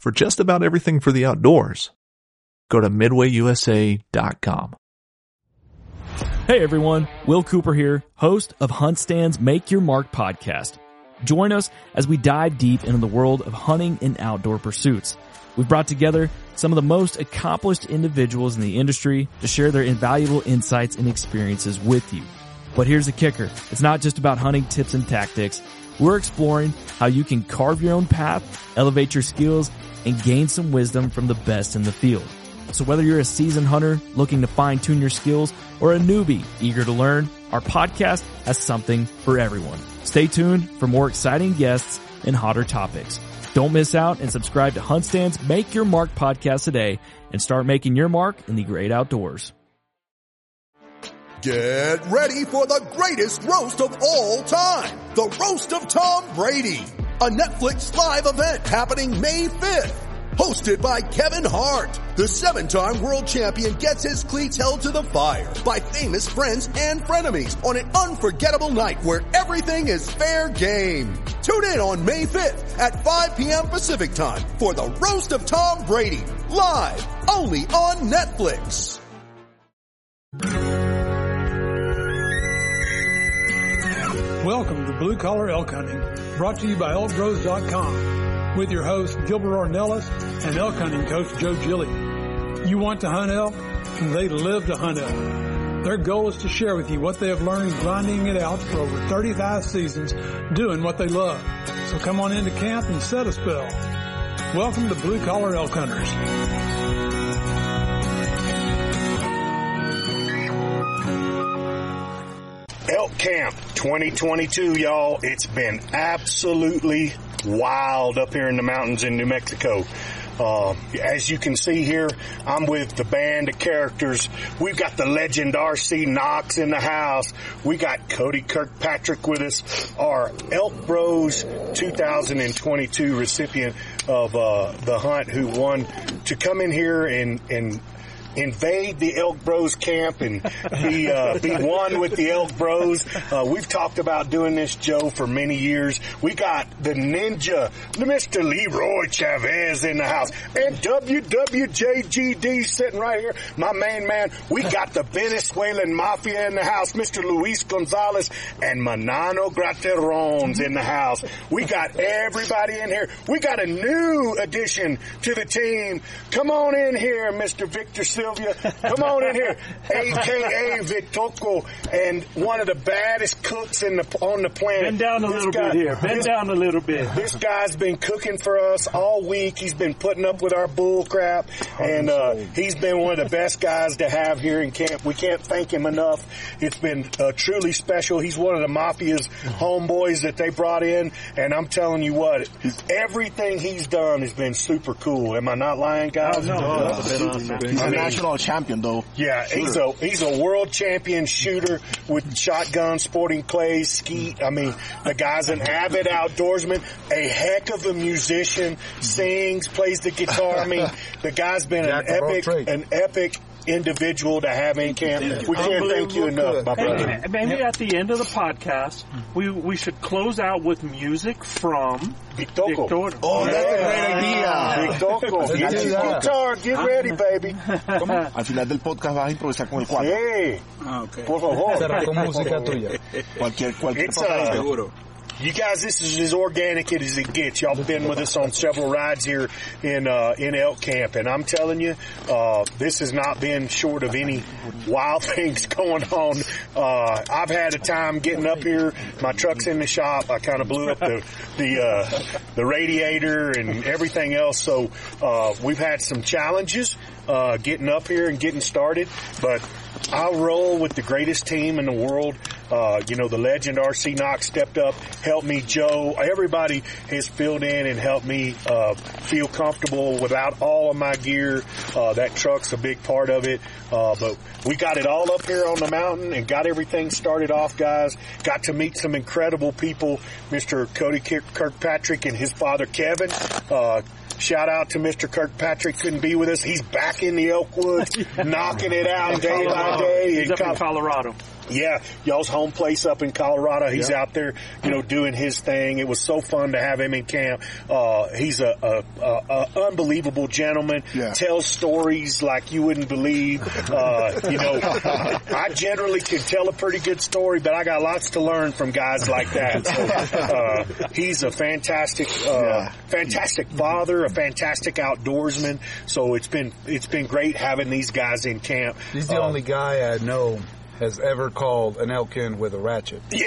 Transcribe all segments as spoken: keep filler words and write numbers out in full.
for just about everything for the outdoors. Go to midway u s a dot com. Hey everyone, Will Cooper here, host of HuntStand's Make Your Mark podcast. Join us as we dive deep into the world of hunting and outdoor pursuits. We've brought together some of the most accomplished individuals in the industry to share their invaluable insights and experiences with you. But here's the kicker. It's not just about hunting tips and tactics. We're exploring how you can carve your own path, elevate your skills, and gain some wisdom from the best in the field. So whether you're a seasoned hunter looking to fine-tune your skills or a newbie eager to learn, our podcast has something for everyone. Stay tuned for more exciting guests and hotter topics. Don't miss out and subscribe to HuntStand's Make Your Mark podcast today and start making your mark in the great outdoors. Get ready for the greatest roast of all time, the Roast of Tom Brady, a Netflix live event happening May fifth. Hosted by Kevin Hart, the seven-time world champion gets his cleats held to the fire by famous friends and frenemies on an unforgettable night where everything is fair game. Tune in on May fifth at five p.m. Pacific time for the Roast of Tom Brady, live only on Netflix. Welcome to Blue Collar Elk Hunting, brought to you by elk bros dot com. With your host, Gilbert Ornelas, and elk hunting coach, Joe Gilly. You want to hunt elk, and they live to hunt elk. Their goal is to share with you what they have learned grinding it out for over thirty-five seasons, doing what they love. So come on into camp and set a spell. Welcome to Blue Collar Elk Hunters. Elk Camp twenty twenty-two, y'all. It's been absolutely wild up here in the mountains in New Mexico. Uh, as you can see here, I'm with the band of characters. We've got the legend R C Knox in the house. We got Cody Kirkpatrick with us, our Elk Bros two thousand twenty-two recipient of uh, the hunt, who won to come in here and, and invade the Elk Bros camp and be uh, be one with the Elk Bros. Uh, we've talked about doing this, Joe, for many years. We got the ninja, Mister Leroy Chavez in the house, and W W J G D sitting right here, my main man. We got the Venezuelan Mafia in the house, Mister Luis Gonzalez, and Manano Graterons in the house. We got everybody in here. We got a new addition to the team. Come on in here, Mister Victor Silva. Sylvia, come on in here, a k a. Victoco, and one of the baddest cooks in the on the planet. Bend down a this little guy, bit here. Bend this, down a little bit. This guy's been cooking for us all week. He's been putting up with our bull crap, and uh, he's been one of the best guys to have here in camp. We can't thank him enough. It's been uh, truly special. He's one of the Mafia's homeboys that they brought in, and I'm telling you what, everything he's done has been super cool. Am I not lying, guys? Oh, no, no. He's been awesome. He's I a mean, national champion, though. Yeah, Shooter. he's a he's a world champion shooter with shotgun, sporting clays, skeet. I mean, the guy's an avid outdoorsman, a heck of a musician, sings, plays the guitar. I mean, the guy's been an epic, an epic individual to have in camp. We can't thank you enough, my brother. Hey, maybe at the end of the podcast, we we should close out with music from Victoco. Victor. Oh, that's a great idea. Victoco, get your guitar, get ready, baby. Al final del podcast vas a improvisar con el cuatro. Sí, Okay. por favor. Será con música tuya. Cualquier, cualquier It's, uh, seguro. You guys, this is as organic as it gets. Y'all been with us on several rides here in uh, in elk camp, and I'm telling you, uh, this has not been short of any wild things going on. Uh, I've had a time getting up here. My truck's in the shop. I kind of blew up the the uh, the radiator and everything else. So uh, we've had some challenges uh, getting up here and getting started, but I'll roll with the greatest team in the world. Uh, you know, the legend R C Knox stepped up, helped me, Joe. Everybody has filled in and helped me uh, feel comfortable without all of my gear. Uh, that truck's a big part of it. Uh, but we got it all up here on the mountain and got everything started off, guys. Got to meet some incredible people, Mister Cody Kirkpatrick and his father, Kevin. Uh, Shout out to Mister Kirkpatrick, couldn't be with us. He's back in the Elkwoods, knocking it out day by day. He's up in Colorado. Yeah, y'all's home place up in Colorado. He's Yeah. out there, you know, doing his thing. It was so fun to have him in camp. Uh, he's a, a, a, a unbelievable gentleman. Yeah. Tells stories like you wouldn't believe. Uh, you know, I generally can tell a pretty good story, but I got lots to learn from guys like that. So, uh, he's a fantastic, uh, Yeah. fantastic father, a fantastic outdoorsman. So it's been, it's been great having these guys in camp. He's the Uh, only guy I know has ever called an elk in with a ratchet. Yeah,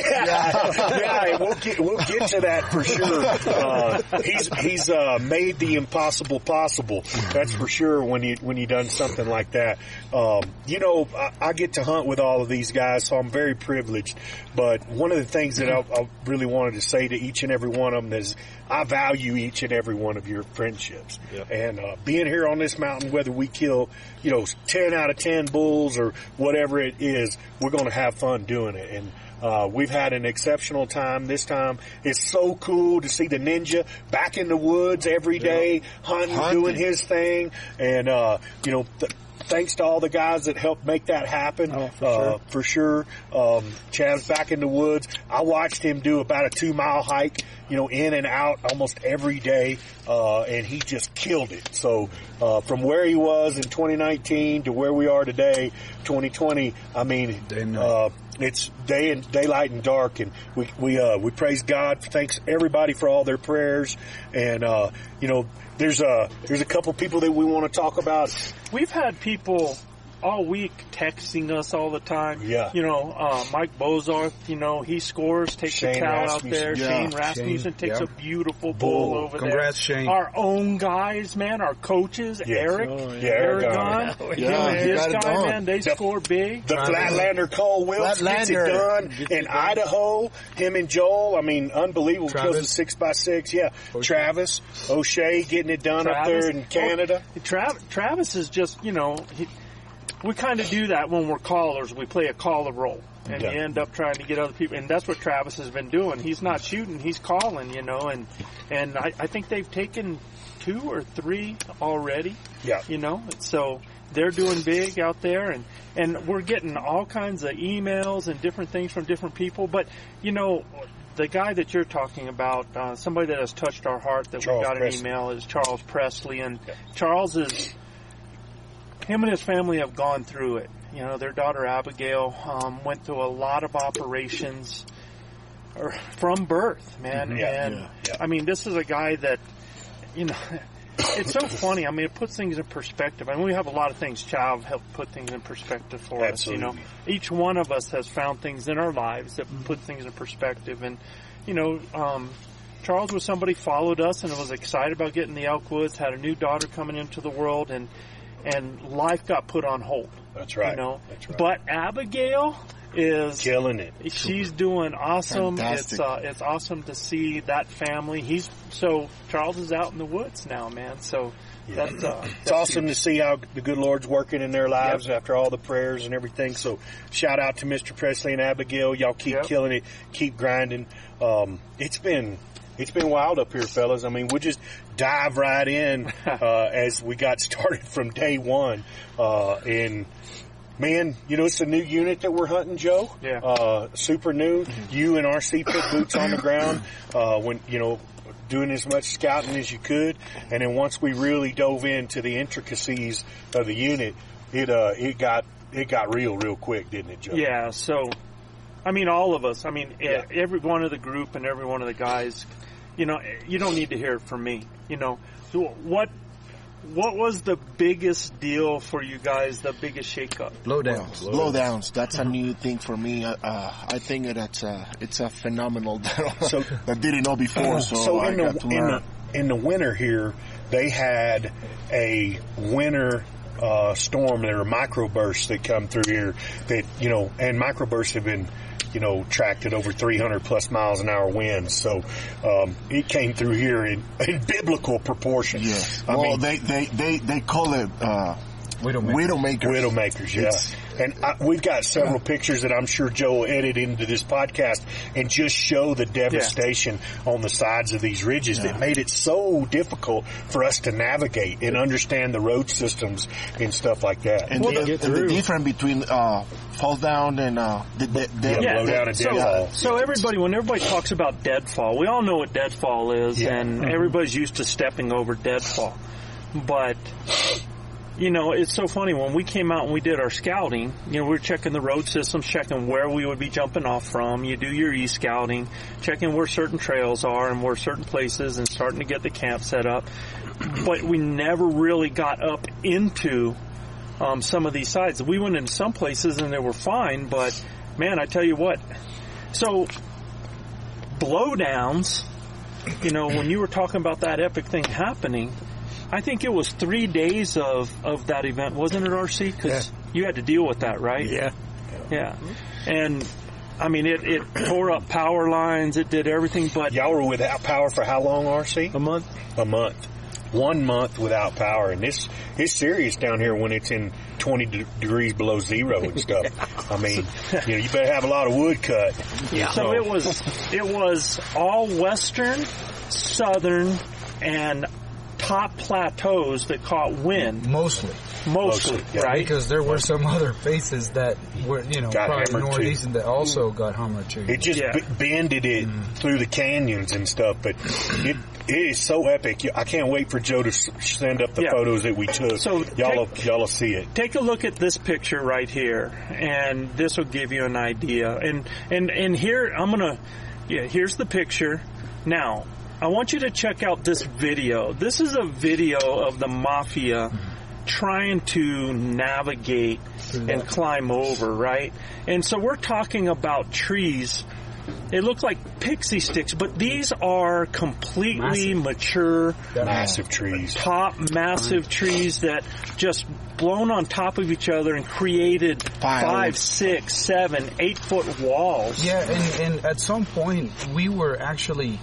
yeah, we'll get we'll get to that for sure. Uh, he's he's uh, made the impossible possible. That's for sure. When you when you done something like that, um, you know, I, I get to hunt with all of these guys, so I'm very privileged. But one of the things that I, I really wanted to say to each and every one of them is, I value each and every one of your friendships. Yep. And uh, being here on this mountain, whether we kill, you know, ten out of ten bulls or whatever it is, we're going to have fun doing it. And uh, we've had an exceptional time this time. It's so cool to see the ninja back in the woods every day, hunting, Hunting. doing his thing. And, uh, you know, th- thanks to all the guys that helped make that happen. Oh, for uh, sure. For sure. Um, Chad's back in the woods. I watched him do about a two mile hike, you know, in and out almost every day. Uh, and he just killed it. So, uh, from where he was in twenty nineteen to where we are today, twenty twenty, I mean, Day and night. uh, it's day and daylight and dark, and we we uh we praise God. Thanks everybody for all their prayers, and uh you know there's a there's a couple people that we want to talk about. We've had people all week texting us all the time. Yeah. You know, uh, Mike Bozarth, you know, he scores, takes Shane a cow out Rasmussen. there. Yeah. Shane Rasmussen Shane, takes yeah. a beautiful bull, Bull. over Congrats, there. Shane. Our own guys, man, our coaches, Yes. Eric, Oh, yeah. Aragon. Aragon, Yeah, him and he his got it guy, done. man, they The- score big. The Flatlander Cole Wilkes gets it Flatlander. done in Idaho. Him and Joel, I mean, unbelievable. Kills Travis. a six by six. Yeah, O'Shea. Travis O'Shea getting it done up there in Canada. Oh, Trav- Travis is just, you know, he, we kind of do that when we're callers. We play a caller role, and Yeah. you end up trying to get other people. And that's what Travis has been doing. He's not shooting; he's calling, you know. And and I, I think they've taken two or three already. Yeah. You know, so they're doing big out there, and and we're getting all kinds of emails and different things from different people. But you know, the guy that you're talking about, uh, somebody that has touched our heart that Charles we got Presley. an email is Charles Presley, and Charles is. Him and his family have gone through it. You know, their daughter Abigail um, went through a lot of operations or, from birth, man. Mhm. Yeah, and yeah, yeah. I mean, this is a guy that, you know, it's so funny. I mean, it puts things in perspective. I mean, we have a lot of things. Chav helped put things in perspective for us. You know, Absolutely. each one of us has found things in our lives that put things in perspective. And you know, um, Charles was somebody followed us and was excited about getting the Elkwoods. Had a new daughter coming into the world, and and life got put on hold. That's right. You know, That's right. but Abigail is Killing it. she's doing awesome. Fantastic. It's uh, it's awesome to see that family. He's so Charles is out in the woods now, man. So that's uh, It's awesome to see how the good Lord's working in their lives after all the prayers and everything. So shout out to Mister Presley and Abigail. Y'all keep Yep. killing it. Keep grinding. Um, it's been, it's been wild up here, fellas. I mean, we'll just dive right in, uh, as we got started from day one. Uh, and man, you know, it's a new unit that we're hunting, Joe. Yeah. Uh, super new. You and R C put boots on the ground, uh, when, you know, doing as much scouting as you could. And then once we really dove into the intricacies of the unit, it, uh, it got, it got real, real quick, didn't it, Joe? Yeah, so, I mean, all of us. I mean, e- Yeah. every one of the group and every one of the guys. You know, you don't need to hear it from me. You know, so what what was the biggest deal for you guys? The biggest shakeup? Blowdowns. Blowdowns. That's a new thing for me. Uh, uh, I think that's a, it's a phenomenal that, So- that didn't know before. So, So I in got the, to in learn. the in the winter here, they had a winter uh, storm. There were microbursts that come through here that, you know, and microbursts have been, you know, tracked at over three hundred plus miles an hour winds. So um, it came through here in, in biblical proportions. Yes. I well, mean, they, they, they, they call it, uh, Widowmakers. Widowmakers. Widowmakers, yeah. It's- And I, we've got several pictures that I'm sure Joe will edit into this podcast and just show the devastation on the sides of these ridges that made it so difficult for us to navigate and understand the road systems and stuff like that. And, Well, the, to get and the through. difference between uh, fall down and uh, the, the, the Yeah, blow down and so, deadfall. so everybody, when everybody talks about deadfall, we all know what deadfall is, Yeah. and everybody's used to stepping over deadfall. But, you know, it's so funny. When we came out and we did our scouting, you know, we were checking the road systems, checking where we would be jumping off from. You do your e-scouting, checking where certain trails are and where certain places, and starting to get the camp set up. But we never really got up into um, some of these sides. We went into some places and they were fine, but man, I tell you what. So, blowdowns, you know, when you were talking about that epic thing happening, I think it was three days of, of that event, wasn't it, R C? Because you had to deal with that, right? Yeah. Yeah. And, I mean, it, it tore up power lines, it did everything, but... Y'all were without power for how long, R C? A month? A month. One month without power. And this it's serious down here when it's in twenty de- degrees below zero and stuff. I mean, you know, you better have a lot of wood cut. Yeah. So it was, it was all western, southern, and top plateaus that caught wind. Mostly. Mostly, Mostly, yeah. right? Because there were some other faces that were, you know, Got probably hammered, northeast too. that also got hammered too. It just Yeah. b- bended it through the canyons and stuff, but it it is so epic. I can't wait for Joe to s- send up the Yeah. photos that we took. So y'all take- will, y'all will see it. Take a look at this picture right here, and this will give you an idea. And and and here I'm gonna, yeah, here's the picture. Now, I want you to check out this video. This is a video of the mafia trying to navigate and climb over, right? And so we're talking about trees. They look like pixie sticks, but these are completely mature, Massive trees. top massive trees that just blown on top of each other and created Piles. five, six, seven, eight foot walls. Yeah, and, and at some point we were actually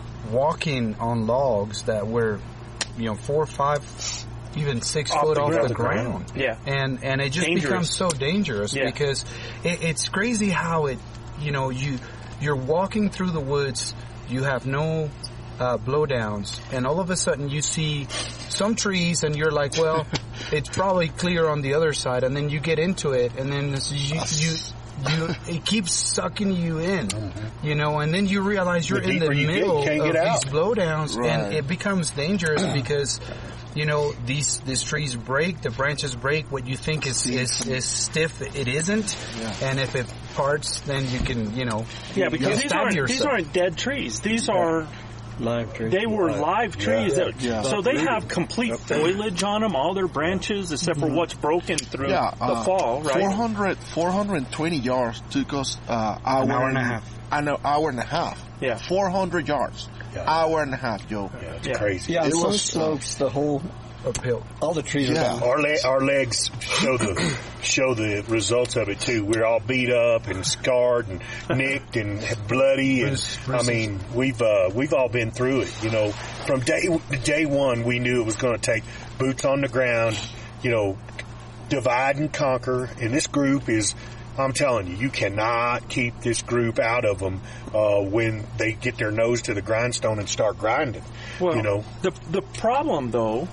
walking on logs that were, you know, four, five, even six Off foot the off ground. the ground. Yeah. And and it just Dangerous. becomes so dangerous Yeah. because it, it's crazy how it, you know, you you're walking through the woods, you have no uh, blowdowns, and all of a sudden you see some trees, and you're like, well, it's probably clear on the other side, and then you get into it, and then this, you you. You, it keeps sucking you in, you know, and then you realize you're The in the deeper you get, you middle can't of get out. these blowdowns, Right. and it becomes dangerous because, you know, these these trees break, the branches break. What you think is is, is stiff, it isn't, and if it parts, then you can, you know, Yeah, you because these stab aren't, these yourself. aren't dead trees. These are Live trees. They were live trees. Yeah. that- Yeah. So they have complete foliage on them, all their branches, except for what's broken through Yeah, the uh, fall, right? four hundred, four hundred twenty yards took us uh, hour An hour and a half. An hour and a half. Yeah. four hundred yards. Yeah. Hour and a half, Joe. Yeah, it's Yeah. crazy. Yeah, on It some was, slopes, the whole, uphill. all the trees Yeah. are down. Our, le- our legs show the show the results of it too. We're all beat up and scarred and nicked and bloody. And Bruce- I Bruce mean, we've uh, we've all been through it. You know, from day day one, we knew it was going to take boots on the ground. You know, divide and conquer. And this group is, I'm telling you, you cannot keep this group out of them uh, when they get their nose to the grindstone and start grinding. Well, you know, the the problem though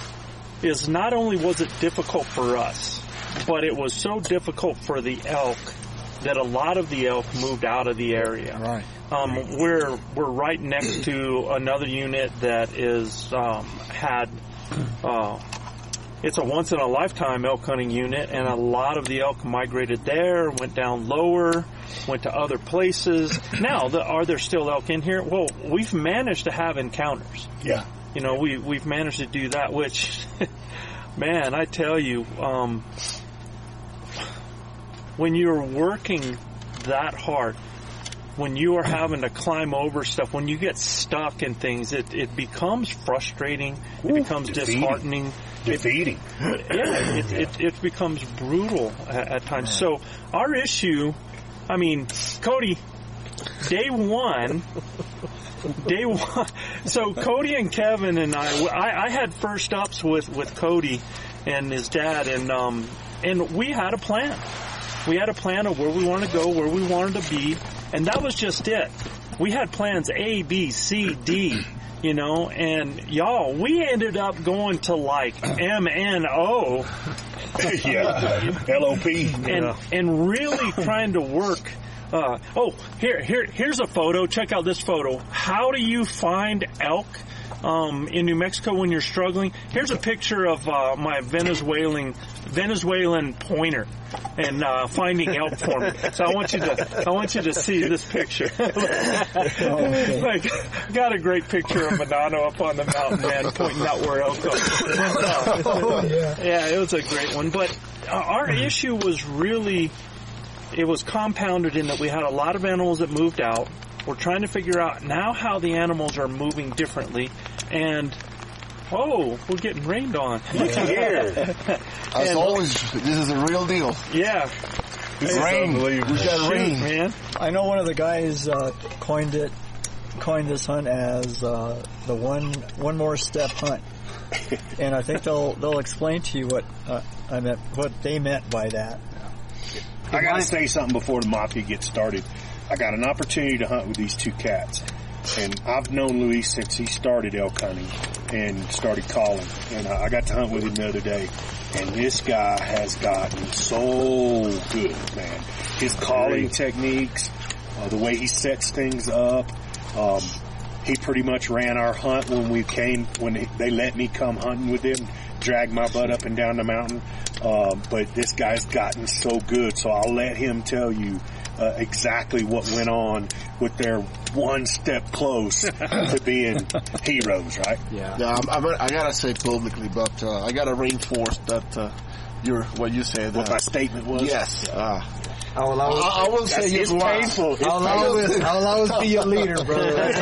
is not only was it difficult for us, but it was so difficult for the elk that a lot of the elk moved out of the area. Right. Um, we're we're right next to another unit that is um, had. Uh, It's a once in a lifetime elk hunting unit, and a lot of the elk migrated there, went down lower, went to other places. Now, the, are there still elk in here? Well, we've managed to have encounters. yeah. You know, we we've managed to do that, which, man, I tell you, um, when you're working that hard, when you are having to climb over stuff, when you get stuck in things, it, it becomes frustrating, it Ooh, becomes defeating. disheartening. Defeating. Yeah, it, it, it becomes brutal at, at times. So our issue, I mean, Cody, day one, day one. So Cody and Kevin and I, I, I had first ups with, with Cody and his dad, and um, and we had a plan. We had a plan of where we wanted to go, where we wanted to be, and that was just it. We had plans A, B, C, D, you know, and y'all, we ended up going to like M N O. Yeah, L O P. And, yeah. and really trying to work. Uh, oh, here, here, here's a photo. Check out this photo. How do you find elk um, in New Mexico when you're struggling? Here's a picture of uh, my Venezuelan Venezuelan pointer and uh, finding elk for me. So I want you to I want you to see this picture. Like, got a great picture of Manano up on the mountain, man, pointing out where elk are. Oh, yeah. Yeah, it was a great one. But uh, our issue was really. It was compounded in that we had a lot of animals that moved out. We're trying to figure out now how the animals are moving differently. And, oh, we're getting rained on. Yeah. As And- always, this is a real deal. Yeah. It's rain. We got Shoot, rain. man. I know one of the guys uh, coined it, coined this hunt as uh, the one one more step hunt, and I think they'll they'll explain to you what uh, I meant, what they meant by that. I got to say something before the Mafia gets started. I got an opportunity to hunt with these two cats. And I've known Luis since he started elk hunting and started calling. And I got to hunt with him the other day. And this guy has gotten so good, man. His calling techniques, uh, the way he sets things up. Um, he pretty much ran our hunt when we came, when he, they let me come hunting with him, drag my butt up and down the mountain. Uh, but this guy's gotten so good, so I'll let him tell you uh, exactly what went on with their one step close to being heroes, right? Yeah. Yeah, I'm, I'm, I gotta say publicly, but uh, I gotta reinforce that uh, your what you said. What uh, my statement was? Yes. Uh, I will always, I, I will That's, say it's you're right. painful. It's I'll always, I'll always be your leader, brother. That's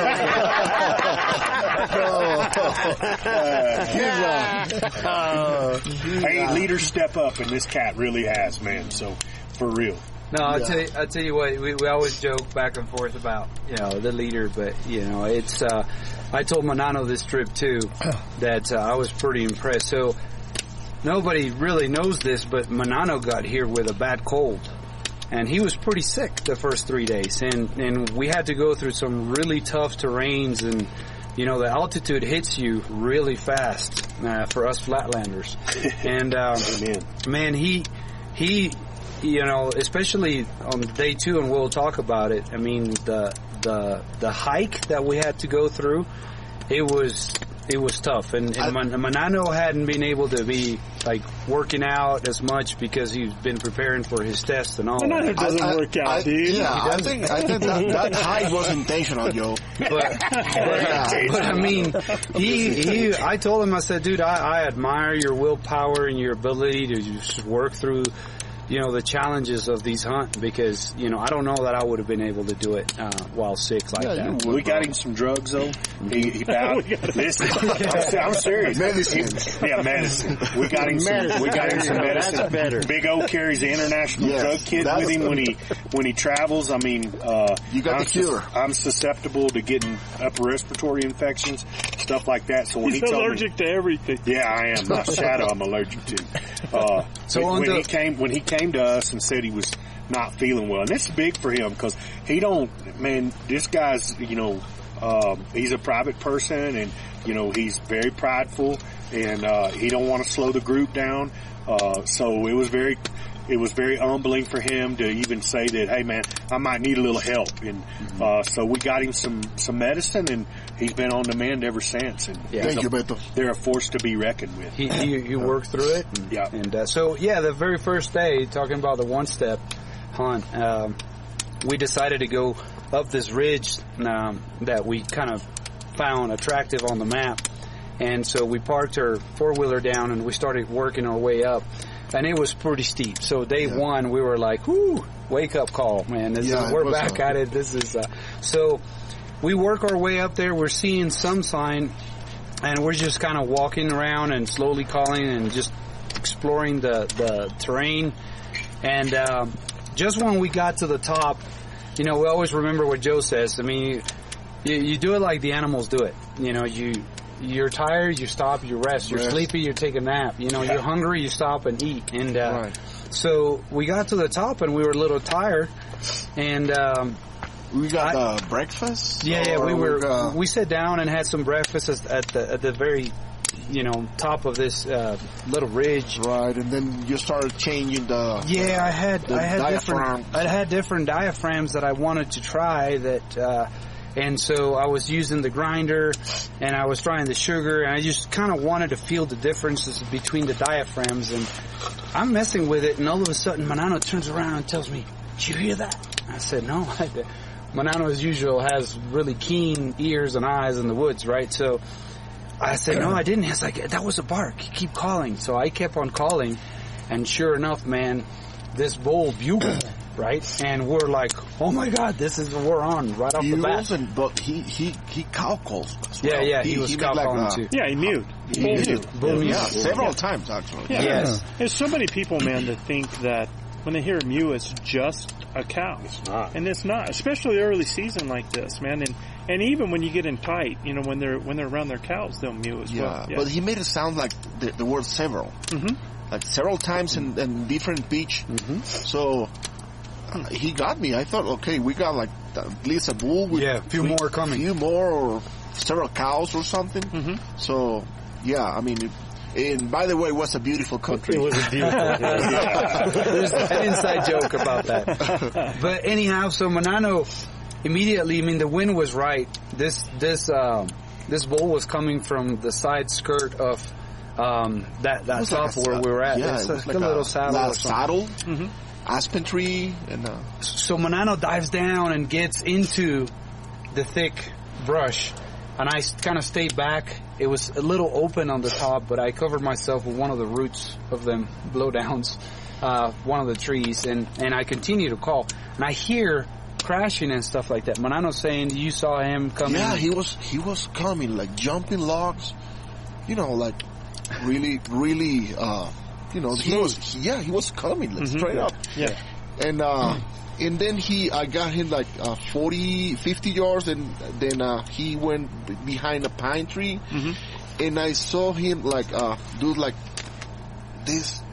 Uh, hey, leaders step up, and this cat really has, man. So, for real. No, I'll Yeah. tell you, I'll tell you what, we, we always joke back and forth about, you know, the leader, but, you know, it's, uh, I told Manano this trip too, that uh, I was pretty impressed. So, nobody really knows this, but Manano got here with a bad cold. And he was pretty sick the first three days. And, and we had to go through some really tough terrains, and, you know, the altitude hits you really fast, uh, for us flatlanders. And, um, Amen. man, he, he, you know, especially on day two, and we'll talk about it. I mean, the the the hike that we had to go through, it was it was tough, and, and Man- Manano hadn't been able to be like working out as much because he's been preparing for his test and all. Manano doesn't I- work out, I, dude. Yeah, I think I think that, that hike was intentional, Joe. But, but, but I mean, he he. I told him, I said, dude, I, I admire your willpower and your ability to just work through, you know, the challenges of these hunts, because, you know, I don't know that I would have been able to do it uh, while sick like Yeah, you that. would. We got him some drugs, though. He, he bowed. Listen, I'm, I'm serious. Medicine. Yeah, medicine. We got him some. We got him some medicine. That's better. Big O carries the international Yes, drug kit that's with him when he when he travels. I mean, uh, You got I'm the cure. sus- I'm susceptible to getting upper respiratory infections, stuff like that. So when He's he told allergic me, to everything. yeah, I am. My shadow, I'm allergic to. Uh, So when, on when the- he came, when he came to us and said he was not feeling well, and this is big for him because he don't. Man, this guy's, you know, um, he's a private person, and you know he's very prideful, and uh, he don't want to slow the group down. Uh, so it was very. It was very humbling for him to even say that, hey man, I might need a little help. And, uh, so we got him some, some medicine, and he's been on the mend ever since. And Yeah. Thank so you, Beto. they're a force to be reckoned with. He, he, he worked through it. And, Yeah. And uh, so, yeah, the very first day, talking about the one-step hunt, um, we decided to go up this ridge um, that we kind of found attractive on the map. And so we parked our four-wheeler down, and we started working our way up. And it was pretty steep. So day Yeah. one, we were like, whoo, wake up call, man. This Yeah, is, it we're was back a- at it. This is, uh, so we work our way up there. We're seeing some sign, and we're just kind of walking around and slowly calling and just exploring the, the terrain. And, um, just when we got to the top, you know, we always remember what Joe says. I mean, You, you do it like the animals do it. You know, you you're tired, you stop, you rest. You're Rest. sleepy, you take a nap. You know, Yeah. you're hungry, you stop and eat. And uh, Right. so we got to the top, and we were a little tired. And um, We got I- uh, breakfast. yeah, yeah, Or we were got- we sat down and had some breakfast at the at the very, you know, top of this uh, little ridge. right, and then you started changing the. Yeah, I had The I had diaphragm. different I had different diaphragms that I wanted to try that, uh, and so I was using the grinder, and I was trying the sugar, and I just kind of wanted to feel the differences between the diaphragms, and I'm messing with it, and all of a sudden Manano turns around and tells me, "Did you hear that?" I said, "No." I did. Manano, as usual, has really keen ears and eyes in the woods, right? So I said, "No, I didn't." He's like, "That was a bark. Keep calling." So I kept on calling, and sure enough, man, this bull bugled, right? And we're like, "Oh my God, this is we're on right off He the bat." wasn't, but he he he cow calls. as Yeah, well. yeah, he, was made cow like, calling uh, too. Yeah, he mewed. He Bull did. mewed. Bull Yeah, mewed. several times actually. Yeah. Yes. There's so many people, man, that think that when they hear a mew, it's just a cow. It's not. And it's not, especially early season like this, man. And and even when you get in tight, you know, when they're when they're around their cows, they'll mew as Yeah, well. but he made it sound like the, the word several, Mhm. like several times in, in different pitch. Mm-hmm. So uh, he got me. I thought, okay, we got like at least a bull with Yeah, a few more coming. few more or several cows or something. Mhm. So yeah, I mean, it, and by the way, it was a beautiful country. It was a beautiful There's an inside joke about that. But anyhow, so Manano immediately, I mean, the wind was right. This this um, this bull was coming from the side skirt of um, that that It was top like a where sa- we were at. Yeah, it's it was like like a little saddle. la- or something. saddle, aspen tree, and uh, So Manano dives down and gets into the thick brush, and I kind of stayed back. It was a little open on the top, but I covered myself with one of the roots of them blowdowns, uh, one of the trees, and, and I continue to call. And I hear crashing and stuff like that. Manano saying you saw him coming. yeah, he was he was coming like jumping logs, you know, like really really, uh, you know, he was yeah he was coming like straight up. Yeah. And uh, and then he, I got him like uh, forty, fifty yards, and then uh, he went b- behind a pine tree, and I saw him like uh, do like this,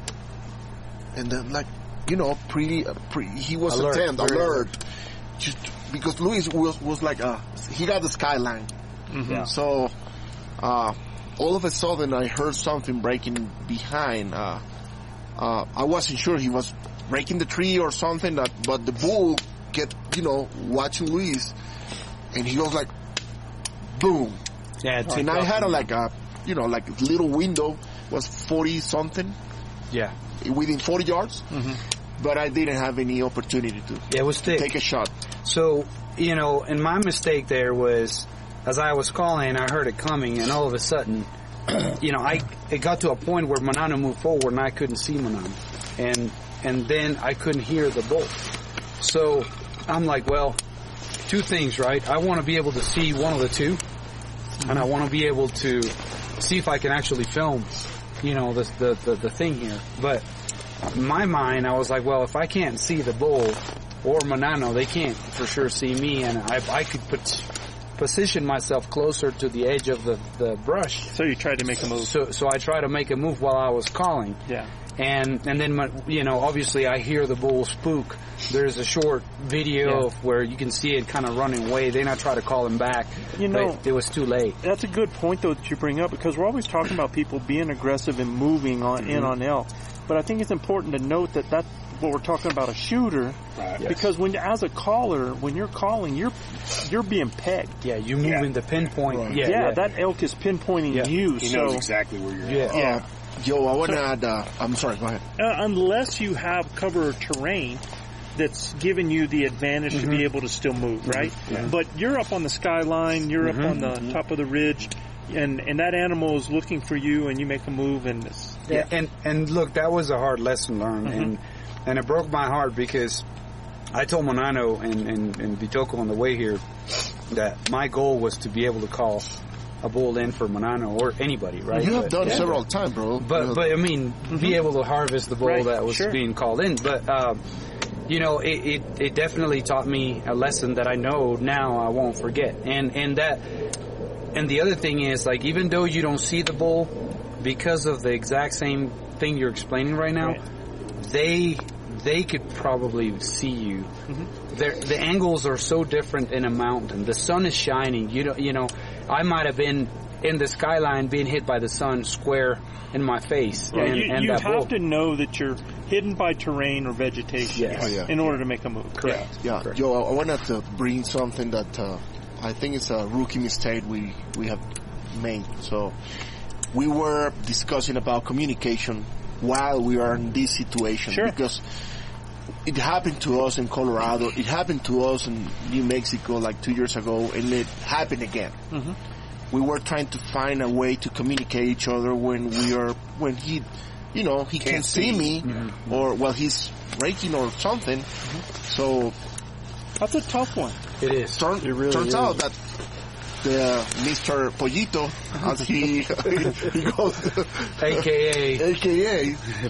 and then like you know, pretty, uh, pretty he was Alert, attempt, very alert, just because Luis was was like uh, he got the skyline, Yeah. so uh, all of a sudden I heard something breaking behind. Uh, uh, I wasn't sure he was breaking the tree or something, that, but the bull kept, you know, watching Luis, and he was like, boom. Yeah, it And took I off had a, from- like a, you know, like a little window, was forty something, yeah, within forty yards, but I didn't have any opportunity to yeah, it was thick. take a shot. So, you know, and my mistake there was, as I was calling, I heard it coming, and all of a sudden, you know, I it got to a point where Manano moved forward, and I couldn't see Manano, and and then I couldn't hear the bull. So I'm like, well, two things, right? I want to be able to see one of the two, and I want to be able to see if I can actually film, you know, the the the, the thing here. But in my mind, I was like, well, if I can't see the bull or Manano, they can't for sure see me, and I I could put, position myself closer to the edge of the the brush. So you tried to make a move. So so I tried to make a move while I was calling. Yeah. And and then, my, you know, obviously I hear the bull spook. There's a short video Yeah. of where you can see it kind of running away. Then I try to call him back. You know- but it was too late. That's a good point, though, that you bring up, because we're always talking about people being aggressive and moving on in on elk. But I think it's important to note that that's what we're talking about, a shooter, because when as a caller, when you're calling, you're you're being pegged. Yeah, you move in the pinpoint. Yeah, Yeah, yeah. that elk is pinpointing Yeah. you. He so knows exactly where you're yeah. at. yeah. Yo, I want to add, uh, I'm sorry, go ahead. Uh, unless you have cover terrain that's giving you the advantage to be able to still move, right? But you're up on the skyline, you're up on the top of the ridge, and and that animal is looking for you, and you make a move, and it's, Yeah, and and look, that was a hard lesson learned, and and it broke my heart because I told Manano and and and Bitoko on the way here that my goal was to be able to call a bull in for Manano or anybody, right? You have But- done yeah. several times, bro. But You know, but I mean, be able to harvest the bull Right, that was sure. being called in. But um, you know, it, it, it definitely taught me a lesson that I know now I won't forget. And, and that, and the other thing is, like, even though you don't see the bull, because of the exact same thing you're explaining right now, right. they, they could probably see you. Mm-hmm. The angles are so different in a mountain. The sun is shining. You know, you know, I might have been in the skyline being hit by the sun square in my face. Yeah, and, you and you that have bull. to know that you're hidden by terrain or vegetation Yes. Oh, yeah. in order to make a move. Correct. Yeah, Correct. Joe, I wanted to bring something that uh, I think is a rookie mistake we, we have made. So we were discussing about communication while we are in this situation. Sure. Because it happened to us in Colorado. It happened to us in New Mexico like two years ago, and it happened again. Mm-hmm. We were trying to find a way to communicate each other when we are, when he, you know, he can't, can't see me, mm-hmm. or well, he's braking or something. Mm-hmm. So that's a tough one. It is. Turn, it really turns is. out that the uh, Mister Pollito, as he he goes, A K A A K A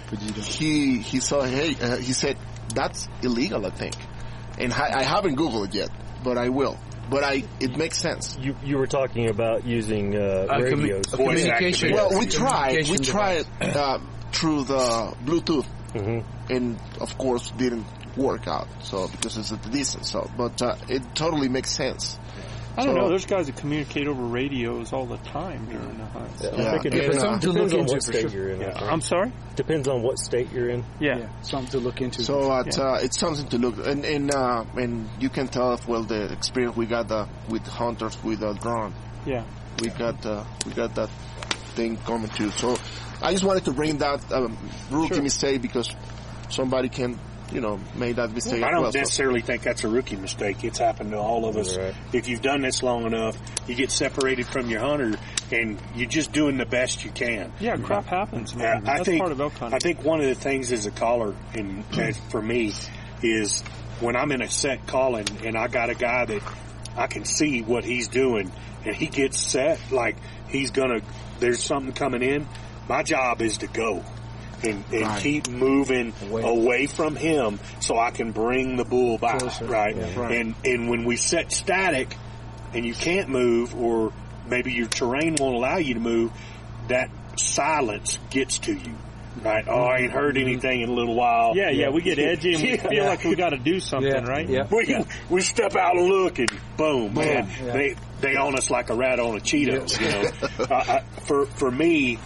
he he saw hey uh, he said that's illegal, I think, and I, I haven't Googled it yet, but I will. But I, it makes sense. You you were talking about using uh, uh, radios. Commu- communication. Well, we tried. We device. tried uh, through the Bluetooth, mm-hmm. and of course didn't work out. So because it's at the distance. So, but uh, it totally makes sense. I don't so, know. There's guys that communicate over radios all the time during the hunt. Yeah, yeah. I think it Yeah, depends, something to depends look on into what for state sure. you're in. Yeah. I'm sorry? Depends on what state you're in. Yeah. Yeah, something to look into. So at, Yeah. uh, it's something to look, and and uh, and you can tell if well the experience we got uh, with hunters with a drone. Yeah. We got uh, we got that thing coming too. So I just wanted to bring that um, rookie Sure. mistake because somebody can, you know, make that mistake. I as don't well, so. necessarily think that's a rookie mistake. It's happened to all of us. Right. If you've done this long enough, you get separated from your hunter, and you're just doing the best you can. Yeah, crap happens, man. Uh, I That's think, part of elk hunting. I think one of the things as a caller, and as for me, is when I'm in a set calling and I got a guy that I can see what he's doing, and he gets set like he's gonna, there's something coming in. My job is to go. And, and right. keep moving away. away from him so I can bring the bull by, Closer. right? Yeah. Right. And and when we set static and you can't move, or maybe your terrain won't allow you to move, that silence gets to you, right? Oh, I ain't heard anything in a little while. Yeah, yeah, we get edgy and we Yeah. feel like we got to do something, Yeah. right? Yeah. We, Yeah. we step out and look, and boom, man, Yeah. they they own us like a rat on a Cheeto. You know, uh, I, for for me,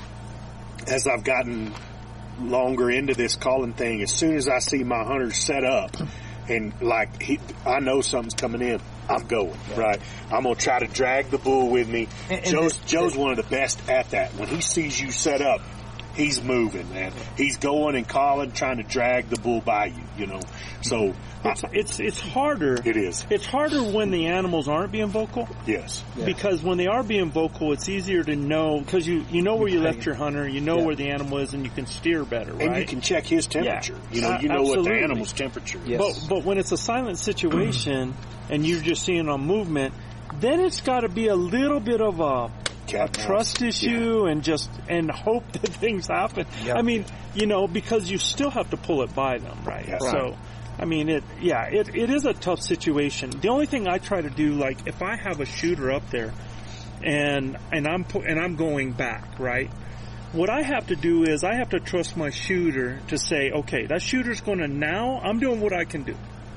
as I've gotten longer into this calling thing, as soon as I see my hunter set up, and like he, I know something's coming in, I'm going, right? I'm gonna try to drag the bull with me. And- and Joe's the- Joe's one of the best at that. When he sees you set up, he's moving, man. He's going and calling, trying to drag the bull by you, you know. So It's, it's, it's harder. it is, It's harder when the animals aren't being vocal. yes. Yeah. Because when they are being vocal, it's easier to know, because you, you know where you left your hunter, you know Yeah. where the animal is, and you can steer better, right? And you can check his temperature. Yeah. You know, Uh, you know what the absolutely. animal's temperature is. Yes. But but when it's a silent situation and you're just seeing on movement, then it's got to be a little bit of a, Cat a mouse. trust issue and just and hope that things happen. Yeah. I mean, you know, because you still have to pull it by them, right? Yeah. So, I mean, it yeah, it it is a tough situation. The only thing I try to do, like, if I have a shooter up there and and I'm pu- and I'm going back, right? What I have to do is I have to trust my shooter to say, okay, that shooter's going to now, I'm doing what I can do.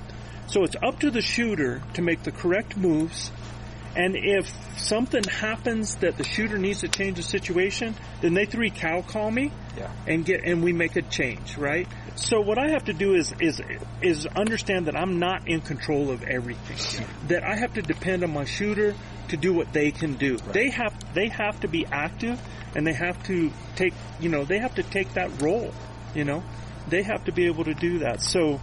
So it's up to the shooter to make the correct moves. And if something happens that the shooter needs to change the situation, then they three cow call me Yeah. and get, and we make a change, right? So what I have to do is, is, is understand that I'm not in control of everything. That I have to depend on my shooter to do what they can do. Right. They have, they have to be active and they have to take, you know, they have to take that role, you know, they have to be able to do that. So,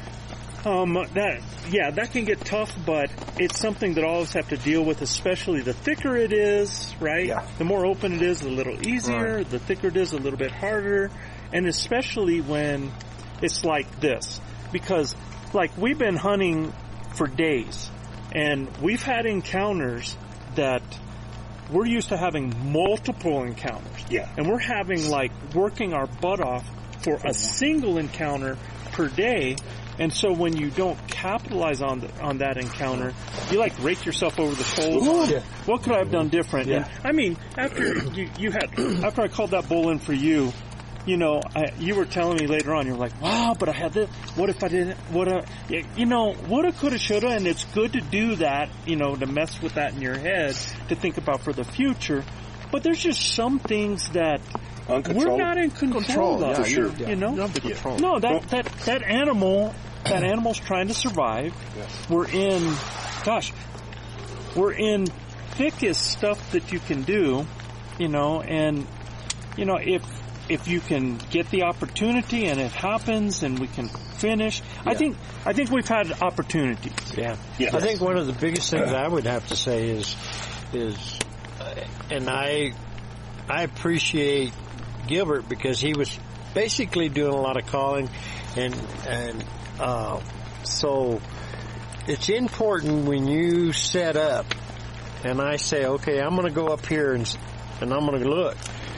Um, that, yeah, that can get tough, but it's something that all of us have to deal with, especially the thicker it is, right? Yeah. The more open it is, a little easier. Right. The thicker it is, a little bit harder. And especially when it's like this. Because, like, we've been hunting for days, and we've had encounters that we're used to having multiple encounters. Yeah. And we're having, like, working our butt off for a single encounter per day, And so when you don't capitalize on the, on that encounter, you like rake yourself over the coals. Yeah. What could I have done different? Yeah. And I mean, after you, you had, after I called that bull in for you, you know, I, you were telling me later on, you're like, wow, but I had this. What if I didn't? What a, you know, woulda, coulda, shoulda, and it's good to do that, you know, to mess with that in your head, to think about for the future. But there's just some things that we're not in control, control of. Yeah, sure. yeah. You know? You have the control. No, that, that, that animal, that animal's trying to survive. Yes. We're in, gosh, we're in thickest stuff that you can do, you know, and, you know, if, if you can get the opportunity and it happens and we can finish, yeah. I think, I think we've had opportunities. Yeah. Yes. I think one of the biggest things I would have to say is, is, uh, and I, I appreciate Gilbert because he was basically doing a lot of calling, and, and, uh, so it's important when you set up and I say, okay, I'm going to go up here and, and I'm going to look.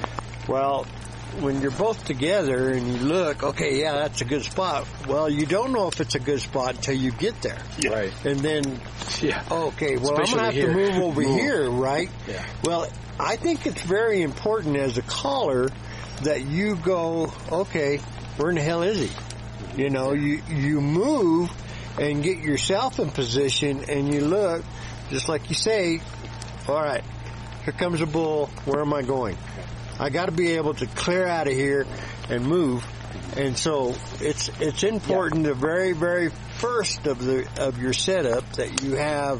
Well, when you're both together and you look, okay, yeah, that's a good spot. Well, you don't know if it's a good spot until you get there. Yeah. Right. And then, Yeah. okay, well, Especially I'm going to here. have to move over Move. here, right? Yeah. Well, I think it's very important as a caller that you go, okay, where in the hell is he? You know, you, you move and get yourself in position and you look, just like you say, all right, here comes a bull, where am I going? I got to be able to clear out of here and move, and so it's it's important. Yeah. The very very first of the of your setup that you have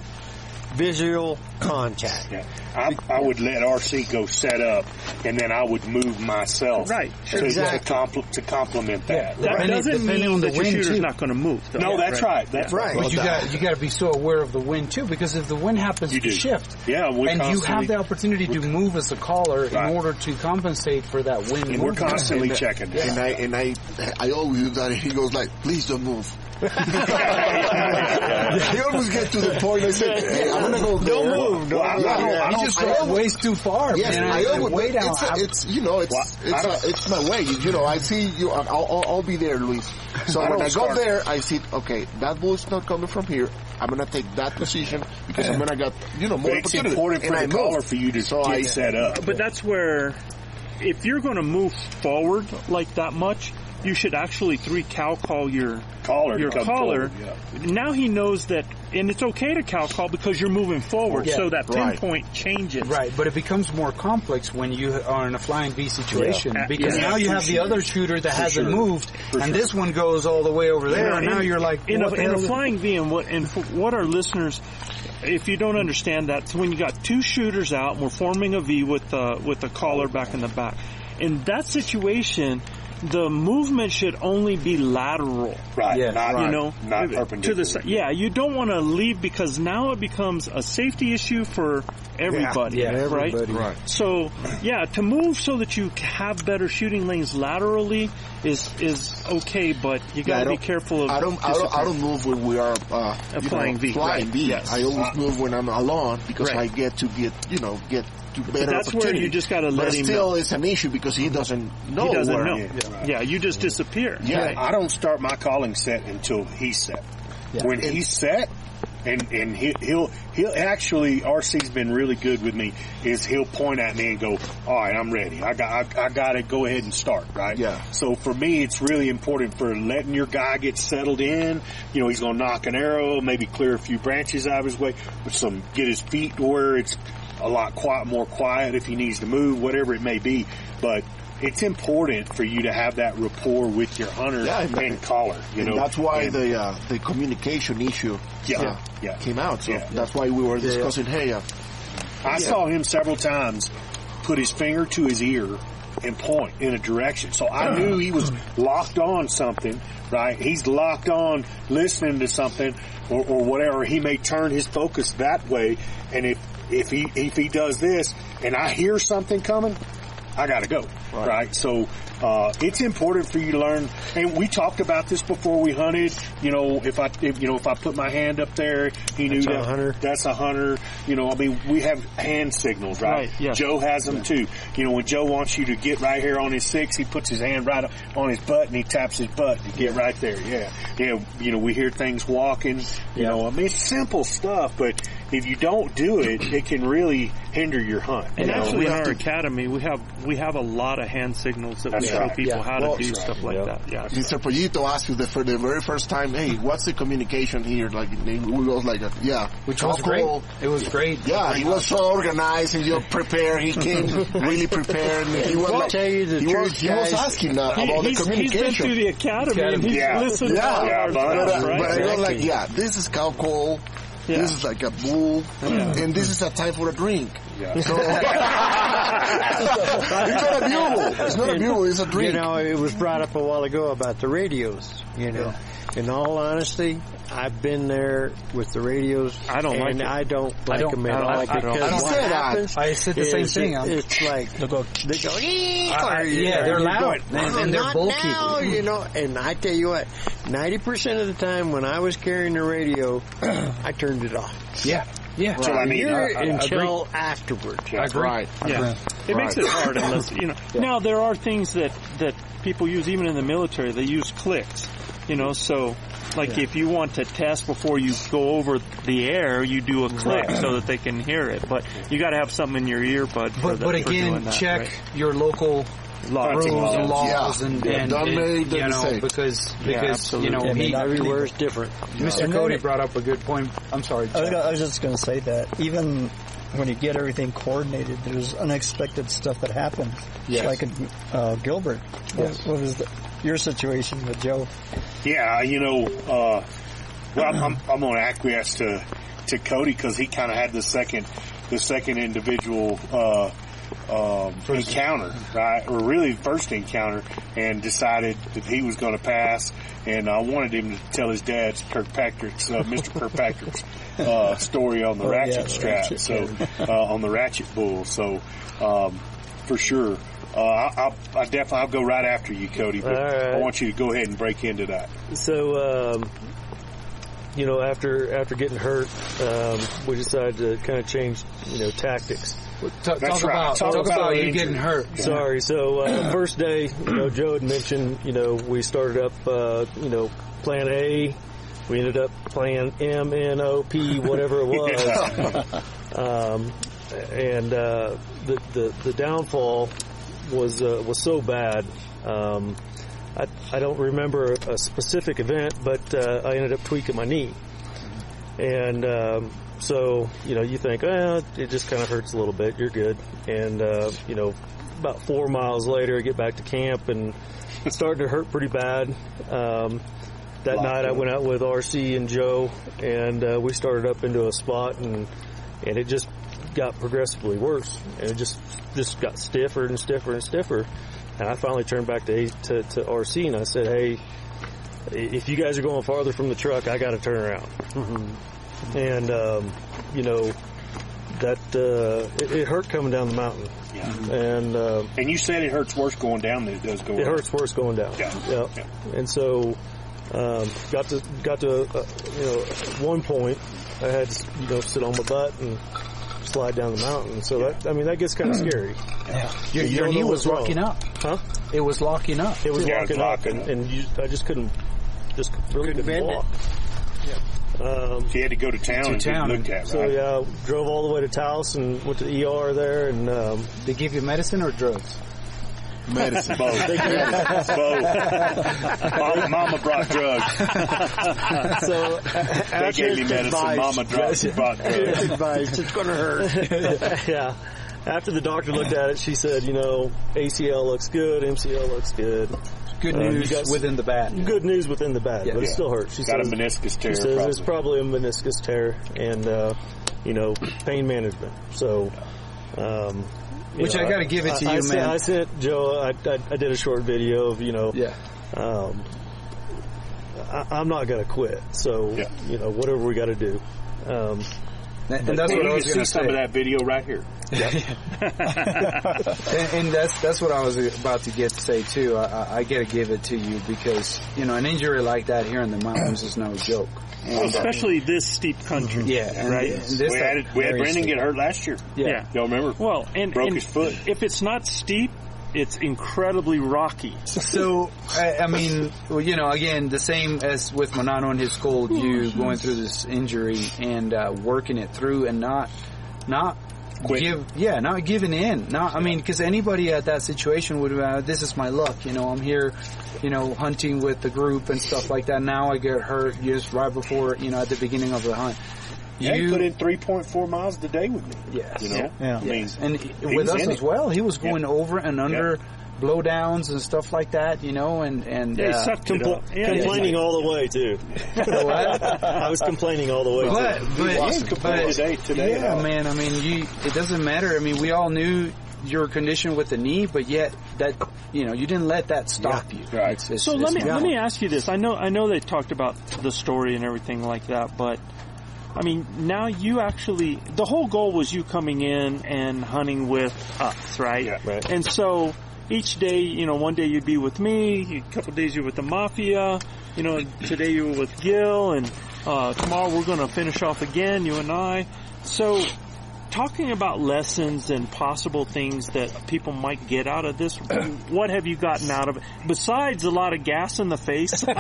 visual contact. Yeah. I, I would let R C go set up, and then I would move myself. Right. To, Exactly. to, compl- to complement that. That Right. doesn't Depending mean on the that your wind, shooter's too. not going to move. Though. No, Yeah, that's right. That's Right. right. But you got you got to be so aware of the wind too, because if the wind happens You to do. shift, Yeah, we're and you have constantly- the opportunity to move as a caller Right. in order to compensate for that wind. And we're movement. constantly And, uh, checking that. And I and I I always do that. And he goes like, "Please don't move." He always gets to the point. I said, "Hey, I'm gonna go there." Don't move. Don't Well, I- move. I don't- Yeah. I You don't- just I go always- ways too far. Yes, man. I always. way down. It's, a, it's you know, it's Well, I it's don't- a, it's my way. You know, I see you. I'll I'll, I'll be there, Luis. So I when don't I go start- there, I see. Okay, that bull's not coming from here. I'm gonna take that position because I'm gonna get you know more But it's opportunity. important for And I the move. caller for you to So get I- set up. But that's where, if you're going to move forward like that much, you should actually three cow call your Caller to your come caller. forward, Now he knows that, and it's okay to cow call because you're moving forward, Yeah, so that right. pinpoint changes. Right, but it becomes more complex when you are in a flying V situation Yeah. because Yeah. now you For have the sure. other shooter that hasn't sure. moved, For and sure. this one goes all the way over there, Yeah, and now in- you're like, in what a, the in hell a is- flying V, and what and for what our listeners, if you don't understand that, so when you got two shooters out, and we're forming a V with the with the caller back in the back. In that situation, the movement should only be lateral. Right. Yes, not, You know, not to perpendicular. the side. Yeah, you don't want to leave because now it becomes a safety issue for everybody, Yeah, right? everybody. Right. So, yeah, to move so that you have better shooting lanes laterally is is okay, but you got to Yeah, I be don't- careful of I don't, I don't, I don't move when we are uh, A you flying know, V, Flying right. V. Yes. I always Uh, move when I'm alone because Right. I get to get, you know, get to better that's where opportunity. you just gotta let but him still, know. it's an issue because he doesn't know. He doesn't where. know. Yeah, Yeah, right. you just disappear. Yeah, Right. I don't start my calling set until he's set. When he's set, and and he, he'll he'll actually R C's been really good with me. Is he'll point at me and go, "All right, I'm ready. I got I, I got to go ahead and start." Right. Yeah. So for me, it's really important for letting your guy get settled in. You know, he's going to knock an arrow, maybe clear a few branches out of his way, with some get his feet to where it's a lot quiet, more quiet if he needs to move, whatever it may be. But it's important for you to have that rapport with your hunter Yeah, and, and- caller. You And know, that's why And- the uh, the communication issue Yeah. uh, Yeah. came out. So Yeah. that's why we were discussing. Hey, uh, I saw him several times put his finger to his ear and point in a direction. So I knew he was locked on something, right? He's locked on listening to something or, or whatever. He may turn his focus that way. And if, if he, if he does this and I hear something coming, I got to go, right? right? So uh, it's important for you to learn. And we talked about this before we hunted. You know, if I, if, you know, if I put my hand up there, he knew that's that a hunter. That's a hunter. You know, I mean, we have hand signals, right? Right, yes. Joe has them too. You know, when Joe wants you to get right here on his six, he puts his hand right on his butt and he taps his butt to get right there. Yeah, yeah. You know, we hear things walking. You yeah. know, I mean, it's simple stuff, but if you don't do it, it can really hinder your hunt. And you know? actually, in our to, academy, we have we have a lot of hand signals that we show right. people yeah. how well, to do right. stuff like yeah. that. Yeah, Mister Pollito asked you the, for the very first time, hey, what's the communication here? Like, we was like, yeah. Which was cool. great. It was great. Yeah, he was so organized and you prepared. He came really prepared. And he was I'll like, tell you the he truth, was, he guys. was asking uh, he, about he's, the communication. he's been through the academy, academy. and he's Yeah. listened Yeah, to all yeah, our but, stuff, But, uh, right? but I was Exactly. like, yeah, this is cow call. Yeah. This is like a bull, and this is a time for a drink. Yeah. So, it's not a bugle. It's not a bugle. It's a drink. You know, it was brought up a while ago about the radios. You know, in all honesty, I've been there with the radios. I don't like and it. I don't like I don't- them at I don't all like- I don't- because I don't what say that. happens I said the same is thing. it- I'm- it's like They'll go. they go. "Eek," I- or, yeah, or they're you're loud, going, and- "Oh, and they're not bulky." now," you know. And I tell you what, ninety percent of the time when I was carrying the radio, I turned it off. Yeah. Yeah. Until I need Here it. I- I until afterwards. That's right. Yeah, it makes it hard unless you know. Now there are things that that people use even in the military. They use clicks, you know. So, like if you want to test before you go over the air, you do a click so that they can hear it. But you got to have something in your earbud. For But, the, but for again, doing that, check right? your local Laws. rules laws. and laws Yeah. and, Yeah, and, don't and, make the you know, mistake. because, Yeah, because you know, absolutely. he, Yeah, Everywhere is different. Mister And Cody then- brought up a good point. I'm sorry, I was, Jeff. gonna, I was just going to say that even when you get everything coordinated, there's unexpected stuff that happens. Yes. Like in, uh, Gilbert. Yes. What, what was the, your situation with Joe? Yeah, you know, uh, well, I'm, I'm going to acquiesce to to Cody because he kind of had the second the second individual uh, um, encounter, right, or really first encounter, and decided that he was going to pass. And I wanted him to tell his dad's Kirkpatrick's, uh, Mister Kirkpatrick's uh, story on the Oh, ratchet yeah, the strap, ratchet so uh, on the ratchet bull. So um, for sure. Uh, I, I'll, I definitely, I'll go right after you, Cody, but All right. I want you to go ahead and break into that. So, um, you know, after after getting hurt, um, we decided to kind of change, you know, tactics. Talk, That's talk right. about Talk talk about about you injury. getting hurt. Sorry. So, uh, first day, you know, Joe had mentioned, you know, we started up, uh, you know, plan A. We ended up playing M N O P, whatever it was. um, and uh, the, the the downfall was uh, was so bad. Um, I I don't remember a specific event, but uh, I ended up tweaking my knee, and um, so you know you think, well, it just kind of hurts a little bit. You're good, and uh, you know about four miles later, I get back to camp and it's starting to hurt pretty bad. Um, that night, I went out with R C and Joe, and uh, we started up into a spot, and and it just got progressively worse, and it just just got stiffer and stiffer and stiffer. And I finally turned back to, to to R C and I said, "Hey, if you guys are going farther from the truck, I got to turn around." Mm-hmm. And um, you know that uh, it, it hurt coming down the mountain. Yeah. And uh, and you said it hurts worse going down than it does going it up. hurts worse going down. Yeah. Yep. Yeah. And so um, got to got to uh, you know at one point I had to you know sit on my butt and slide down the mountain. So that I mean that gets kind of scary. Yeah. Your, You your don't knee know was what's locking wrong. up. Huh? It was locking up. It was Yeah, locking it's up, locking and, up. and you, I just couldn't just really Couldn't couldn't bend it. walk. Um, So you had to go to town To and town. get looked at, so right? yeah, drove all the way to Taos and went to the E R there, and um, They give you medicine or drugs? Medicine. Both. Both. Mama, Mama brought drugs. so They gave me medicine. Mama dropped, brought drugs. Advice. It's going to hurt. yeah. After the doctor looked at it, she said, you know, A C L looks good, M C L looks good. Good Uh, you news got- within the bat. Good news within the bad, Yeah. but it Yeah. still hurts. She Got a says, meniscus tear. she says it's probably. probably a meniscus tear and, uh, you know, pain management. So, um, you Which know, I gotta give it to I, you, I sent, man. I sent Joe, I, I, I did a short video of, you know, Yeah. um, I, I'm not going to quit. So, Yeah. you know, whatever we got to do. Um, And, and that's well, what I was going to see say. some of that video right here. and, and that's that's what I was about to get to say too. I, I, I got to give it to you because you know an injury like that here in the mountains is no joke, and, well, especially uh, this steep country. Yeah, and, right. And this we had we had Brendan get hurt last year. Yeah, yeah. Y'all remember? Well, and broke and his foot. If it's not steep, it's incredibly rocky. So, I, I mean, well, you know, again, the same as with Manano and his goal, you going through this injury and uh, working it through and not, not Quit. give, yeah, not giving in. Not, I mean, because anybody at that situation would, uh, this is my luck, you know, I'm here, you know, hunting with the group and stuff like that. Now I get hurt just right before, you know, at the beginning of the hunt. Yeah, you he put in three point four miles a day with me. Yes. You know? Yeah. I mean, Yes. And he with was us in as it. well, he was going Yeah. over and under Yeah. blowdowns and stuff like that, you know, and, and, Yeah, he uh, sucked it Compl- up. Yeah, complaining yeah. all the way too. what? I was complaining all the way. But, too. but, lost complaining but- today- today yeah, at all. man. I mean, you. It doesn't matter. I mean, we all knew your condition with the knee, but yet that you know you didn't let that stop you. Right. It's, it's, So it's let me valid. let me ask you this. I know I know they talked about the story and everything like that, but I mean now you actually the whole goal was you coming in and hunting with us, right? Yeah. Right. And so each day, you know, one day you'd be with me, a couple of days you're with the Mafia, you know, today you were with Gil, and uh, tomorrow we're going to finish off again, you and I. So talking about lessons and possible things that people might get out of this, what have you gotten out of it? Besides a lot of gas in the face. Oh,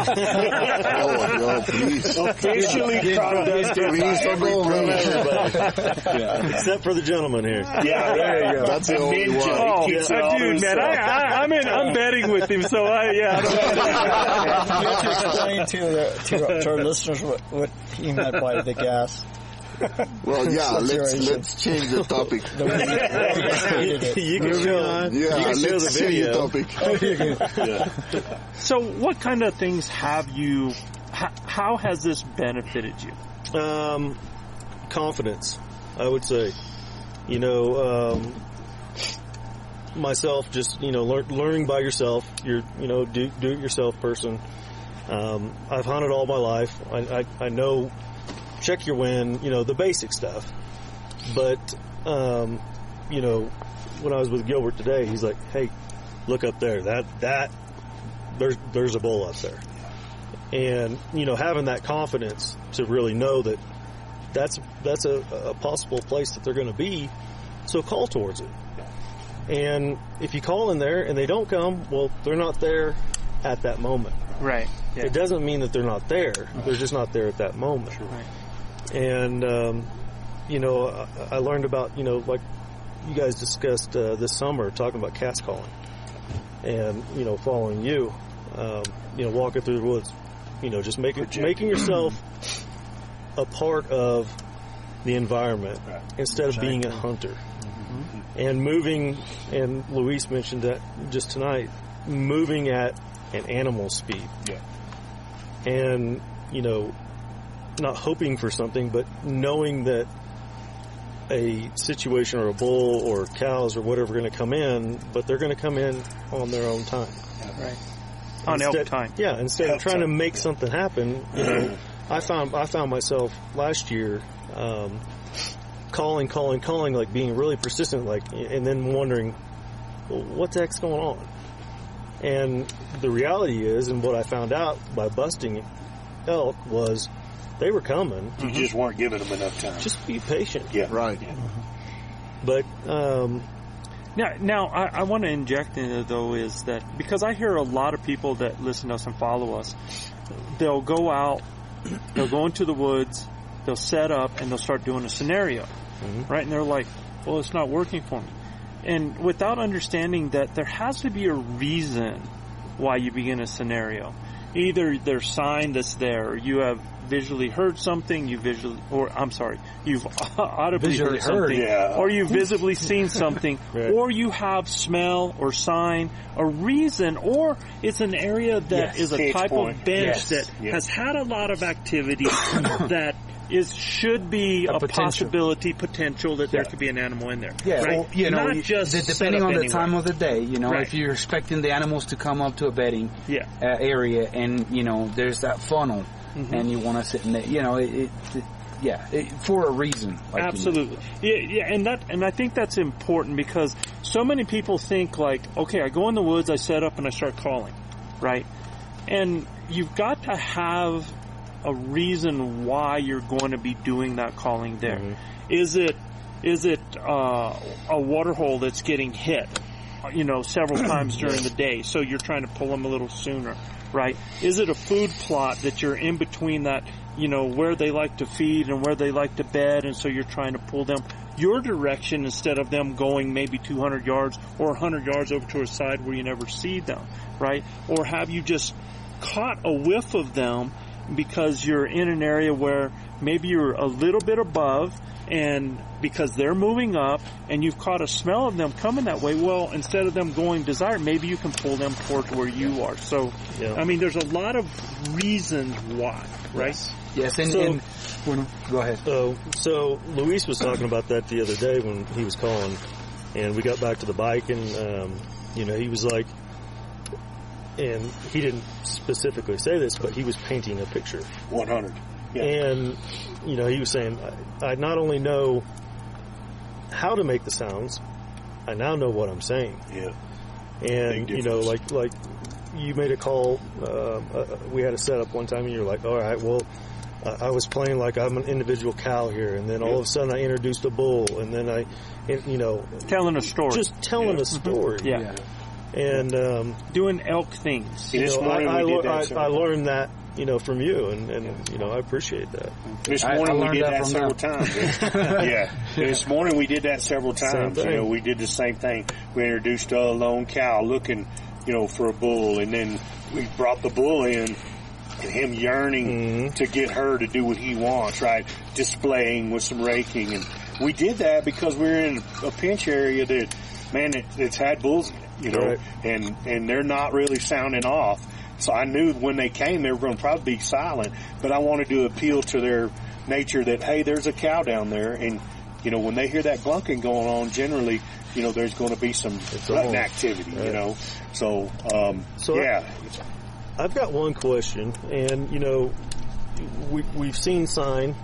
no, please. Officially productive Please don't go away. Yeah. Except for the gentleman here. Yeah, there you go. That's the only Ninja. one. Oh, He keeps uh, it all to dude, man, I, himself. I, I'm in, I'm betting with him, so I, yeah. I don't You have to explain to, the, to, to our listeners what, what he meant by the gas. Well, yeah, let's Situation. let's change the topic. The way you- the way you stated it. You can show, Yeah, you can show let's the change video. the topic. So what kind of things have you, how, how has this benefited you? Um, confidence, I would say. You know, um, myself, just you know, lear- learning by yourself. You're, you know, do do it yourself person. Um, I've hunted all my life. I, I I know, check your wind. You know, the basic stuff. But um, you know, when I was with Gilbert today, he's like, "Hey, look up there. That that there's there's a bull up there." And you know, having that confidence to really know that that's that's a, a possible place that they're going to be, so call towards it. And if you call in there and they don't come, well, they're not there at that moment. Right. Yeah. It doesn't mean that they're not there. They're just not there at that moment. Right. And um, you know, I, I learned about, you know, like you guys discussed uh, this summer, talking about cast calling, and you know, following you, um, you know, walking through the woods, you know, just making making yourself a part of the environment Right. instead of being a hunter. Mm-hmm. And moving, and Luis mentioned that just tonight, moving at an animal speed. Yeah. And, you know, not hoping for something, but knowing that a situation or a bull or cows or whatever are going to come in, but they're going to come in on their own time. Right. On Instead- elk time. Yeah, instead Elk of trying to time. make something happen, you know, I found I found myself last year um, calling, calling, calling, like being really persistent, like, and then wondering, well, what the heck's going on? And the reality is, and what I found out by busting elk was, they were coming. You just weren't giving them enough time. Just be patient. Yeah. Right. But um, Now, now I, I want to inject in it, though, is that because I hear a lot of people that listen to us and follow us, they'll go out, they'll go into the woods, they'll set up, and they'll start doing a scenario, mm-hmm. right? And they're like, well, it's not working for me. And without understanding that there has to be a reason why you begin a scenario. Either there's sign that's there, or you have visually heard something, you visually, or I'm sorry, you've audibly Visually heard heard, something, yeah. or you've visibly seen something, Right. or you have smell or sign, a reason, or it's an area that Yes. is a Pitch type point. of bench Yes. that Yeah. has had a lot of activity that is should be A a, potential. possibility, potential that there Yeah. could be an animal in there. Yeah, right? well, you know, not you- just the- set depending up on the anywhere. time of the day, you know, Right. if you're expecting the animals to come up to a bedding Yeah. uh, area, and you know, there's that funnel, Mhm. and you want to sit in there, you know, it, it, yeah, it, for a reason. Like Absolutely. Yeah, yeah, and that, and I think that's important because so many people think like, okay, I go in the woods, I set up, and I start calling, right? And you've got to have a reason why you're going to be doing that calling there. Mm-hmm. Is it, is it uh, a water hole that's getting hit, you know, several times during the day, so you're trying to pull them a little sooner, right? Is it a food plot that you're in between that, you know, where they like to feed and where they like to bed, and so you're trying to pull them your direction instead of them going maybe two hundred yards or one hundred yards over to a side where you never see them, right? Or have you just caught a whiff of them because you're in an area where maybe you're a little bit above, and because they're moving up and you've caught a smell of them coming that way, well, instead of them going desired, maybe you can pull them towards where you are. So, yeah. I mean, there's a lot of reasons why, right? Yes, yes and, so, and when, go ahead. So, so Luis was talking about that the other day when he was calling, and we got back to the bike, and, um, you know, he was like, and he didn't specifically say this, but he was painting a picture. one hundred. Yeah. And, you know, he was saying, I, I not only know how to make the sounds, I now know what I'm saying. Yeah. And, you know, like, like you made a call, uh, uh, we had a setup one time, and you're like, all right, well, uh, I was playing like I'm an individual cow here, and then all yeah. of a sudden I introduced a bull, and then I, you know. Telling a story. Just telling yeah. a story. Yeah. yeah. And, um. Doing elk things. You this know, morning I, we I, did that I, I learned that, you know, from you, and, and you know, I appreciate that. This I, morning I we did that, that several them. times. yeah. This morning we did that several times. You know, we did the same thing. We introduced a lone cow looking, you know, for a bull, and then we brought the bull in, and him yearning mm-hmm. to get her to do what he wants, right? Displaying with some raking, and we did that because we were in a pinch area that, man, it, it's had bulls in it, you know, right. and and they're not really sounding off. So I knew when they came, they were going to probably be silent, but I wanted to appeal to their nature that, hey, there's a cow down there, and, you know, when they hear that glunking going on, generally, you know, there's going to be some hunting activity, right. you know. So, um, so yeah. I've got one question, and, you know, we, we've seen sign,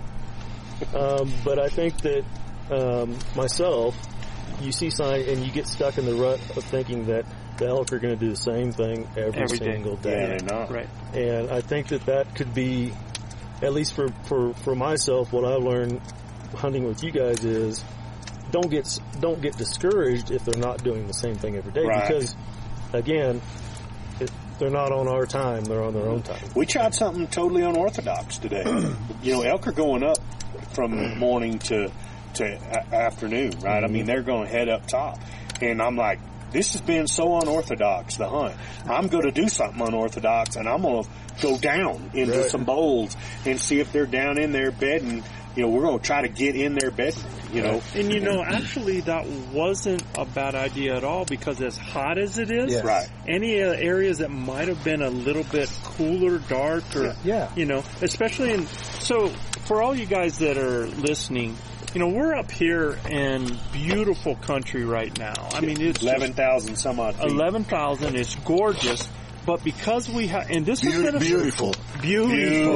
um, but I think that um, myself, you see sign and you get stuck in the rut of thinking that the elk are going to do the same thing every, every single day. day. Yeah, they're not. Right. And I think that that could be, at least for, for, for myself, what I learned hunting with you guys is don't get don't get discouraged if they're not doing the same thing every day. Right. Because, again, it, they're not on our time; they're on their own time. We tried something totally unorthodox today. You know, elk are going up from morning to to a- afternoon, right? Mm-hmm. I mean, they're going to head up top, and I'm like, this has been so unorthodox, the hunt. I'm going to do something unorthodox, and I'm going to go down into right. some bowls and see if they're down in their bedding. You know, we're going to try to get in their bedroom, you know. And, you know, actually that wasn't a bad idea at all because as hot as it is, yes. right. any uh, areas that might have been a little bit cooler, dark, or, yeah. you know, especially in, so for all you guys that are listening, you know, we're up here in beautiful country right now. I mean, it's eleven thousand some odd feet. eleven thousand. It's gorgeous. But because we have, and this Be- has been a beautiful. beautiful,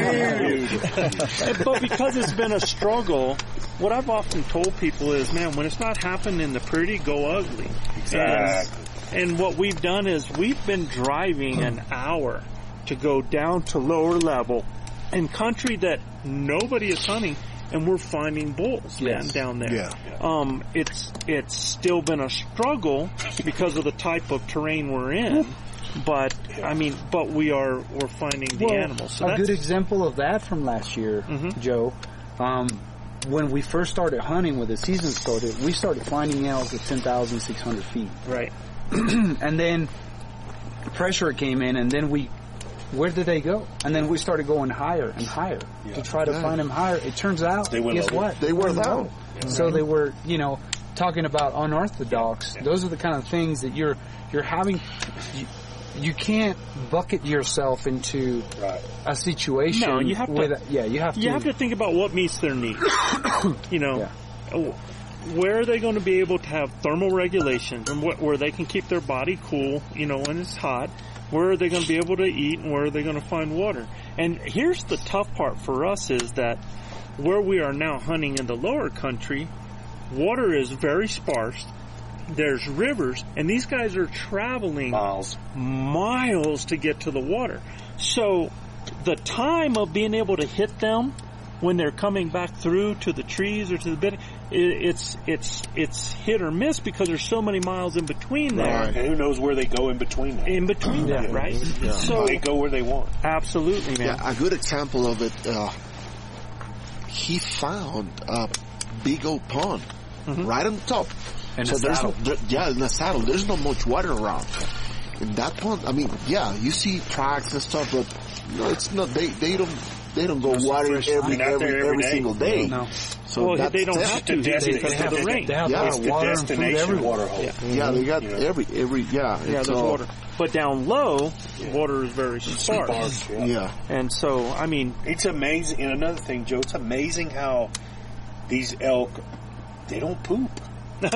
Beautiful. but because it's been a struggle, what I've often told people is, man, when it's not happening the pretty, go ugly. Exactly. And, and what we've done is we've been driving an hour to go down to lower level in country that nobody is hunting, and we're finding bulls, man, yes. down there. Yeah. Um, it's it's still been a struggle because of the type of terrain we're in. But I mean, but we are we're finding the well, animals. So a that's, good example of that from last year, mm-hmm. Joe. Um, when we first started hunting, when the season started, we started finding elk at ten thousand six hundred feet. Right. And then pressure came in, and then we, where did they go? And then we started going higher and higher yeah. to try to yeah. find them higher. It turns out, They went guess lower. what? They were low. low. Yeah. So they were, you know, talking about unorthodox. Yeah. Those are the kind of things that you're you're having. You, You can't bucket yourself into right. a situation. No, you have to. With, yeah, you have to. You have to think about what meets their needs. You know, Yeah. where are they going to be able to have thermal regulations and wh- where they can keep their body cool, you know, when it's hot? Where are they going to be able to eat, and where are they going to find water? And here's the tough part for us is that where we are now hunting in the lower country, water is very sparse. There's rivers, and these guys are traveling miles, miles to get to the water. So the time of being able to hit them when they're coming back through to the trees or to the bedding, it's it's it's hit or miss because there's so many miles in between there. Right. And who knows where they go in between that? In between that, right? Yeah. So they go where they want. Absolutely, man. Yeah, a good example of it. Uh, he found a big old pond mm-hmm. right on top. In so a there's saddle. no, there, yeah, in the saddle. There's not much water around. In that pond, I mean, yeah, you see tracks and stuff, but no, it's not. They they don't they don't go watering every every, every, every single day. No. So well, that's, they don't that's have to the because of the rain. They have yeah, it's the water destination and food water hole. Yeah, mm-hmm. yeah they got you know. every every yeah. Yeah, it's there's all, water. But down low, Yeah. water is very sparse. Sparse, yeah. Yeah. And so, I mean, It's amazing. And another thing, Joe, it's amazing how these elk, they don't poop. Man,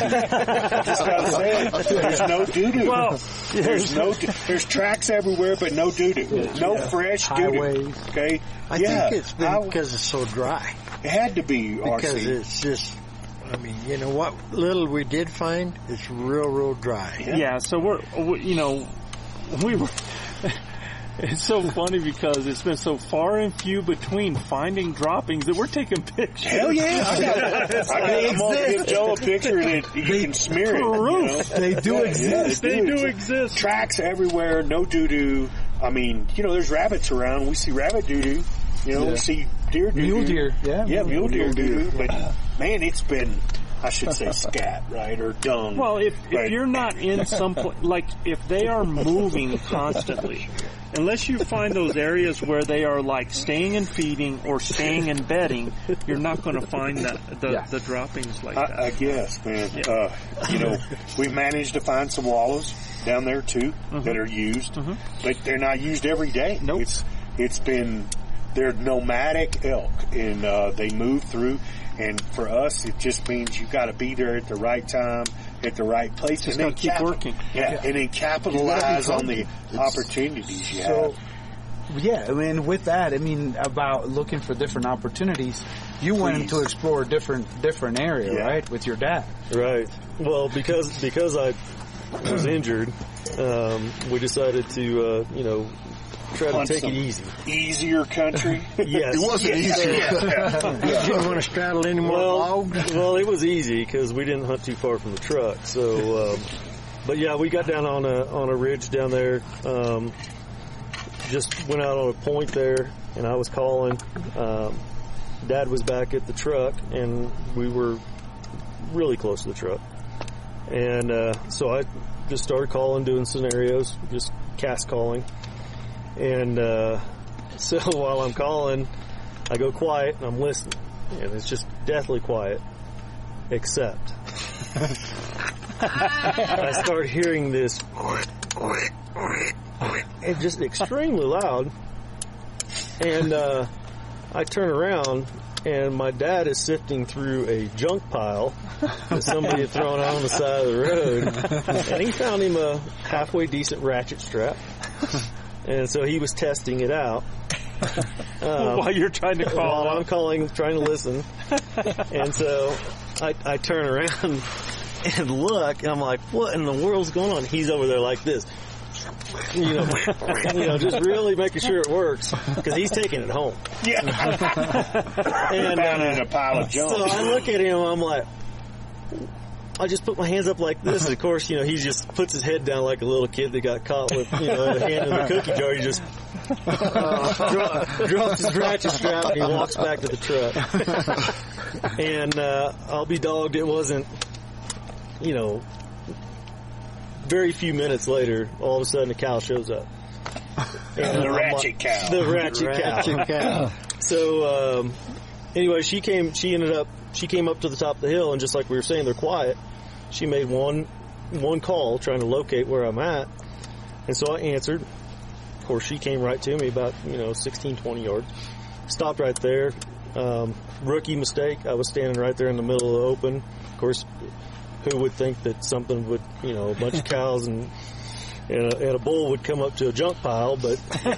I just gotta say it. There's no doo doo. Well, there's no there's tracks everywhere, but no doo doo. No Yeah. fresh doo doo. Highways. Okay, I yeah, think it's been I- because it's so dry. it had to be Because R C. it's just, I mean, you know what little we did find, it's real, real dry. Yeah. yeah, so we're, we, you know, we were, it's so funny because it's been so far and few between finding droppings that we're taking pictures. Hell yeah! I got, I got, I'm gonna give Joe a picture that you can smear it. You know? They do Yeah, exist. They do exist. Tracks everywhere, no doo doo. I mean, you know, there's rabbits around. We see rabbit doo doo. You know, Yeah. we see deer doo doo. Mule deer, yeah. Yeah, mule deer Mule deer. doo doo. But man, it's been, I should say scat, right? Or dung. Well, if, Right. if you're not in some place, like if they are moving constantly, unless you find those areas where they are like staying and feeding or staying and bedding, you're not going to find that, the, Yeah. the droppings like that. I, I guess, man. Yeah. Uh, you know, we've managed to find some wallows down there too Mhm. that are used, Mhm. but they're not used every day. Nope. It's it's been they're nomadic elk, and uh, they move through. And for us, it just means you got to be there at the right time, at the right place, Just and then gotta keep capi- working. Yeah, Yeah. and then capitalize on the It's- opportunities you So, have. yeah, I mean, with that, I mean, about looking for different opportunities, you went Please. to explore a different, different area, Yeah. right, with your dad. Right. Well, because because I was injured, um, we decided to uh, you know try to On take some it easy. Easier country. Yes. It wasn't easy. You didn't want to straddle any more Well, logs? well, it was easy because we didn't hunt too far from the truck. So, um, but yeah, we got down on a on a ridge down there. Um, just went out on a point there, and I was calling. Um, Dad was back at the truck, and we were really close to the truck. And uh, so I just started calling, doing scenarios, just cast calling. And uh, so while I'm calling, I go quiet and I'm listening, and it's just deathly quiet, except I start hearing this, and just extremely loud, and uh, I turn around, and my dad is sifting through a junk pile that somebody had thrown out on the side of the road, and he found him a halfway decent ratchet strap. And so he was testing it out. Um, While you're trying to call. While I'm calling, trying to listen. And so I, I turn around and look, and I'm like, what in the world's going on? He's over there like this. You know, you know, just really making sure it works, because he's taking it home. Yeah. And Found uh, in a pile of junk. so I look at him, I'm like, I just put my hands up like this. And of course, you know, he just puts his head down like a little kid that got caught with, you know, the hand in the cookie jar. He just uh, dro- drops his ratchet strap and he walks back to the truck. And uh, I'll be dogged, it wasn't, you know, very few minutes later, all of a sudden a cow shows up. And The I'm ratchet like- cow. The ratchet, Ratchet cow. cow. So, um, anyway, she came, she ended up, she came up to the top of the hill, and just like we were saying, they're quiet. She made one, one call trying to locate where I'm at. And so I answered. Of course, she came right to me about, you know, sixteen, twenty yards. Stopped right there. Um, rookie mistake. I was standing right there in the middle of the open. Of course, who would think that something would, you know, a bunch of cows and and a, and a bull would come up to a junk pile, but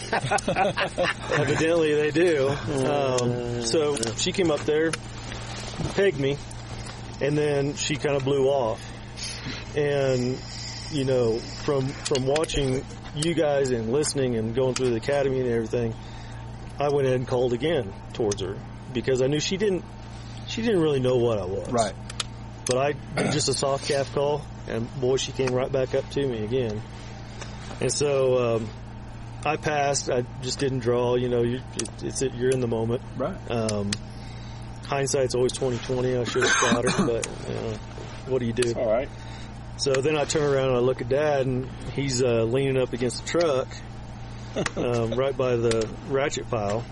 evidently they do. Um, so she came up there, pegged me, and then she kind of blew off. And, you know, from from watching you guys and listening and going through the academy and everything, I went ahead and called again towards her because I knew she didn't she didn't really know what I was. Right. But I did just a soft calf call, and boy, she came right back up to me again. And so um, I passed. I just didn't draw. You know, you, it, it's it, you're in the moment. Right. Um, hindsight's always twenty twenty. I should have shot her, but you know, what do you do? All right. So then I turn around and I look at Dad, and he's uh, leaning up against the truck, um, right by the ratchet pile,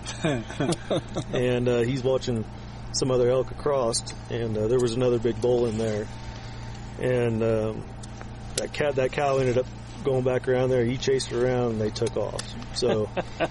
and uh, he's watching some other elk across, and uh, there was another big bull in there, and um, that cat, that cow ended up going back around there. He chased her around, and they took off. So.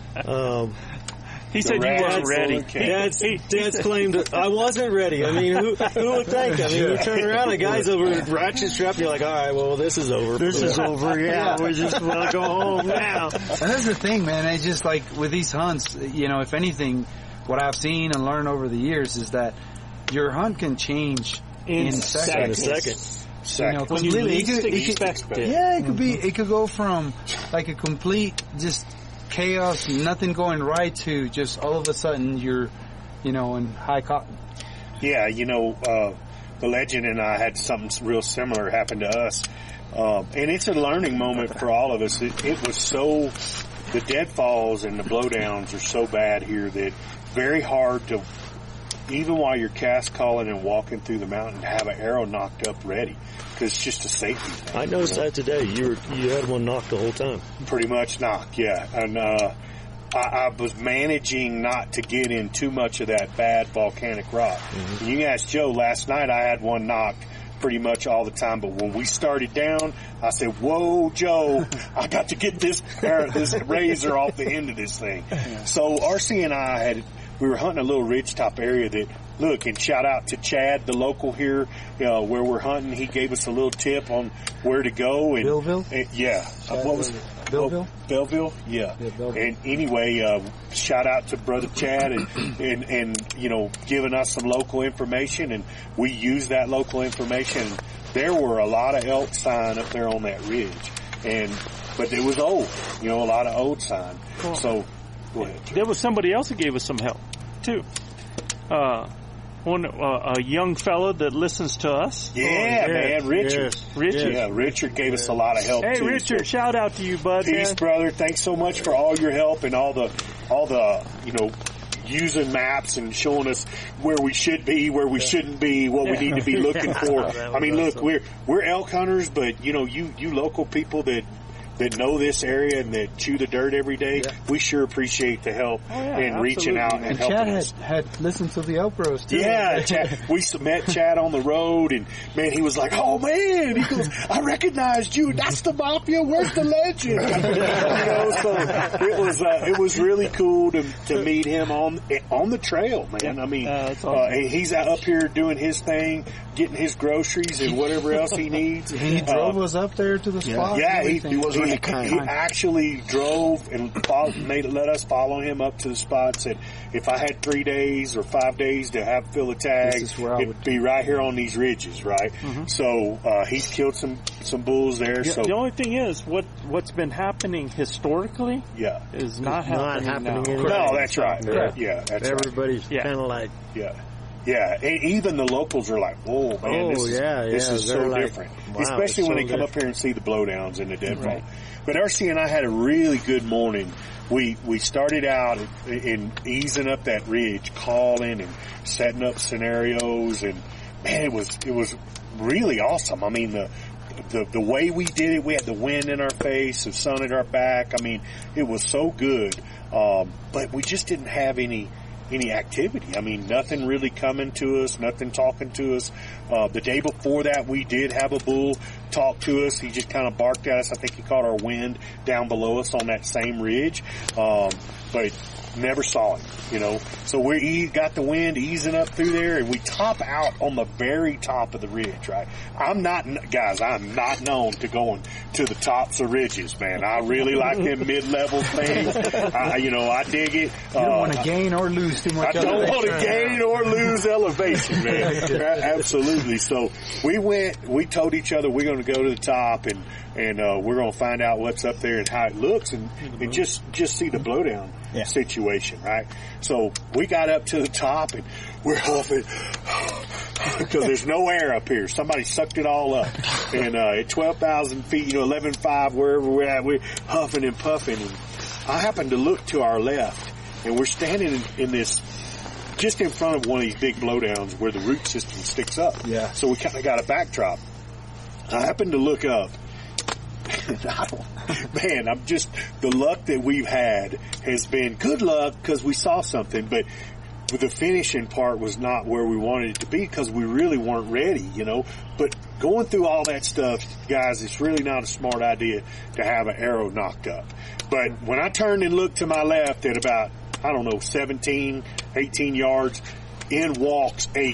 Um, He said you weren't ready. Dad's, Dad's claimed I wasn't ready. I mean, who, who would think? I mean, you turn around, the guy's over ratchet strap, and you're like, all right, well, this is over. This is over, yeah. We just want to go home now. And that's the thing, man. I just, like, with these hunts, you know, if anything, what I've seen and learned over the years is that your hunt can change in, in seconds. In a second. You know, when you completely. least It could, it could, expect it. yeah, it could be. It could go from like a complete just chaos, nothing going right, to just all of a sudden you're, you know, in high cotton. Yeah, you know, uh, the legend and I had something real similar happen to us, um, and it's a learning moment for all of us. It, it was so, the deadfalls and the blowdowns are so bad here that very hard to, even while you're cast calling and walking through the mountain, to have an arrow knocked up ready, because it's just a safety thing. I noticed you know? that today. You were you had one knocked the whole time. Pretty much knocked, yeah. And uh, I, I was managing not to get in too much of that bad volcanic rock. Mm-hmm. You can ask Joe. Last night I had one knocked pretty much all the time, but when we started down, I said, "Whoa, Joe, I got to get this this razor off the end of this thing." Yeah. So R C and I had. We were hunting a little ridgetop area that, look, and shout out to Chad, the local here, you know, where we're hunting. He gave us a little tip on where to go. And, Belleville? And, yeah. Uh, what was it? Belleville? Oh, Belleville? Yeah. yeah Belleville. And anyway, uh, shout out to Brother Chad and, and, and, you know, giving us some local information. And we used that local information. There were a lot of elk sign up there on that ridge. And, but it was old, you know, a lot of old sign. Cool. So, go ahead. There was somebody else that gave us some help, too. Uh, one, uh, a young fella that listens to us. Yeah, oh, yes, man, Richard. Yes, Richard. Yeah, Richard gave us a lot of help, hey, too. Hey, Richard, so, shout out to you, bud. Peace, man. brother. Thanks so much for all your help and all the, all the, you know, using maps and showing us where we should be, where we yeah. shouldn't be, what yeah. we need to be looking for. I mean, look, awesome. we're, we're elk hunters, but, you know, you, you local people that, that know this area and that chew the dirt every day, yeah. we sure appreciate the help oh, yeah, and reaching out and, and helping Chad us. Had, had listened to the Elk Bros too. Yeah, Chad, we met Chad on the road, and man, he was like, "Oh man," he goes, "I recognized you. That's the Mafia. Where's the legend?" You know, so it was uh, it was really cool to to meet him on on the trail, man. Yeah. I mean, uh, awesome. uh, he's out up here doing his thing, getting his groceries and whatever else he needs. He drove uh, us up there to the spot. Yeah, he, he was. He, he actually drove and followed, made let us follow him up to the spot. Said if I had three days or five days to have fill a tag, it'd be right here on these ridges, right? Mm-hmm. So uh, he's killed some some bulls there. Yeah, so the only thing is, what what's been happening historically, yeah, is not, not happening, happening now. No, that's right. Yeah, yeah that's everybody's right. kind of like yeah. Yeah, and even the locals are like, "Whoa, man, oh, this is, yeah, this yeah. is so like, different." Wow, Especially when so they come good. up here and see the blowdowns and the deadfall. Right. But R C and I had a really good morning. We we started out in, in easing up that ridge, calling and setting up scenarios, and man, it was it was really awesome. I mean, the the the way we did it, we had the wind in our face, the sun at our back. I mean, it was so good. Um, but we just didn't have any. any activity. I mean, nothing really coming to us, nothing talking to us. Uh, the day before that, we did have a bull talk to us. He just kind of barked at us. I think he caught our wind down below us on that same ridge. Um, but never saw him, you know. So we e- got the wind easing up through there, and we top out on the very top of the ridge, right? I'm not, guys, I'm not known to going to the tops of ridges, man. I really like them mid-level things. I, you know, I dig it. You don't uh, want to gain or lose too much I don't elevation. want to gain or lose elevation, man. Absolutely. So we went, we told each other we're going to go to the top, and, and uh, we're going to find out what's up there and how it looks, and, and just, just see the blowdown yeah. situation, right? So we got up to the top, and we're huffing because there's no air up here. Somebody sucked it all up. And uh, at twelve thousand feet, you know, eleven five, wherever we're at, we're huffing and puffing. And I happened to look to our left, and we're standing in, in this, just in front of one of these big blowdowns where the root system sticks up. Yeah. So we kind of got a backdrop. I happened to look up. I don't, man, I'm just, the luck that we've had has been good luck because we saw something, but the finishing part was not where we wanted it to be because we really weren't ready, you know. But going through all that stuff, guys, it's really not a smart idea to have an arrow knocked up. But when I turned and looked to my left at about, I don't know, seventeen, eighteen yards, in walks a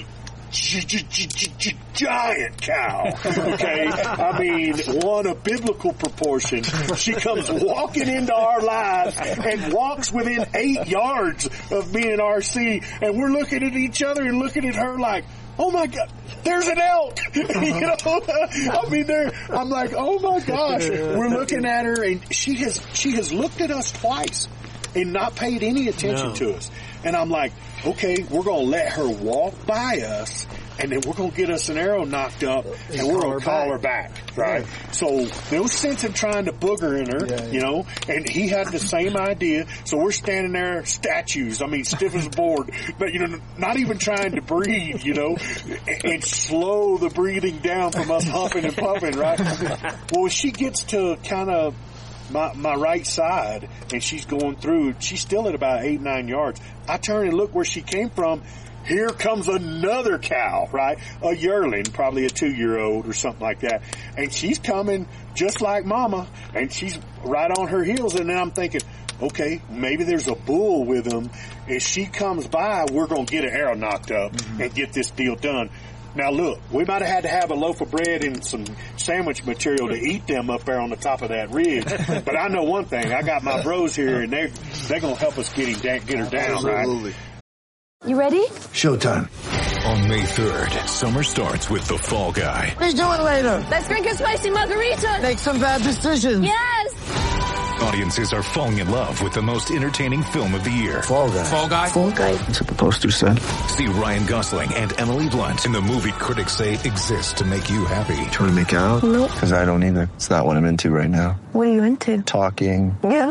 giant cow. Okay, I mean, one of biblical proportion. She comes walking into our lives and walks within eight yards of me and R C, and we're looking at each other and looking at her like, oh my God, there's an elk. You know, I mean, there. I'm like, oh my gosh. We're looking at her, and she has she has looked at us twice and not paid any attention No. to us. And I'm like, okay, we're going to let her walk by us, and then we're going to get us an arrow knocked up, and, and we're going to call her back, right? Yeah. So there was sense in trying to booger in her, yeah, yeah. you know, and he had the same idea. So we're standing there, statues, I mean, stiff as a board, but, you know, not even trying to breathe, you know, and slow the breathing down from us huffing and puffing, right? Well, she gets to kind of my my right side, and she's going through. She's still at about eight, nine yards. I turn and look where she came from. Here comes another cow, right? A yearling, probably a two-year-old or something like that. And she's coming just like Mama, and she's right on her heels. And then I'm thinking, okay, maybe there's a bull with them. If she comes by, we're going to get an arrow knocked up mm-hmm. and get this deal done. Now, look, we might have had to have a loaf of bread and some sandwich material to eat them up there on the top of that ridge. But I know one thing. I got my bros here, and they're, they're going to help us get, him down, get her down, Absolutely. Right? You ready? Showtime. On May third, summer starts with The Fall Guy. Let's do it later. Let's drink a spicy margarita. Make some bad decisions. Yes. Audiences are falling in love with the most entertaining film of the year. Fall Guy. Fall Guy? Fall Guy. That's what the poster said. See Ryan Gosling and Emily Blunt in the movie critics say exists to make you happy. Trying to make it out? Nope. Because I don't either. It's not what I'm into right now. What are you into? Talking. Yeah.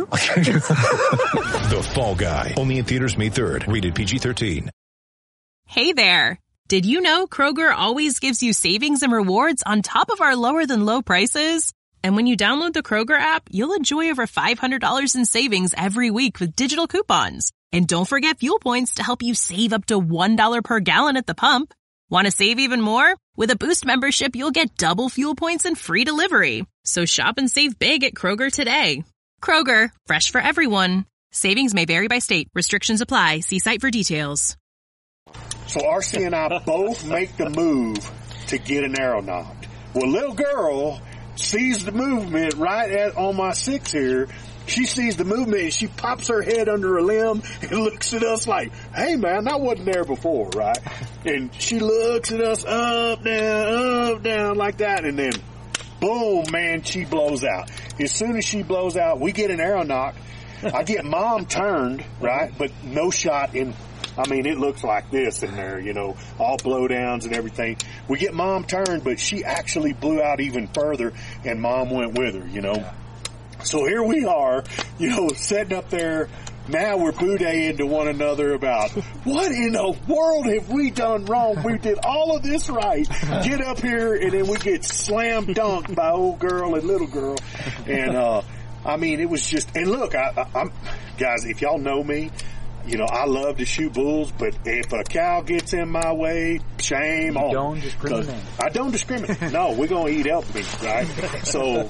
The Fall Guy. Only in theaters May third. Rated P G thirteen. Hey there. Did you know Kroger always gives you savings and rewards on top of our lower than low prices? And when you download the Kroger app, you'll enjoy over five hundred dollars in savings every week with digital coupons. And don't forget fuel points to help you save up to one dollar per gallon at the pump. Want to save even more? With a Boost membership, you'll get double fuel points and free delivery. So shop and save big at Kroger today. Kroger, fresh for everyone. Savings may vary by state. Restrictions apply. See site for details. So R C and I both make the move to get an arrow knocked. Well, little girl sees the movement right at on my six here. She sees the movement and she pops her head under a limb and looks at us like, hey man, that wasn't there before, right? And she looks at us up, down, up, down like that, and then boom, man, she blows out. As soon as she blows out, we get an arrow knock. I get Mom turned, right? But no shot in, I mean, it looks like this in there, you know, all blowdowns and everything. We get Mom turned, but she actually blew out even further, and Mom went with her, you know. Yeah. So here we are, you know, sitting up there. Now we're boudaying to one another about what in the world have we done wrong? We did all of this right. Get up here, and then we get slam dunked by old girl and little girl. And, uh, I mean, it was just, and look, I, I, I'm, guys, if y'all know me, you know, I love to shoot bulls, but if a cow gets in my way, shame you on. Don't discriminate. I don't discriminate. No, we're going to eat elk meat, right? So,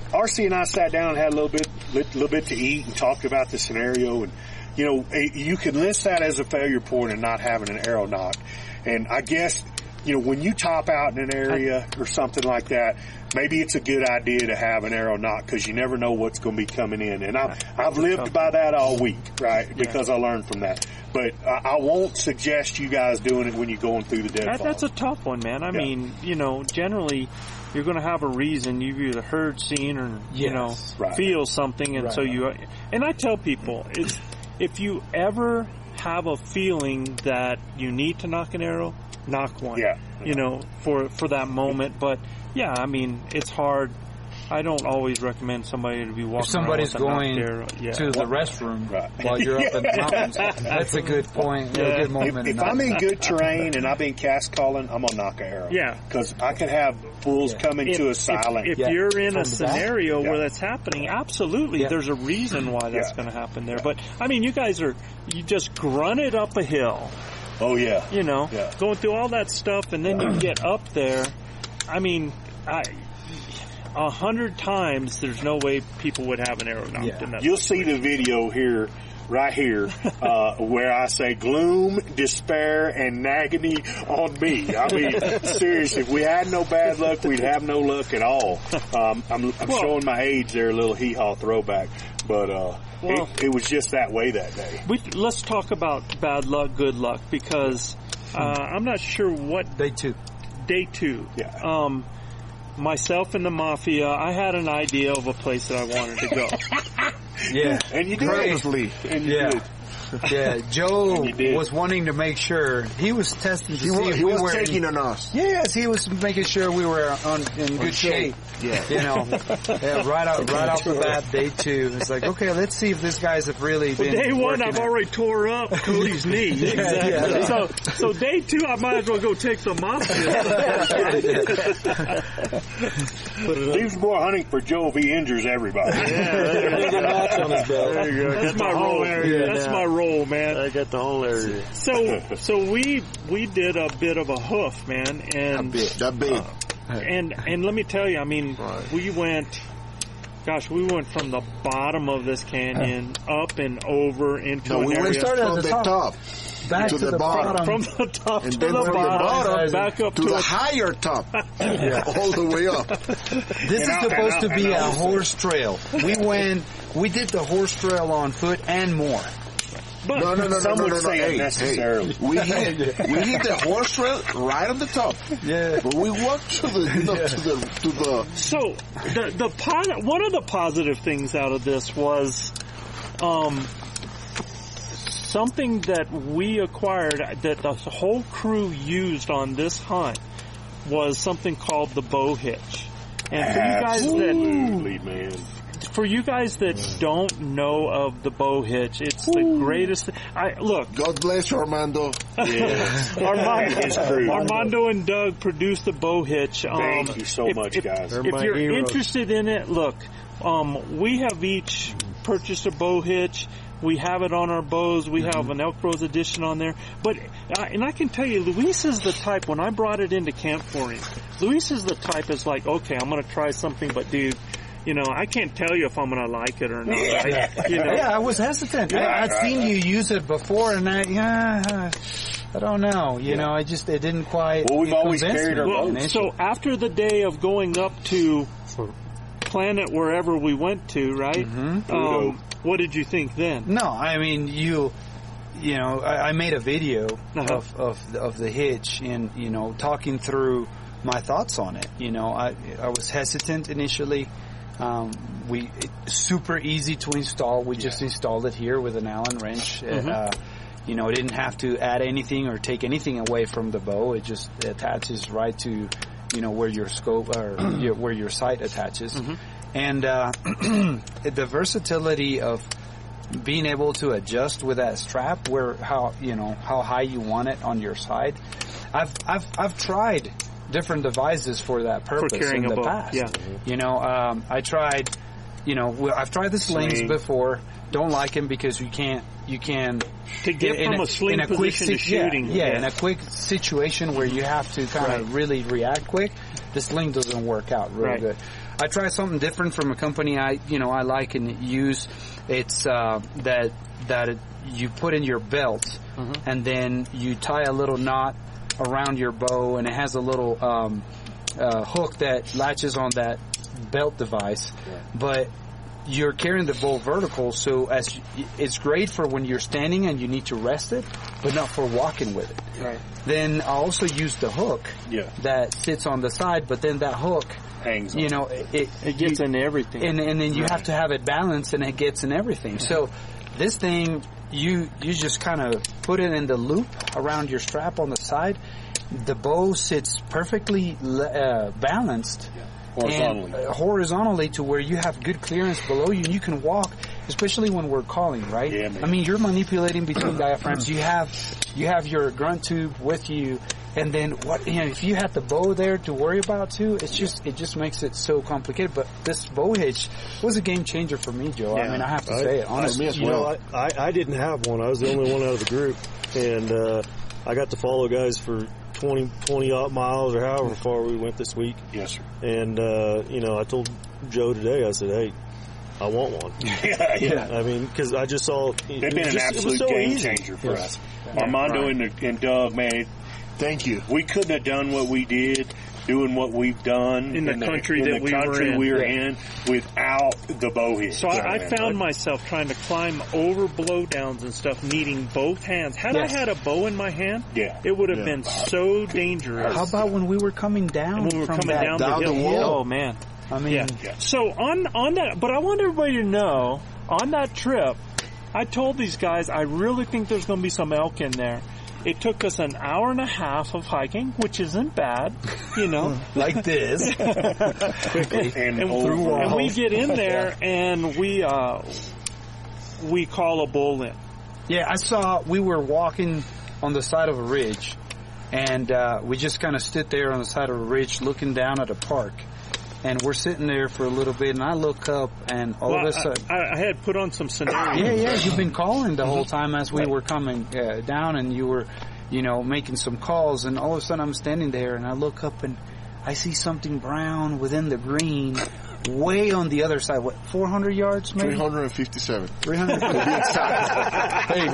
R C and I sat down and had a little bit, little bit to eat and talked about the scenario. And you know, you can list that as a failure point and not having an arrow knock. And I guess, you know, when you top out in an area or something like that, maybe it's a good idea to have an arrow knock because you never know what's going to be coming in. And I've, I've lived by that all week, right, because I learned from that. But I, I won't suggest you guys doing it when you're going through the deadfall. That, that's a tough one, man. I Yeah. mean, you know, generally you're going to have a reason. You've either heard, seen, or, you Yes. know, Right. feel something. And Right. so you, and I tell people, it's, if you ever have a feeling that you need to knock an arrow, knock one. Yeah. You know, for, for that moment. But yeah, I mean, it's hard. I don't always recommend somebody to be walking If somebody's around with a knocked going arrow. Yeah. to the restroom Right. while you're up in the mountains, that's a good point, a good moment. If, to if I'm knock. in good terrain and I've been cast calling, I'm going to knock an arrow. Yeah. Because I can have bulls Yeah. come into a silent. If, if Yeah. you're in From a the back? scenario Yeah. where that's happening, absolutely, Yeah. there's a reason why that's Yeah. going to happen there. But I mean, you guys are you just grunted up a hill, Oh, yeah. you know, Yeah. going through all that stuff, and then you get up there. I mean, I. A hundred times, there's no way people would have an arrow knocked Yeah. in that. You'll see the video here, right here, uh, where I say gloom, despair, and agony on me. I mean, seriously, if we had no bad luck, we'd have no luck at all. Um, I'm, I'm Well- showing my age there, a little hee-haw throwback, but uh, Well- it, it was just that way that day. We, let's talk about bad luck, good luck, because uh, I'm not sure what Day two. day two. Yeah. Um, myself and the mafia, I had an idea of a place that I wanted to go. Yeah. And you did. Purposely. And you Yeah. did. Yeah, Joe You did. was wanting to make sure he was testing to He, see was, if he we was were taking in, on us. Yes, he was making sure we were on in good shape. Yeah. You know, yeah, right out right off the bat, day two. It's like, okay, let's see if these guys have really Well, been. day one, working I've out. already tore up Cody's knee. Exactly. Yeah. So, so day two, I might as well go take the mafia. Leaves more hunting for Joe if he injures everybody. There you go. That's my role. That's my role, man. I got the whole area. So, so we we did a bit of a hoof, man, and That big. and and let me tell you, I mean, we went. Gosh, we went from the bottom of this canyon up and over into No, an we area. went started at from the the top. top, Back to to the the bottom. bottom. From the top and to then the from bottom, the bottom back up to, to, the a, higher top, all the way up. This is And I- supposed and I- to be and I a was- horse trail. We went, we did the horse trail on foot and more. but No, no, no, no, Some no, would no, no. say Hey, unnecessarily. hey, we hit, we hit the horse trail right on the top. Yeah. But we walked to the, you know, to the, to the. So the the po- one of the positive things out of this was um, something that we acquired that the whole crew used on this hunt was something called the bow hitch. And for you guys that Absolutely, man. for you guys that don't know of the bow hitch, it's the greatest. I look. God bless you, Armando. Yes. Armando, His crew. Armando and Doug produced the bow hitch. Um, Thank you so much, if, guys. If, They're my you're heroes. interested in it, look, um, we have each purchased a bow hitch. We have it on our bows. We have an Elk Rose edition on there. But, uh, and I can tell you, Luis is the type, when I brought it into camp for him, Luis is the type that's like, okay, I'm going to try something, but dude, you know, I can't tell you if I'm going to like it or not. I, you know, Yeah, I was hesitant. Yeah, I, I'd right, seen you use it before, and I, yeah, I don't know. You know, I just it didn't quite. Well, we've always convince carried me. our Well, boats. so after the day of going up to Planet wherever we went to, right? Mm-hmm. Um, what did you think then? No, I mean you. You know, I, I made a video Uh-huh. of of the, of the hitch, and you know, talking through my thoughts on it. You know, I I was hesitant initially. Um, we it's super easy to install. We just installed it here with an Allen wrench. Mhm. Uh, you know, it didn't have to add anything or take anything away from the bow. It just attaches right to, you know, where your scope or your, where your sight attaches. Mm-hmm. And uh, the versatility of being able to adjust with that strap, where how you know how high you want it on your side. I've I've I've tried different devices for that purpose carrying in a the bow, past. yeah. You know, um, I tried. You know, well, I've tried the slings Sling. before. Don't like them because you can't. You can To get in from a, sling in quick position to sit- yeah, shooting. Yeah, in a quick situation where you have to kind Right. of really react quick, the sling doesn't work out really Right. good. I tried something different from a company I, you know, I like and use. It's uh, that that it, you put in your belt, mm-hmm. and then you tie a little knot around your bow, and it has a little um, uh, hook that latches on that belt device. Yeah. But you're carrying the bow vertical, so as you, it's great for when you're standing and you need to rest it, but not for walking with it. Right. Then I also use the hook yeah. that sits on the side, but then that hook hangs. You know, it it, it gets you, in everything, and and then you right. have to have it balanced, and it gets in everything. Yeah. So this thing, you you just kind of put it in the loop around your strap on the side. The bow sits perfectly uh, balanced. Yeah. Horizontally. And, uh, horizontally to where you have good clearance below you and you can walk, especially when we're calling, right? Yeah, man. I mean, you're manipulating between diaphragms. You have you have your grunt tube with you, and then what? You know, if you had the bow there to worry about too, it's just it just makes it so complicated. But this bow hitch was a game changer for me, Joe. Yeah. I mean, I have to I, say it honestly. I, as you well. know, I, I I didn't have one. I was the only one out of the group, and uh, I got to follow guys for twenty, twenty odd miles or however far we went this week. Yes, sir. And, uh, you know, I told Joe today, I said, hey, I want one. yeah, yeah. I mean, because I just saw... They've been just, an absolute so game easy. changer for yes. us. Yeah, Armando right. and, and Doug, man, thank you. We couldn't have done what we did, doing what we've done in the in country the, that in the we country were in, we're yeah. in without the bow hitch. So I, I found myself trying to climb over blowdowns and stuff, needing both hands. Had yes. I had a bow in my hand, yeah. it would have yeah. been so dangerous. How about when we were coming down? When we were from coming that, down, down the, the hill. wall? Oh man! I mean, yeah. yeah. So on on that, but I want everybody to know on that trip, I told these guys I really think there's going to be some elk in there. It took us an hour and a half of hiking, which isn't bad, you know. Like this. Quickly. And, and, through and we get in there and we uh, we call a bull in. Yeah, I saw, we were walking on the side of a ridge, and uh, we just kind of stood there on the side of a ridge looking down at a park. And we're sitting there for a little bit, and I look up, and all well, of a sudden... I, I had put on some scenarios. Yeah, yeah, you've been calling the whole time as we were coming uh, down, and you were, you know, making some calls, and all of a sudden I'm standing there, and I look up, and I see something brown within the green, way on the other side. What, four hundred yards, maybe? three hundred fifty-seven. three hundred fifty-seven. There you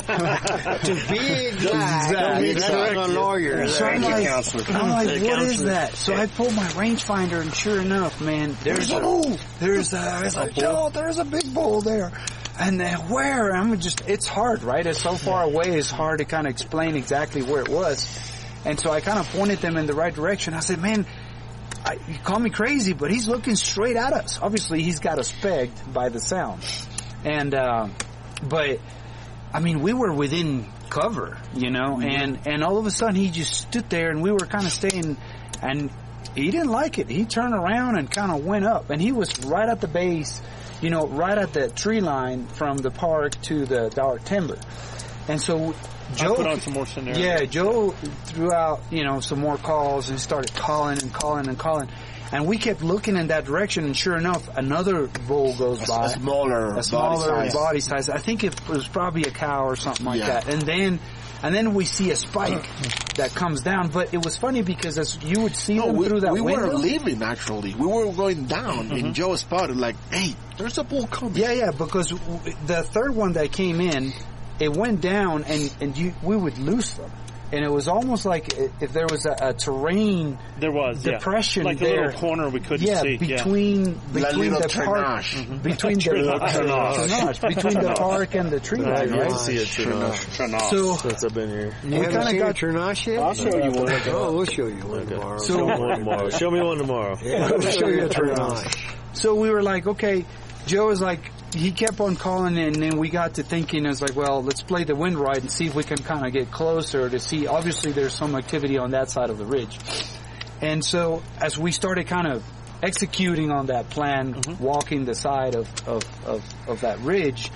go. To be exact. Don't be exact on lawyers. So I'm like, I'm like, what is that? So I pull my rangefinder, and sure enough, man, there's a, there's a, I was like, Joe, there's a big bull there. And then where? I'm just, it's hard, right? It's so far away, it's hard to kind of explain exactly where it was. And so I kind of pointed them in the right direction. I said, man, I, you call me crazy, but he's looking straight at us. Obviously, he's got us pegged by the sound. And, uh, but, I mean, we were within cover, you know, mm-hmm. and, and all of a sudden he just stood there and we were kind of staying, and he didn't like it. He turned around and kind of went up, and he was right at the base, you know, right at the tree line from the park to the dark timber. And so Joe I put on some more scenarios. Yeah, Joe threw out, you know, some more calls and started calling and calling and calling. And we kept looking in that direction, and sure enough, another bull goes a, by. A smaller, a smaller body size. body size. I think it was probably a cow or something like yeah. that. And then, and then we see a spike that comes down. But it was funny because as you would see no, them we, through that we window. We were leaving, actually. We were going down, mm-hmm. and Joe spotted, like, hey, there's a bull coming. Yeah, yeah, because the third one that came in, it went down, and, and you, we would lose them. And it was almost like if there was a, a terrain there was depression yeah. like there. a little corner we couldn't yeah, see. Between, yeah, between the park, mm-hmm. between the trenage. between the park and the tree line, right? I see a trenage. So since I've been here, you we kind of got trenage yet. I'll show you one. Oh, we'll show you one tomorrow. So, show me one tomorrow. Show me one tomorrow. Yeah, we'll show you a trenage. So we were like, okay. Joe was like, he kept on calling, and then we got to thinking, it's like, well, let's play the wind ride and see if we can kind of get closer to see. Obviously, there's some activity on that side of the ridge. And so as we started kind of executing on that plan, mm-hmm. walking the side of, of, of, of that ridge,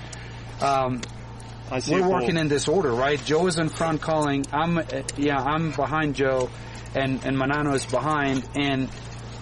um, we're walking in this order, right? Joe is in front calling. I'm, uh, yeah, I'm behind Joe, and, and Manano is behind, and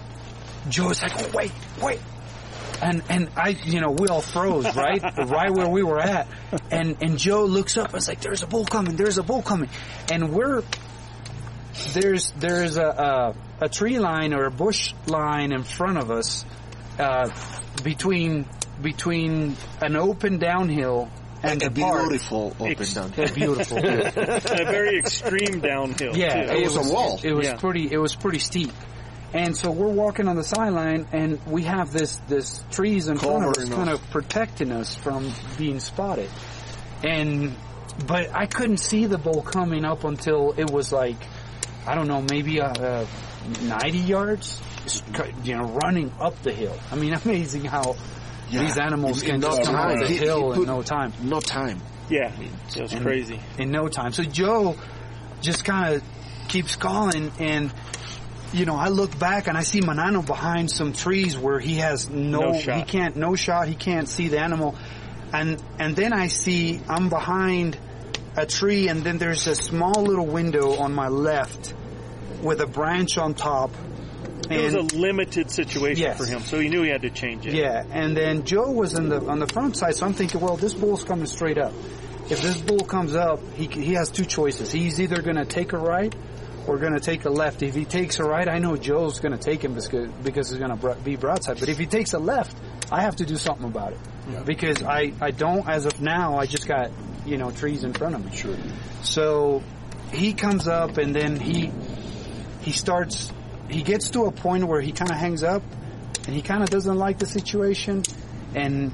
Joe is like, oh, wait, wait. And, and I, you know, we all froze, right? right where we were at. And, and Joe looks up and is like, there's a bull coming, there's a bull coming. And we're, there's, there's a, uh, a tree line or a bush line in front of us, uh, between between an open downhill and a the park. beautiful open Ex- downhill. A beautiful, a very extreme downhill. Yeah, too. it, was a wall. It, it was Yeah. pretty. It was pretty steep. And so we're walking on the sideline, and we have this this trees in front of us, Covering kind us. of protecting us from being spotted. And but I couldn't see the bull coming up until it was like, I don't know, maybe uh, uh, ninety yards, you know, running up the hill. I mean, amazing how Yeah. these animals In- can in no just come time. up the He- he hill in put- no time. No time. Yeah, it was in, crazy. in no time. So Joe just kind of keeps calling, and you know, I look back and I see Manano behind some trees where he has no, No he shot. can't, no shot. He can't see the animal, and and then I see I'm behind a tree, and then there's a small little window on my left with a branch on top. It was And- a limited situation Yes. for him, so he knew he had to change it. Yeah, and then Joe was in the on the front side, so I'm thinking, well, this bull's coming straight up. If this bull comes up, he he has two choices. He's either going to take a right or going to take a left. If he takes a right, I know Joe's going to take him because because he's going to be broadside. But if he takes a left, I have to do something about it Yeah. because I I don't, as of now, I just got, you know, trees in front of me. Sure. So he comes up, and then he he starts. He gets to a point where he kind of hangs up, and he kind of doesn't like the situation, and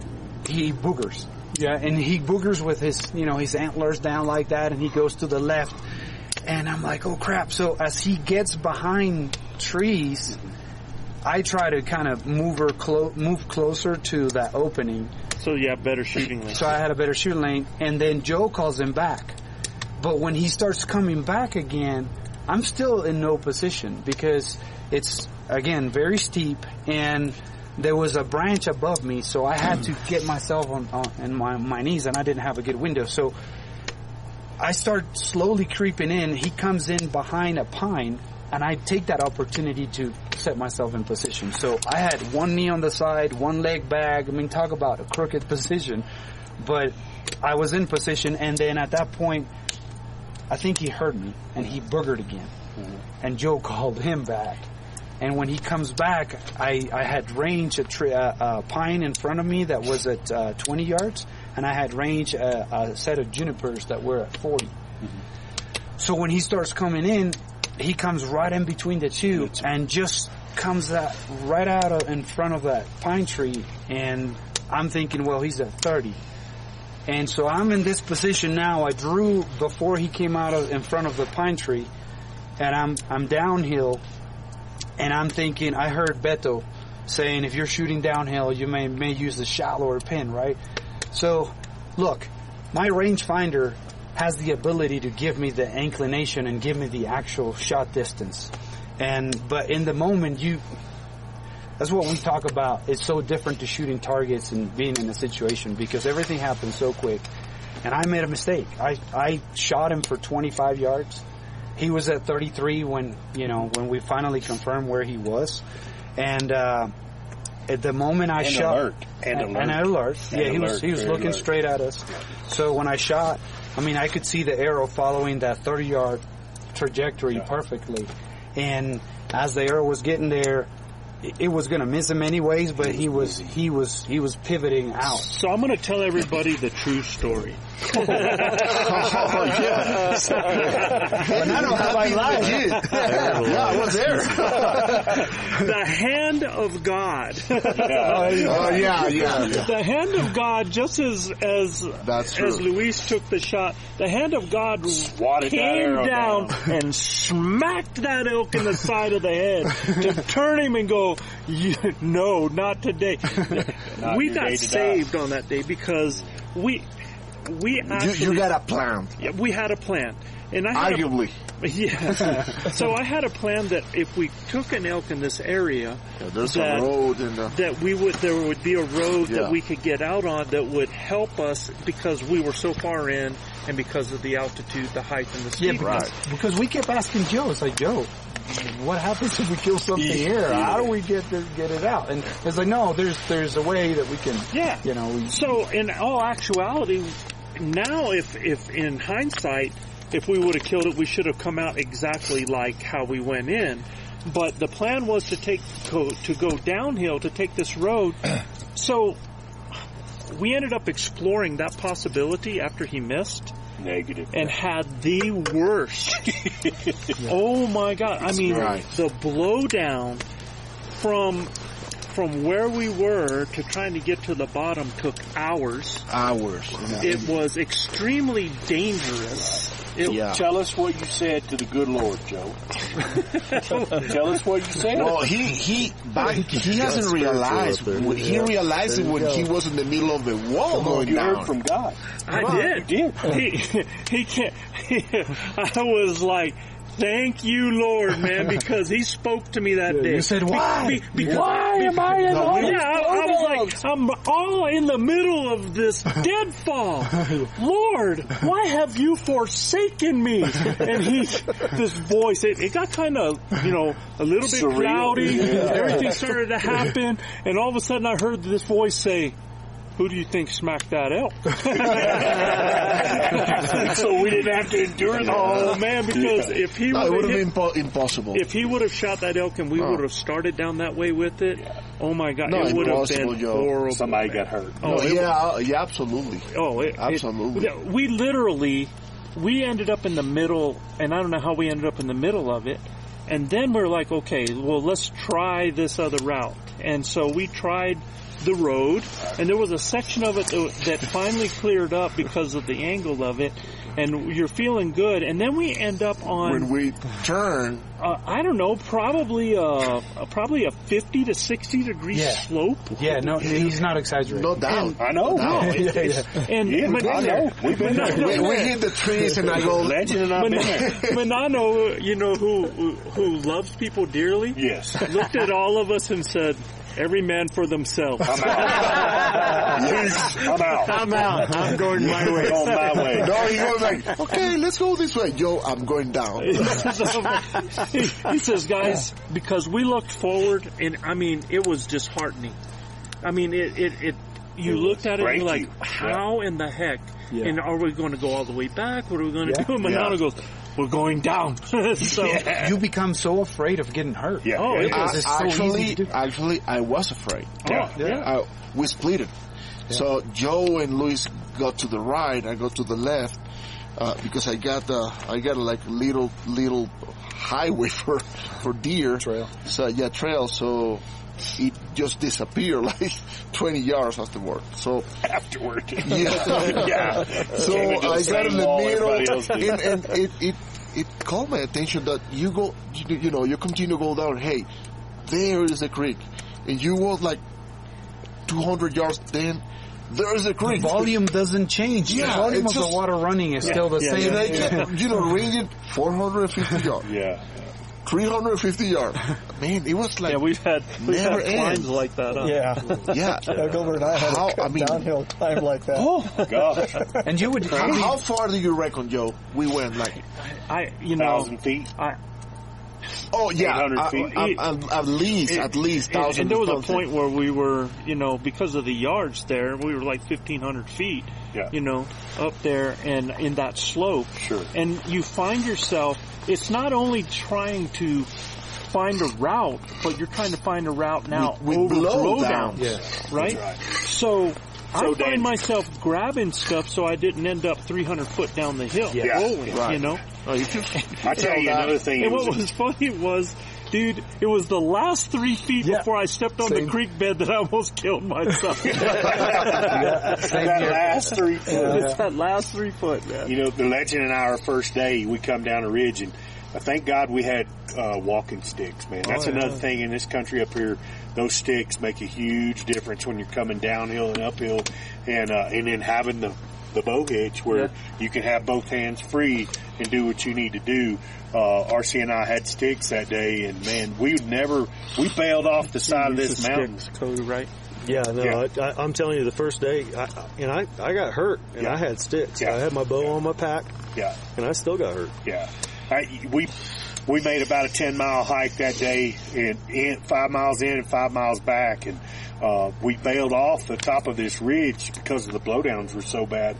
he boogers. Yeah, and he boogers with his, you know, his antlers down like that, and he goes to the left. And I'm like, oh crap. So as he gets behind trees, I try to kind of move her clo- move closer to that opening. So you have better shooting lane. So I had a better shooting lane, and then Joe calls him back. But when he starts coming back again, I'm still in no position because it's, again, very steep, and there was a branch above me, so I had to get myself on, on, on my, my knees, and I didn't have a good window. So I start slowly creeping in. He comes in behind a pine, and I take that opportunity to set myself in position. So I had one knee on the side, one leg back. I mean, talk about a crooked position. But I was in position, and then at that point, I think he heard me, and he boogered again. And Joe called him back. And when he comes back, I, I had range a, tree, uh, a pine in front of me that was at uh, twenty yards, and I had range a, a set of junipers that were at forty. Mm-hmm. So when he starts coming in, he comes right in between the two and just comes out right out of, in front of that pine tree. And I'm thinking, well, he's at thirty. And so I'm in this position now. I drew before he came out of in front of the pine tree, and I'm I'm downhill. And I'm thinking, I heard Beto saying, if you're shooting downhill, you may may use the shallower pin, right? So, look, my rangefinder has the ability to give me the inclination and give me the actual shot distance. And but in the moment, you that's what we talk about. It's so different to shooting targets and being in a situation because everything happens so quick. And I made a mistake. I I shot him for twenty-five yards. He was at thirty-three when, you know, when we finally confirmed where he was. And, uh, at the moment I and shot. Alert. And alert. And alert. And yeah, he was, alert. he was Very looking alert. straight at us. So when I shot, I mean, I could see the arrow following that thirty yard trajectory Yeah. perfectly. And as the arrow was getting there, it, it was going to miss him anyways, but he was, he was, he was pivoting out. So I'm going to tell everybody the true story. Oh, yeah. But I don't have my life. Yeah, I was there. The hand of God. Oh, yeah, yeah, yeah. The hand of God, just as as That's true. as Luis took the shot, the hand of God Swatted that came arrow down, down. and smacked that elk in the side of the head to turn him and go, "You- no, not today. Not We your got day to die. saved on that day because we we You, actually you got a plan. yeah, we had a plan. And I had a- Arguably. yeah. So I had a plan that if we took an elk in this area, Yeah, there's that, a road and uh, that we would there would be a road Yeah. that we could get out on that would help us because we were so far in and because of the altitude, the height, and the Yeah, speed. right. Because we kept asking Joe, it's like, Joe, what happens if we kill something here? How do we get this, get it out? And it's like, no, there's there's a way that we can, Yeah. you know. We, So in all actuality, now if if in hindsight, if we would have killed it, we should have come out exactly like how we went in. but the plan was to take go, to go downhill to take this road. So we ended up exploring that possibility after he missed. Negative. And had the worst. yeah. Oh my God. I mean, right. the blowdown from from where we were to trying to get to the bottom took hours. Hours. Yeah. It was extremely dangerous. It, yeah. Tell us what you said to the good Lord, Joe. Tell us what you said. Well, he he back, he hasn't realized. He yeah. realized it when go. he was in the middle of the wall going you down. You heard from God. I Come did. On, you did. He he can't. He, I was like, thank you, Lord, man, because he spoke to me that yeah, day. You said, why? Be, be, because, why am I in no, all yeah, I, I was like, I'm all in the middle of this deadfall. Lord, why have you forsaken me? And he, this voice, it, it got kind of, you know, a little bit Surreal. cloudy. Yeah. Everything started to happen. And all of a sudden I heard this voice say, who do you think smacked that elk? So we didn't have to endure that. Oh man, because yeah. if he no, would it would have been po- impossible. If he would have shot that elk and we oh. would have started down that way with it, yeah. oh my God, no, it would have been Joe. horrible. Somebody man. got hurt. Oh, no, yeah, yeah, absolutely. Oh, it, absolutely. It, we literally, we ended up in the middle, and I don't know how we ended up in the middle of it. And then we're like, okay, well, let's try this other route. And so we tried the road, and there was a section of it that finally cleared up because of the angle of it, and you're feeling good. And then we end up on when we turn. Uh, I don't know, probably a, a probably a fifty to sixty degree yeah. slope. Yeah, no, he's not exaggerating. No doubt. I know. No, it's, it's, and yeah, but, I know. We've been there. We, we hit the trees, and I go, legend, and I've been there. Manano, you know, who who loves people dearly. Yes. Looked at all of us and said, every man for themselves. I'm out. Yes, I'm out. I'm out. I'm going my way. On my way. No, he goes like, okay, let's go this way. Yo, I'm going down. he, he says, guys, because we looked forward, and I mean, it was disheartening. I mean, it, it, it you it looked at it and you're like, how yeah. in the heck? Yeah. And are we going to go all the way back? What are we going to yeah. do? And Manano yeah. goes, we're going down. So yeah. you become so afraid of getting hurt. Yeah. Oh, it was I, so actually, easy to do. actually, I was afraid. Yeah. Oh, yeah. I, we split it. Yeah. So Joe and Luis got to the right. I got to the left uh, because I got uh, I got like a little little highway for for deer trail. So yeah, trail. So it just disappeared like twenty yards afterward. So afterward, yeah, yeah. So I got in the middle, and, and it it it called my attention that you go, you, you know, you continue to go down. Hey, there is a creek, and you walk like two hundred yards. Then there is a creek. The volume doesn't change. Yeah, the volume of just, the water running is yeah, still the yeah, same. Yeah, yeah. Yeah. You know, ranging four hundred fifty yards. Yeah. three hundred fifty yards. Man, it was like yeah, we've had we've never had climbs ends. like that. Huh? Yeah, yeah. yeah. Gilbert and I had how, a I mean, downhill climb like that. Oh gosh! And you would how, how far do you reckon, Joe? We went like I, you know, thousand feet. I, oh yeah, I, feet. I, I, I, at least it, at least it, thousand. And there was a point where we were, you know, because of the yards there, we were like fifteen hundred feet. Yeah. You know, up there and in that slope. Sure. And you find yourself. It's not only trying to find a route, but you're trying to find a route now with, with over blow blowdowns, yeah. right? right? So, so I find dangerous. myself grabbing stuff so I didn't end up three hundred foot down the hill, yeah. rolling, right. you know? Oh, you can, I tell you another thing. And was what was funny was, dude, it was the last three feet yeah. before I stepped on Same. the creek bed that I almost killed myself. yeah. that last three foot. Yeah. It's that last three foot, man. You know, the legend and I, our first day, we come down a ridge, and uh, thank God we had uh, walking sticks, man. That's oh, yeah. another thing in this country up here. Those sticks make a huge difference when you're coming downhill and uphill, and uh, and then having the the bow hitch where yeah. you can have both hands free and do what you need to do. Uh, R C and I had sticks that day, and man, we would never, we bailed off the side of this mountain. Sticks, Cody, right? Yeah, no, Yeah. I, I, I'm telling you, the first day, I, and I, I got hurt, and Yeah. I had sticks. Yeah. I had my bow on my pack, Yeah. and I still got hurt. Yeah. I, we, we made about a ten mile hike that day, and in, five miles in and five miles back, and, uh, we bailed off the top of this ridge because of the blowdowns were so bad.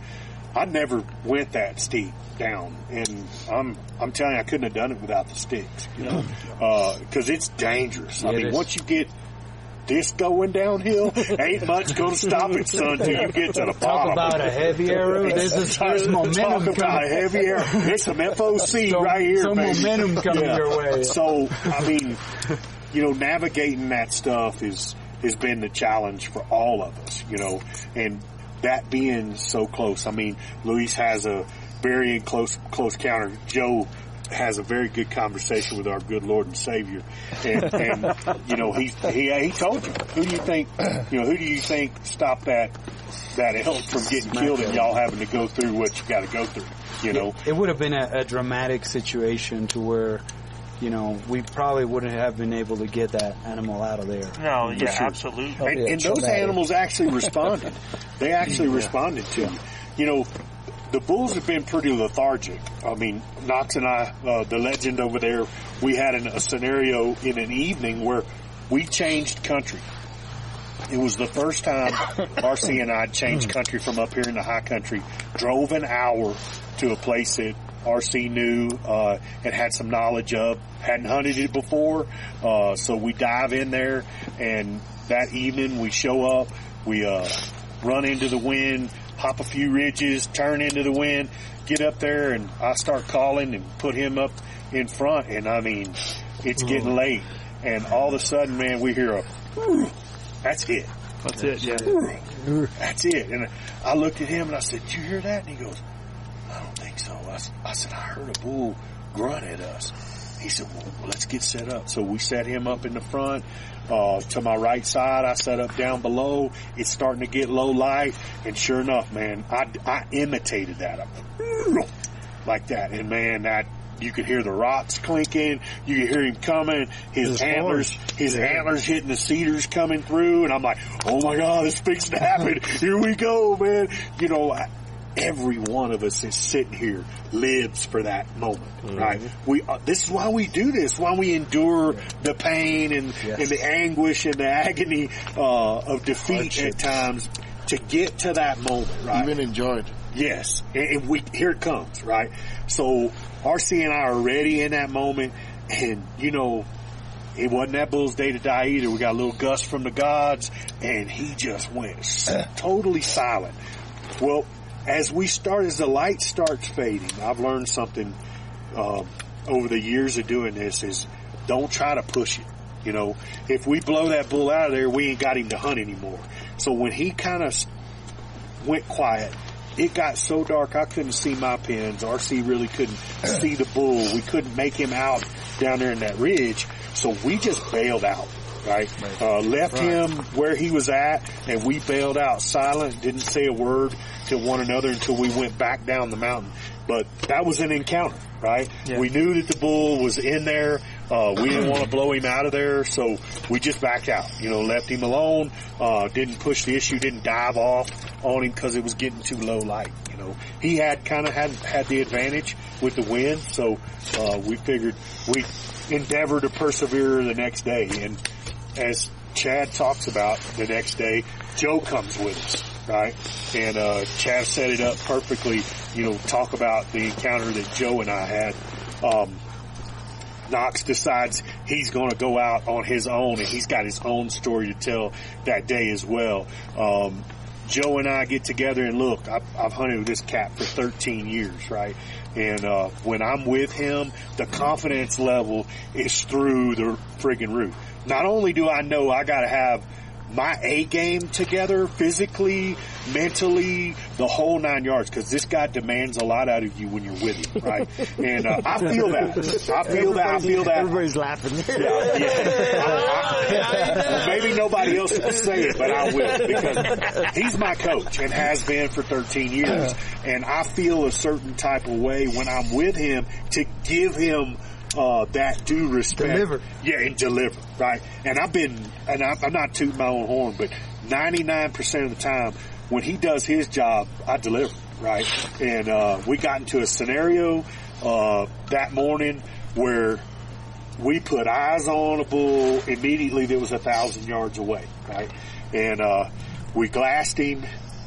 I never went that steep down, and I'm I'm telling you, I couldn't have done it without the sticks, you know, because uh, it's dangerous. I Yeah, mean, once you get this going downhill, ain't much going to stop it, son, till you get to the Talk bottom. about a heavy arrow. This is there's momentum Talk about a heavy arrow. There's some F O C some, right here, Some baby. momentum coming Yeah. your way. So, I mean, you know, navigating that stuff is has been the challenge for all of us, you know, and that being so close. I mean, Luis has a very close close counter. Joe has a very good conversation with our good Lord and Savior, and, and you know, he he he told you, who do you think, you know, who do you think stopped that that elk from getting killed and y'all having to go through what you got to go through, you know? It would have been a, a dramatic situation to where, you know, we probably wouldn't have been able to get that animal out of there. No, yeah, sure. absolutely. And, and those animals actually responded. They actually Yeah. responded to you. You know, the bulls have been pretty lethargic. I mean, Knox and I, uh, the legend over there, we had an, a scenario in an evening where we changed country. It was the first time R C and I changed country from up here in the high country, drove an hour to a place that R C knew uh, and had some knowledge of, hadn't hunted it before, uh, so we dive in there, and that evening we show up, we uh, run into the wind, hop a few ridges, turn into the wind, get up there, and I start calling and put him up in front, and I mean, it's getting late, and all of a sudden, man, we hear a, that's it. That's it, yeah. That's it. And I looked at him and I said, did you hear that? And he goes, I don't think so. I, I said, I heard a bull grunt at us. He said, well, let's get set up. So we set him up in the front. Uh, to my right side, I set up down below. It's starting to get low light. And sure enough, man, I, I imitated that. I, like that. And man, that, you could hear the rocks clinking. You could hear him coming. His, his antlers, horse. his yeah. antlers hitting the cedars coming through. And I'm like, oh my God, this fixing to happen. Here we go, man. You know, I, every one of us is sitting here lives for that moment, mm-hmm. right? We, uh, this is why we do this, why we endure yeah. the pain and, yes. and the anguish and the agony, uh, of defeat Hardship. At times to get to that moment, right? Even enjoy it. Yes. And, and we, here it comes, right? So R C and I are ready in that moment, and you know, it wasn't that bull's day to die either. We got a little gust from the gods, and he just went totally silent. Well, as we start, as the light starts fading, I've learned something um, over the years of doing this is don't try to push it. You know, if we blow that bull out of there, we ain't got him to hunt anymore. So when he kind of went quiet, it got so dark I couldn't see my pins. R C really couldn't see the bull. We couldn't make him out down there in that ridge. So we just bailed out, right? Uh, left right. him where he was at, and we bailed out silent, didn't say a word to one another until we went back down the mountain. But that was an encounter, right? Yeah. We knew that the bull was in there. Uh, we didn't want to blow him out of there, so we just backed out, you know, left him alone, uh, didn't push the issue, didn't dive off on him because it was getting too low light, you know. He had kind of had, had the advantage with the wind, so, uh, we figured we endeavored to persevere the next day. And as Chad talks about the next day, Joe comes with us, right? And, uh, Chad set it up perfectly, you know, talk about the encounter that Joe and I had. Um, Knox decides he's going to go out on his own, and he's got his own story to tell that day as well. Um, Joe and I get together, and look, I've, I've hunted with this cat for thirteen years, right? And uh, when I'm with him, the confidence level is through the friggin' roof. Not only do I know I got to have my A game together physically, mentally, the whole nine yards, because this guy demands a lot out of you when you're with him, right? And uh, I feel that. I feel that. I feel that. Everybody's laughing. Yeah, yeah. I, I, well, maybe nobody else will say it, but I will, because he's my coach and has been for thirteen years, and I feel a certain type of way when I'm with him to give him Uh, that due respect. Deliver. Yeah, and deliver, right? And I've been, and I'm, I'm not tooting my own horn, but ninety-nine percent of the time when he does his job, I deliver, right? And, uh, we got into a scenario, uh, that morning where we put eyes on a bull immediately that was a thousand yards away, right? And, uh, we glassed him.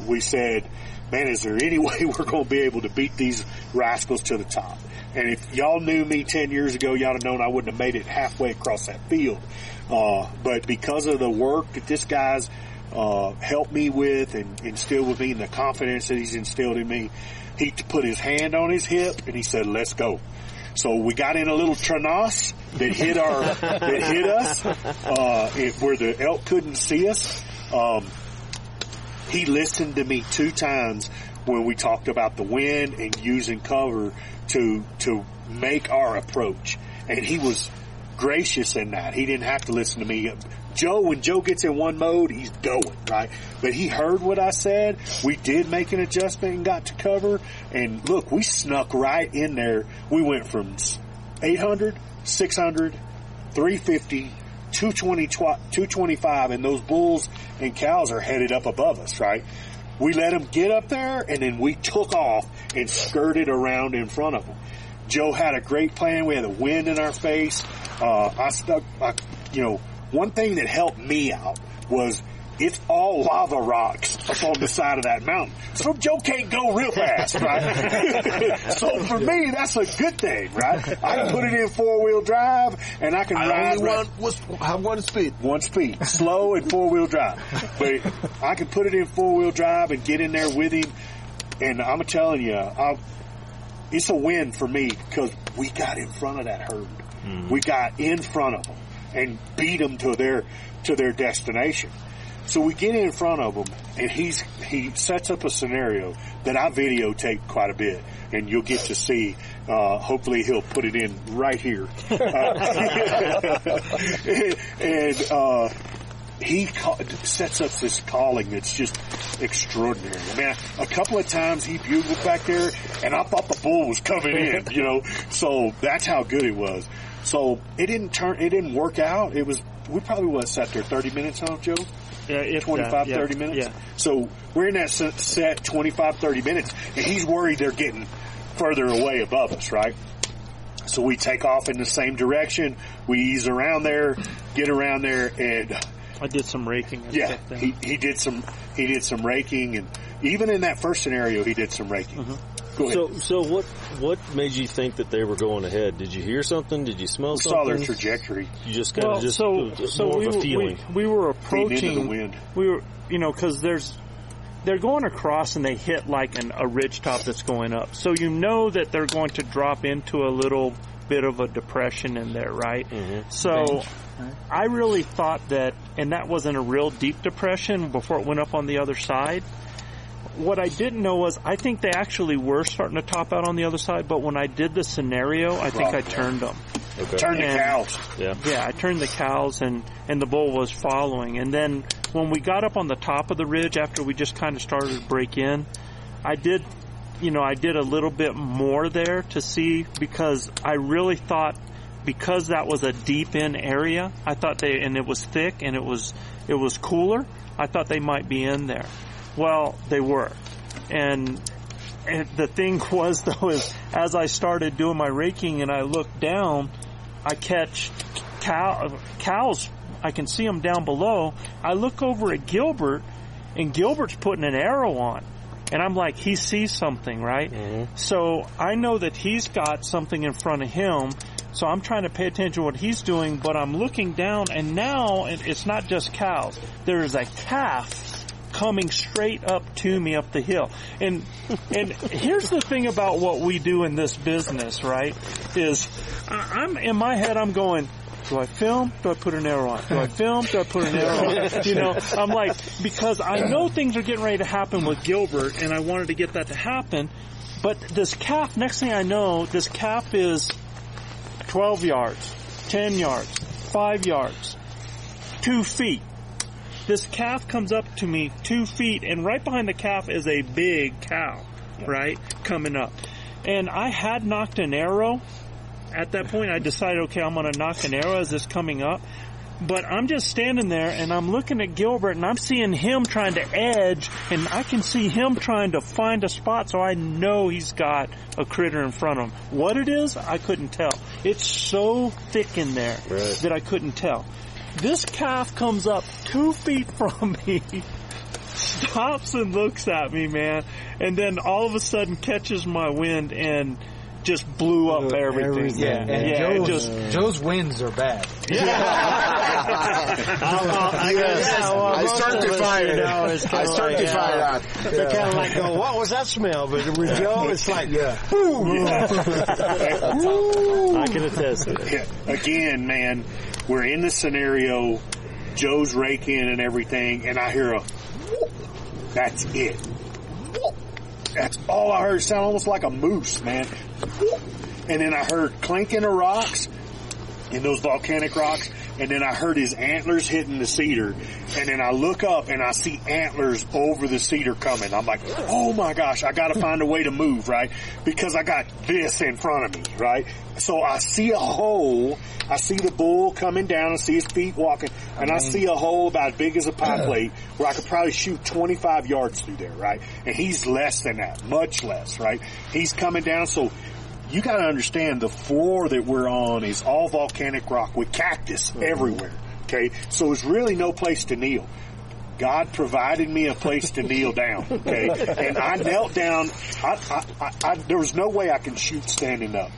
we said, man, is there any way we're going to be able to beat these rascals to the top? And if y'all knew me ten years ago, y'all would have known I wouldn't have made it halfway across that field. Uh, but because of the work that this guy's uh, helped me with and instilled with me and the confidence that he's instilled in me, he put his hand on his hip and he said, let's go. So we got in a little traverse that hit our, that hit us, uh, it, where the elk couldn't see us. Um, he listened to me two times when we talked about the wind and using cover to, to make our approach. And he was gracious in that. He didn't have to listen to me. Joe, when Joe gets in one mode, he's going, right? But he heard what I said. We did make an adjustment and got to cover. And look, we snuck right in there. We went from eight hundred, six hundred, three fifty, two twenty, two twenty-five, and those bulls and cows are headed up above us, right? We let them get up there, and then we took off and skirted around in front of them. Joe had a great plan. We had the wind in our face. Uh, I stuck, I, you know, one thing that helped me out was it's all lava rocks up on the side of that mountain. So Joe can't go real fast, right? So for me, that's a good thing, right? I can put it in four-wheel drive, and I can I ride. only right, want, have one speed. One speed. Slow and four-wheel drive. But I can put it in four-wheel drive and get in there with him. And I'm telling you, I'll, it's a win for me because we got in front of that herd. Mm. We got in front of them and beat them to their to their destination. So we get in front of him, and he's he sets up a scenario that I videotape quite a bit, and you'll get to see. Uh, hopefully, he'll put it in right here. Uh, and uh, he ca- sets up this calling that's just extraordinary. I mean, a couple of times he bugled back there, and I thought the bull was coming in. You know, so that's how good it was. So it didn't turn, it didn't work out. It was, we probably was sat there thirty minutes, huh, Joe? Yeah, if twenty-five, that, yeah, thirty minutes. Yeah. So we're in that set twenty-five, thirty minutes, and he's worried they're getting further away above us, right? So we take off in the same direction. We ease around there, get around there, and I did some raking. And yeah, stuff there. he he did some he did some raking, and even in that first scenario, he did some raking. Mm-hmm. Go ahead. So, so what what made you think that they were going ahead? Did you hear something? Did you smell we something? saw their trajectory. You just kind of well, just so, uh, so more we of a were, feeling. We, we were Feeding approaching. into the wind. We were, you know, because there's they're going across and they hit like an, a ridge top that's going up. So you know that they're going to drop into a little bit of a depression in there, right? Mm-hmm. So I really thought that, and that wasn't a real deep depression before it went up on the other side. What I didn't know was I think they actually were starting to top out on the other side, but when I did the scenario, I think I turned them. Okay. Turn the And- cows. Yeah. Yeah, I turned the cows and, and the bull was following. And then when we got up on the top of the ridge after we just kind of started to break in, I did, you know, I did a little bit more there to see because I really thought because that was a deep in area, I thought they, and it was thick and it was, it was cooler, I thought they might be in there. Well, they were. And, and the thing was though is as I started doing my raking and I looked down, I catch cow, cows, I can see them down below. I look over at Gilbert, and Gilbert's putting an arrow on. And I'm like, he sees something, right? Mm-hmm. So I know that he's got something in front of him, so I'm trying to pay attention to what he's doing, but I'm looking down, and now it's not just cows. There is a calf coming straight up to me up the hill. And and here's the thing about what we do in this business, right? Is I'm in my head I'm going, do I film? Do I put an arrow on? Do I film? Do I put an arrow on? You know, I'm like, because I know things are getting ready to happen with Gilbert, and I wanted to get that to happen. But this calf, next thing I know, this calf is twelve yards, ten yards, five yards, two feet. This calf comes up to me two feet, and right behind the calf is a big cow, right, coming up. And I had knocked an arrow. At that point, I decided, okay, I'm going to knock an arrow as this coming up. But I'm just standing there, and I'm looking at Gilbert, and I'm seeing him trying to edge, and I can see him trying to find a spot, so I know he's got a critter in front of him. What it is, I couldn't tell. It's so thick in there right. that I couldn't tell. This calf comes up two feet from me, stops and looks at me, man, and then all of a sudden catches my wind and just blew up everything. everything. Yeah, and yeah, Joe's, just, Joe's winds are bad. Yeah. I, guess, yeah, well, I start to find it. Know, I start like, to find yeah. out. They're kind of like, "Oh, what was that smell?" But with Joe, it's like, yeah. Ooh. Yeah. I can attest to it. Yeah. Again, man, we're in the scenario. Joe's raking and everything, and I hear a. That's it. That's all I heard. It sounded almost like a moose, man. And then I heard clinking of rocks in those volcanic rocks, and then I heard his antlers hitting the cedar, and then I look up and I see antlers over the cedar coming. I'm like, oh my gosh, I gotta find a way to move, right? Because I got this in front of me, right? So I see a hole, I see the bull coming down, I see his feet walking, and I see a hole about as big as a pie plate where I could probably shoot twenty-five yards through there, right? And he's less than that, much less, right? He's coming down, so you got to understand the floor that we're on is all volcanic rock with cactus mm-hmm. everywhere. Okay, so there's really no place to kneel. God provided me a place to kneel down. Okay, and I knelt down. I, I, I, I, there was no way I can shoot standing up.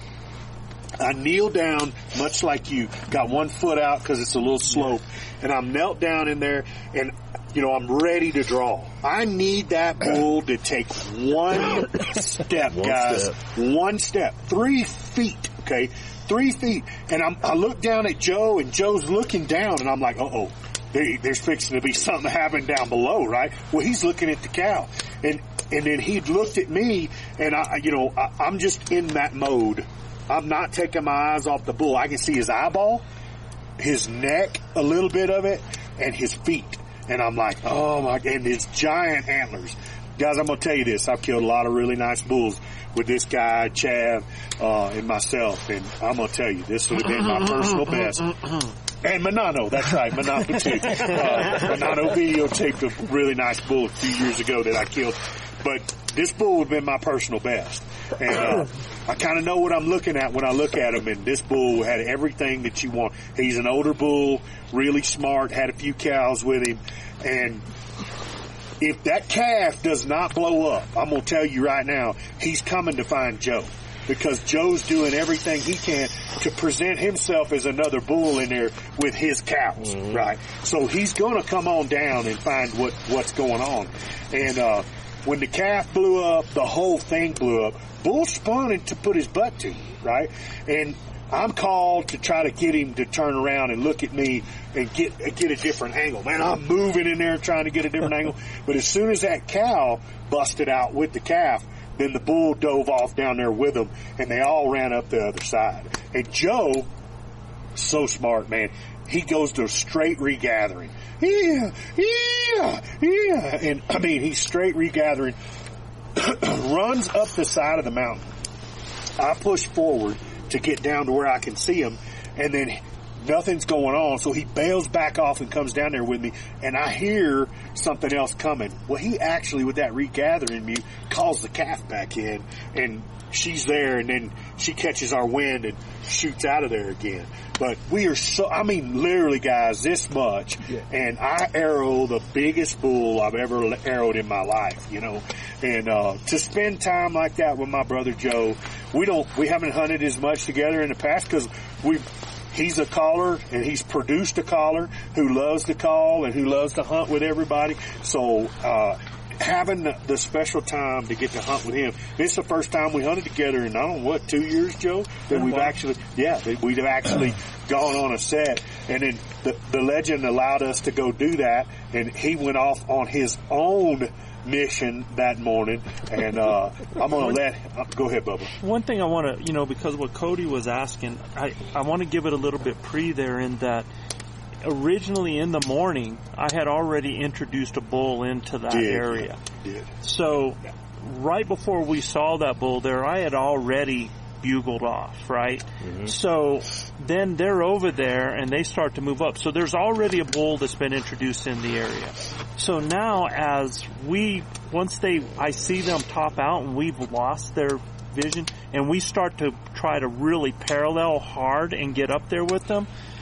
I kneel down, much like you, got one foot out because it's a little slope, and I'm knelt down in there, and you know, I'm ready to draw. I need that bull to take one step, one guys. Step. One step. Three feet, okay? Three feet. And I'm, I look down at Joe, and Joe's looking down, and I'm like, uh-oh, there, there's fixing to be something happening down below, right? Well, he's looking at the cow. And and then he looked at me, and, I, you know, I, I'm just in that mode. I'm not taking my eyes off the bull. I can see his eyeball, his neck, a little bit of it, and his feet. And I'm like, oh my, and his giant antlers. Guys, I'm going to tell you this. I've killed a lot of really nice bulls with this guy, Chad, uh, and myself. And I'm going to tell you, this would have been my personal best. And Manano, that's right, Manano too. Uh, Manano videotaped a really nice bull a few years ago that I killed. But this bull would have been my personal best. And uh, I kind of know what I'm looking at when I look at him, and this bull had everything that you want. He's an older bull, really smart, had a few cows with him, and if that calf does not blow up, I'm going to tell you right now, he's coming to find Joe, because Joe's doing everything he can to present himself as another bull in there with his cows, mm-hmm. right? So he's going to come on down and find what, what's going on. And uh when the calf blew up, the whole thing blew up. Bull spun to put his butt to, right? And I'm called to try to get him to turn around and look at me and get get a different angle. Man, I'm moving in there trying to get a different angle. But as soon as that cow busted out with the calf, then the bull dove off down there with him, and they all ran up the other side. And Joe, so smart, man, he goes to a straight regathering. Yeah, yeah, yeah. And, I mean, he's straight regathering, runs up the side of the mountain. I push forward to get down to where I can see him, and then nothing's going on, so he bails back off and comes down there with me, and I hear something else coming. Well, he actually, with that regathering mute, calls the calf back in, and she's there, and then she catches our wind and shoots out of there again. But we are so, I mean, literally, guys, this much, yeah. And I arrow the biggest bull I've ever arrowed in my life, you know. And uh to spend time like that with my brother Joe, we don't, we haven't hunted as much together in the past because we've, he's a caller, and he's produced a caller who loves to call and who loves to hunt with everybody. So, uh, having the, the special time to get to hunt with him. It's the first time we hunted together in, I don't know, what, two years, Joe? That we've actually, yeah, that we've actually gone on a set. And then the, the legend allowed us to go do that, and he went off on his own mission that morning. And uh, I'm going to let, uh, go ahead, Bubba. One thing I want to, you know, because what Cody was asking, I, I want to give it a little bit pre there in that originally in the morning, I had already introduced a bull into that Did. area. Did. So yeah. right before we saw that bull there, I had already bugled off, right? Mm-hmm. So then they're over there and they start to move up. So there's already a bull that's been introduced in the area. So now as we, once they, I see them top out and we've lost their vision and we start to try to really parallel hard and get up there with them,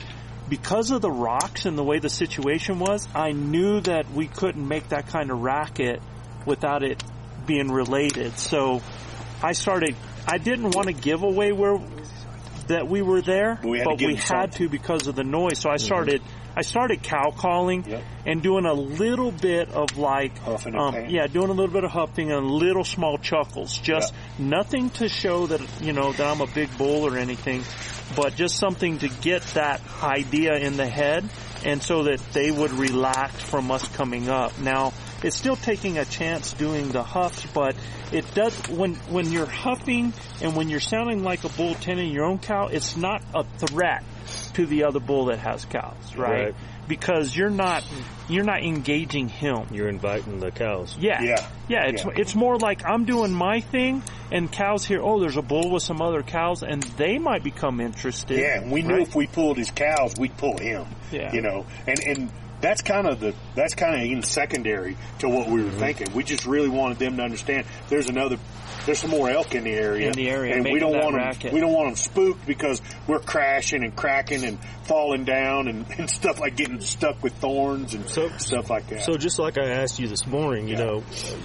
because of the rocks and the way the situation was, I knew that we couldn't make that kind of racket without it being related. So I started, I didn't want to give away where that we were there, but we had, but to, we had to because of the noise. So I started, mm-hmm. I started cow calling yep. and doing a little bit of like, huffing um, and yeah, doing a little bit of huffing and little small chuckles. Just yep. nothing to show that, you know, that I'm a big bull or anything, but just something to get that idea in the head and so that they would relax from us coming up. Now, it's still taking a chance doing the huffs, but it does, when, when you're huffing and when you're sounding like a bull tending your own cow, it's not a threat to the other bull that has cows, right? right. Because you're not, you're not engaging him. You're inviting the cows. Yeah. Yeah. Yeah, it's, yeah. it's more like I'm doing my thing and cows here, oh, there's a bull with some other cows and they might become interested. Yeah, and we knew right? if we pulled his cows, we'd pull him. Yeah. You know, and, and, That's kind of the, that's kind of even secondary to what we were mm-hmm. thinking. We just really wanted them to understand there's another, there's some more elk in the area. In the area, and we don't want racket. them, we don't want them spooked because we're crashing and cracking and falling down and, and stuff like getting stuck with thorns and so, stuff like that. So just like I asked you this morning, you yeah. know,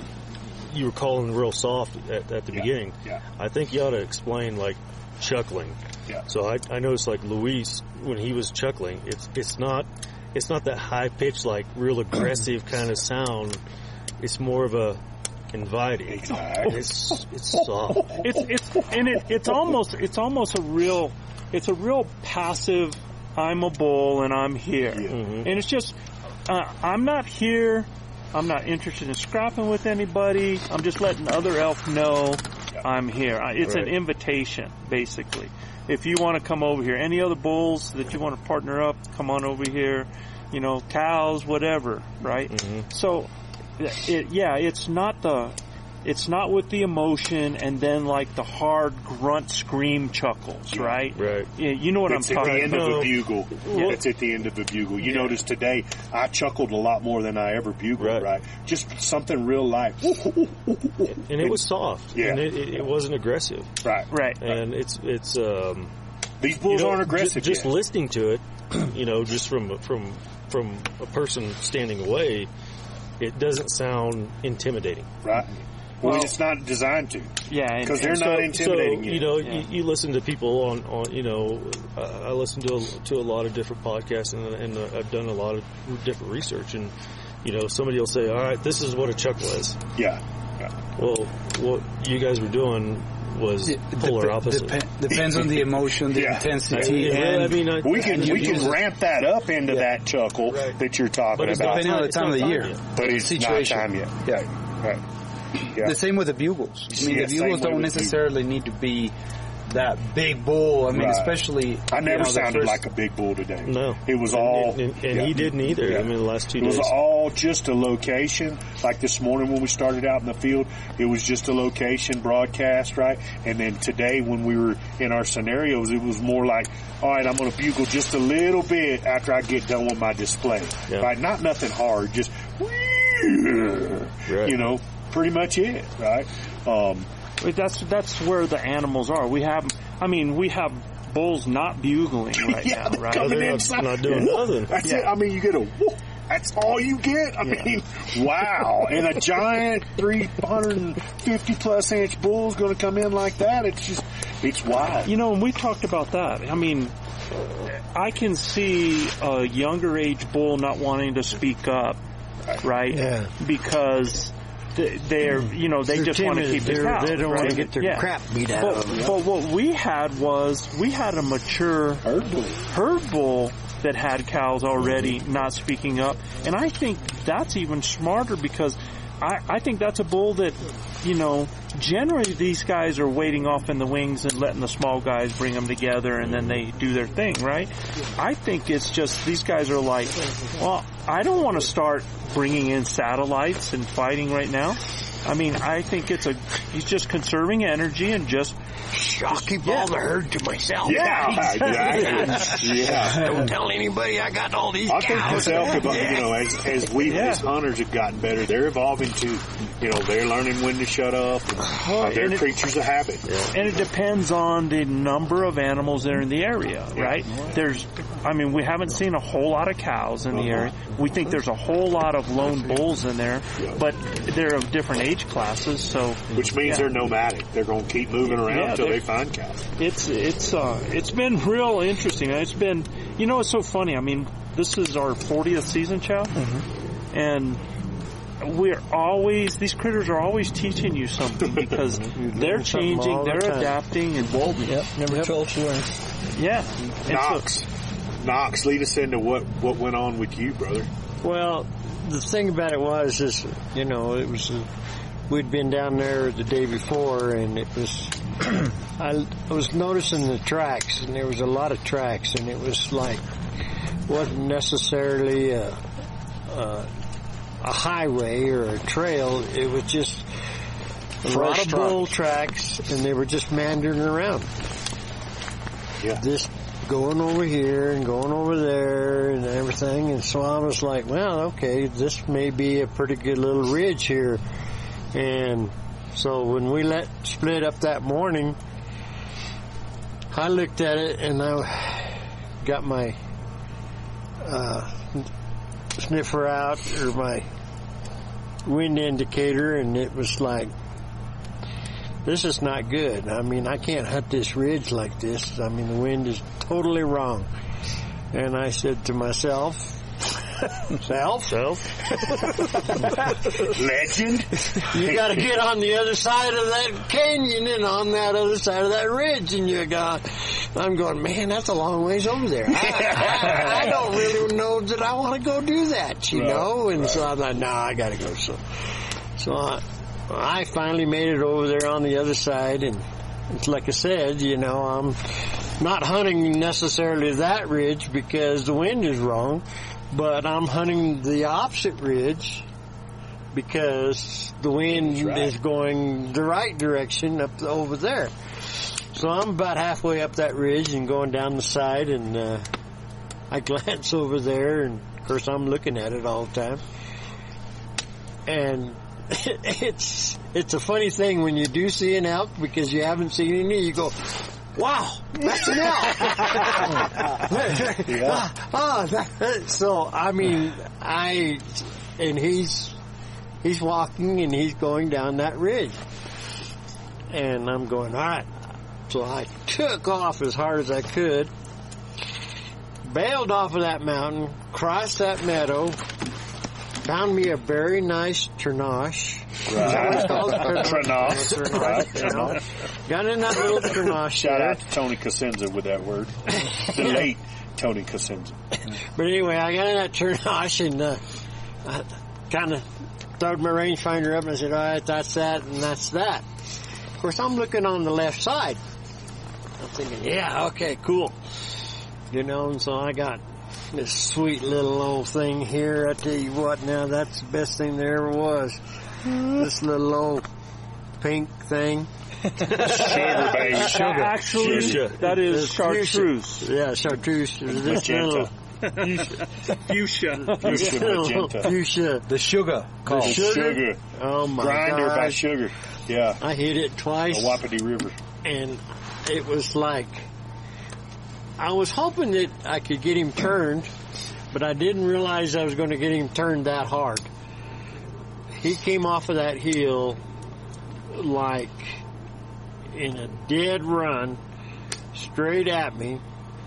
you were calling real soft at, at the yeah. beginning. Yeah. I think you ought to explain like chuckling. Yeah. So I, I noticed like Luis, when he was chuckling, it's, it's not, It's not that high pitched, like real aggressive kind of sound. It's more of a inviting. Exactly. It's it's soft. It's it's and it, it's almost it's almost a real it's a real passive. I'm a bull and I'm here, yeah. mm-hmm. and it's just uh, I'm not here. I'm not interested in scrapping with anybody. I'm just letting other elk know yeah. I'm here. It's right. an invitation, basically. If you want to come over here, any other bulls that you want to partner up, come on over here. You know, cows, whatever, right? Mm-hmm. So, it, yeah, it's not the, it's not with the emotion and then like the hard grunt scream chuckles, yeah. right? Right. Yeah, you know what it's I'm talking about. It's at the end of a bugle. Yeah. It's at the end of a bugle. You yeah. notice today, I chuckled a lot more than I ever bugled, right? right? Just something real light. And it was soft. Yeah. And it, it, it wasn't aggressive. Right. Right. And it's, it's, um, these bulls you know, aren't aggressive Just, just yet. listening to it, you know, just from, from, from a person standing away, it doesn't sound intimidating. Right. Well, well it's not designed to. Yeah. Because they're so, not intimidating so, you. You know, yeah. you, you listen to people on, on you know, uh, I listen to a, to a lot of different podcasts and, and uh, I've done a lot of different research and, you know, somebody will say, all right, this is what a chuckle is. Yeah. yeah. Well, what you guys were doing was it, polar dep- opposite. Dep- depends on the emotion, the yeah. intensity. I, and I mean, I, we can we can ramp that up into yeah. that chuckle right. that you're talking but it's about. Depending on the time of the year. Yet. But it's situation. not time yet. Yeah. Right. Yeah. The same with the bugles. I mean, yeah, the bugles don't necessarily need to be that big bull. I mean, right. especially. I never you know, sounded first... like a big bull today. No. It was and, all. And, and, and yeah. he didn't either. Yeah. I mean, the last two it days. It was all just a location. Like this morning when we started out in the field, it was just a location broadcast, right? And then today when we were in our scenarios, it was more like, all right, I'm going to bugle just a little bit after I get done with my display. Yeah. Right? Not nothing hard, just, right. you know, pretty much it, right? Um, That's that's where the animals are. We have, I mean, we have bulls not bugling right yeah, now, right? Coming they're inside. not, not doing nothing. That's yeah. it. I mean, you get a whoop. That's all you get? I yeah. mean, wow. And a giant three hundred fifty plus inch bull is going to come in like that. It's just, it's wild. You know, and we talked about that. I mean, I can see a younger age bull not wanting to speak up, right? Yeah. Because they're, you know, they they're just timid. want to keep the cow. They don't right? want to get their yeah. crap beat out but, of them. But what we had was, we had a mature herd bull. herd bull that had cows already not speaking up. And I think that's even smarter because I, I think that's a bull that, you know, generally these guys are waiting off in the wings and letting the small guys bring them together and then they do their thing, right? I think it's just these guys are like, well, I don't want to start bringing in satellites and fighting right now. I mean, I think it's a, he's just conserving energy and just, I'll keep yeah. all the herd to myself. Yeah, exactly. Yeah. Don't tell anybody I got all these I cows. think this elk, yeah. you know, as, as we Yeah. as hunters have gotten better, they're evolving too. You know, they're learning when to shut up. And, uh, they're and it- creatures of habit. And it depends on the number of animals that are in the area, right? There's, I mean, we haven't seen a whole lot of cows in the area. We think there's a whole lot of lone bulls in there, but they're of different age classes, so. Which means yeah. they're nomadic. They're going to keep moving around Yeah, until they're- they find cows. It's, it's, uh, it's been real interesting. It's been, you know, it's so funny. I mean, this is our fortieth season, Chow, Mm-hmm. and we're always, these critters are always teaching you something because they're something changing, all the they're time. adapting, and evolving. Yep, never Yep. told to learn. Yeah. And Knox, Knox, lead us into what, what went on with you, brother. Well, the thing about it was, is you know, it was uh, we'd been down there the day before, and it was I was noticing the tracks, and there was a lot of tracks, and it was like wasn't necessarily a a, a highway or a trail. It was just a lot of bull tracks, and they were just meandering around. Yeah. Just going over here and going over there and everything. And so I was like, well, okay, this may be a pretty good little ridge here. And so when we let split up that morning, I looked at it and I got my uh, sniffer out, or my wind indicator, and it was like, this is not good. I mean, I can't hunt this ridge like this. I mean, the wind is totally wrong. And I said to myself, self, self, legend, you got to get on the other side of that canyon and on that other side of that ridge. And you go, I'm going, man, that's a long ways over there. I, I, I don't really know that I want to go do that, you Right, know. And right. so I'm like, no, I got to go. So, so I, I finally made it over there on the other side, and it's like I said, you know, I'm not hunting necessarily that ridge because the wind is wrong, but I'm hunting the opposite ridge because the wind right. is going the right direction up over there. So I'm about halfway up that ridge and going down the side, and uh, I glance over there, and of course I'm looking at it all the time. And it's it's a funny thing when you do see an elk because you haven't seen any. You go, wow, that's an elk. Yeah. Oh, that, so I mean, I and he's he's walking and he's going down that ridge, and I'm going, all right. So I took off as hard as I could, bailed off of that mountain, crossed that meadow. Found me a very nice Turnosh. Is that what it's called? Turnosh. Turnosh. Right, Turnosh. Got in that little Turnosh. Shout there. out to Tony Cosenza with that word. The late Tony Cosenza. But anyway, I got in that Turnosh and uh, I kind of throwed my rangefinder up and I said, all right, that's that and that's that. Of course, I'm looking on the left side. I'm thinking, yeah, okay, cool. You know, and so I got this sweet little old thing here. I tell you what, now that's the best thing there ever was. This little old pink thing. Sugar, baby. Sugar. Actually, Sugar. that is This chartreuse. Yeah, chartreuse. This little Magenta. Fuchsia. Fuchsia magenta. fuchsia. The sugar. The Called. sugar? Sugar. Oh my Grinder by gosh. sugar. Yeah. I hit it twice. The Wapiti River. And it was like, I was hoping that I could get him turned, but I didn't realize I was going to get him turned that hard. He came off of that hill like in a dead run, straight at me.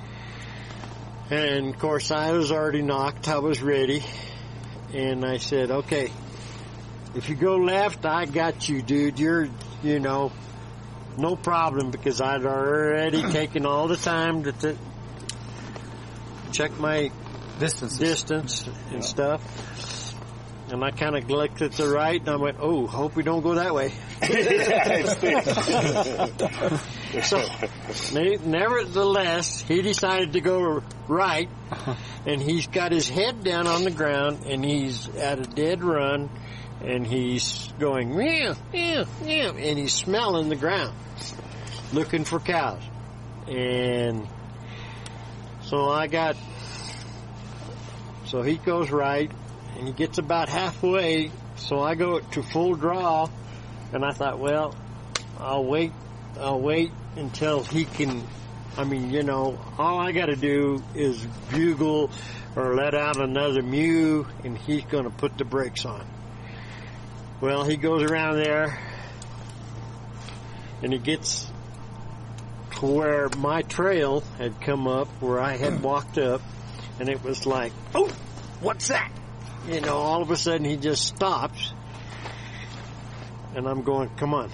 And of course I was already knocked, I was ready. And I said, okay, if you go left, I got you, dude. You're, you know, no problem, because I'd already taken all the time to t- check my Distance. distance and stuff. And I kind of looked at the right, and I went, oh, hope we don't go that way. So, ne- nevertheless, he decided to go right, and he's got his head down on the ground, and he's at a dead run, and he's going, meow, meow, meow, and he's smelling the ground, looking for cows. And so I got, so he goes right, and he gets about halfway, so I go to full draw, And I thought, well, I'll wait, I'll wait until he can, I mean, you know, all I got to do is bugle or let out another mew, and he's going to put the brakes on. Well, he goes around there, and he gets to where my trail had come up, where I had walked up, and it was like, oh, what's that? You know, all of a sudden he just stops, and I'm going, come on.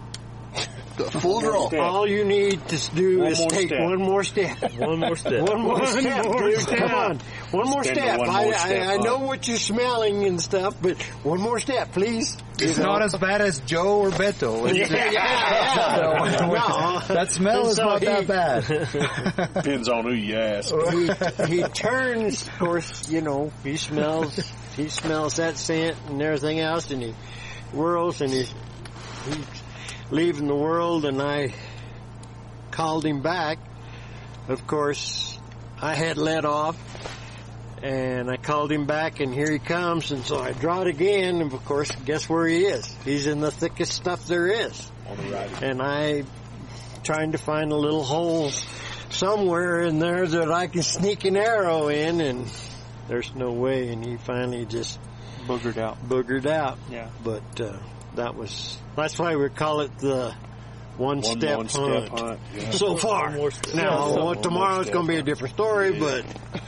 Full draw. All you need to do One is more take step. one more step. One more step. One more One step, more dude. step. Come on. One more Spend the step. one I, more step I, I know up. what you're smelling and stuff, but one more step, please. It's You know? not as bad as Joe or Beto. Yeah, yeah, yeah. No. That smell And is so not he- that bad. Depends on who you ask. he, he turns, of course, you know, he smells, he smells that scent and everything else, and he whirls, and he's, he's leaving the world, and I called him back. Of course, I had let off, and I called him back, and here he comes, and so I draw it again, and of course, guess where he is? He's in the thickest stuff there is. On the right. And I trying to find a little hole somewhere in there that I can sneak an arrow in, and there's no way, and he finally just boogered out. Boogered out. Yeah. But uh, that was, that's why we call it the one, One step one hunt. step hunt, yeah. So far. One more step. Now, Yeah, so- well, tomorrow's going to be a different story, but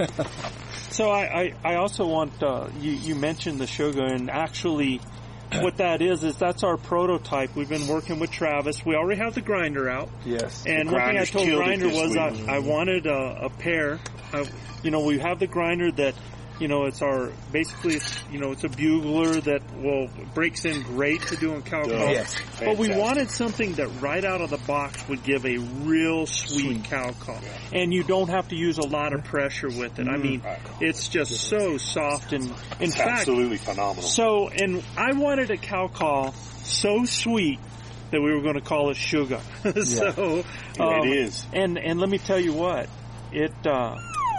So I, I, I also want, uh, you, you mentioned the sugar, and actually what that is, is that's our prototype. We've been working with Travis. We already have the grinder out. Yes. And The one thing I grinder's told killed it Grinder this was I, week. I wanted a, a pair. Of, you know, we have the grinder that, you know, it's our, basically, it's, you know, it's a bugler that will, breaks in great to doing cow calls. Yes. But we Fantastic. wanted something that right out of the box would give a real sweet, cow call. And you don't have to use a lot of pressure with it. I mean, it's just so soft, and in It's fact, absolutely phenomenal. so, and I wanted a cow call so sweet that we were going to call it sugar. so, Yeah, um, it is. And and let me tell you what, it uh,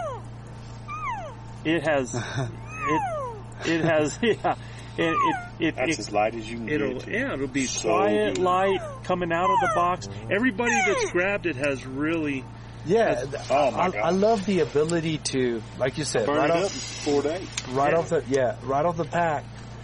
it has it it has yeah. It, it, it, That's it, as light as you can it'll, get. yeah, it'll be So quiet, good. light, coming out of the box. Everybody that's grabbed it has really, Yeah, Oh, my I, God. I love the ability to, like you said, Burn right it off, up in four days. right Yeah. off the yeah, right off the pack,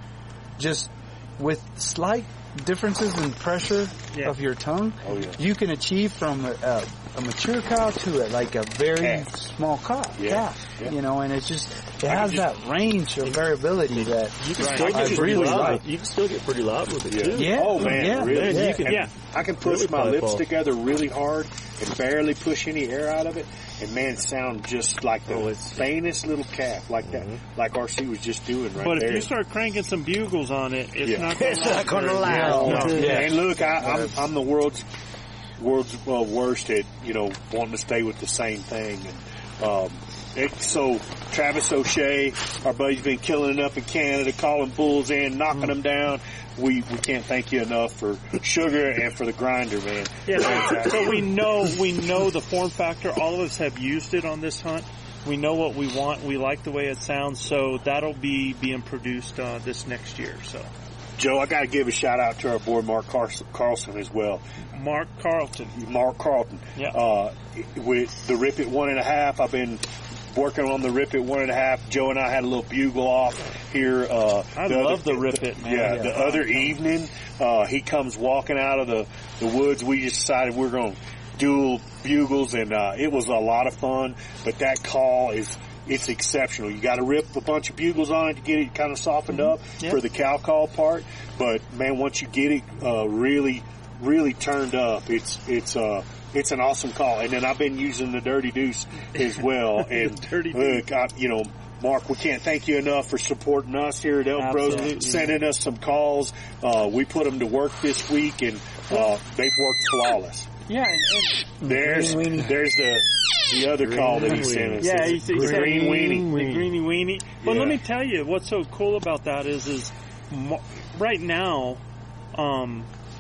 just with slight differences in pressure Yeah. of your tongue, Oh, yeah. you can achieve from a, a, a mature cow to a, like a very Calf. small calf. Yeah. calf Yeah. You know, and it's just it I has can just- that range of variability that You can Right. still I get I pretty really loud. like. You can still get pretty loud with it Yeah. too. Yeah. Oh man, Yeah. really? Man, you And can- yeah. I can push really my pipe lips off. together really hard and barely push any air out of it, and man, sound just like the Oh, it's- faintest little calf, like that, like R C was just doing right but there. if you start cranking some bugles on it, it's Yeah. not going it's not going to last. No. No. Yeah. And look, I, I'm I'm the world's world's well, worst at you know wanting to stay with the same thing. And um, it, so Travis O'Shea, our buddy's been killing it up in Canada, calling bulls in, knocking them down. We we can't thank you enough for sugar and for the grinder, man. Yeah, so, so we know we know the form factor. All of us have used it on this hunt. We know what we want. We like the way it sounds. So that'll be being produced uh, this next year. So Joe, I got to give a shout out to our boy Mark Carlson, Carlson as well. Mark Carlton. Mark Carlton. Yeah. Uh, with the Rip It One and a Half, I've been working on the Rip It One and a Half. Joe and I had a little bugle off here. Uh, I the love other, the Rip It, man. Yeah, Yeah. the other evening, uh, he comes walking out of the, the woods. We just decided we're going to dual bugles, and uh, it was a lot of fun. But that call is, it's exceptional. You got to rip a bunch of bugles on it to get it kind of softened up Yeah. for the cow call part. But man, once you get it uh, really, really turned up, it's it's uh it's an awesome call. And then I've been using the Dirty Deuce as well. And Dirty look, I, you know, Mark, we can't thank you enough for supporting us here at Elk Bros, Absolutely. sending us some calls. Uh, we put them to work this week, and uh, they've worked flawless. Yeah, and, and There's there's the the other call that he sent us. yeah, It's he's, he's green weenie. the greeny weenie. But Yeah. let me tell you, what's so cool about that is, is mo- right now, um,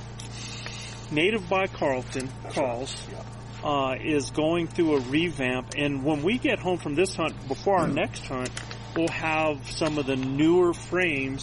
Native by Carlton calls uh, is going through a revamp, and when we get home from this hunt, before our next hunt, we'll have some of the newer frames.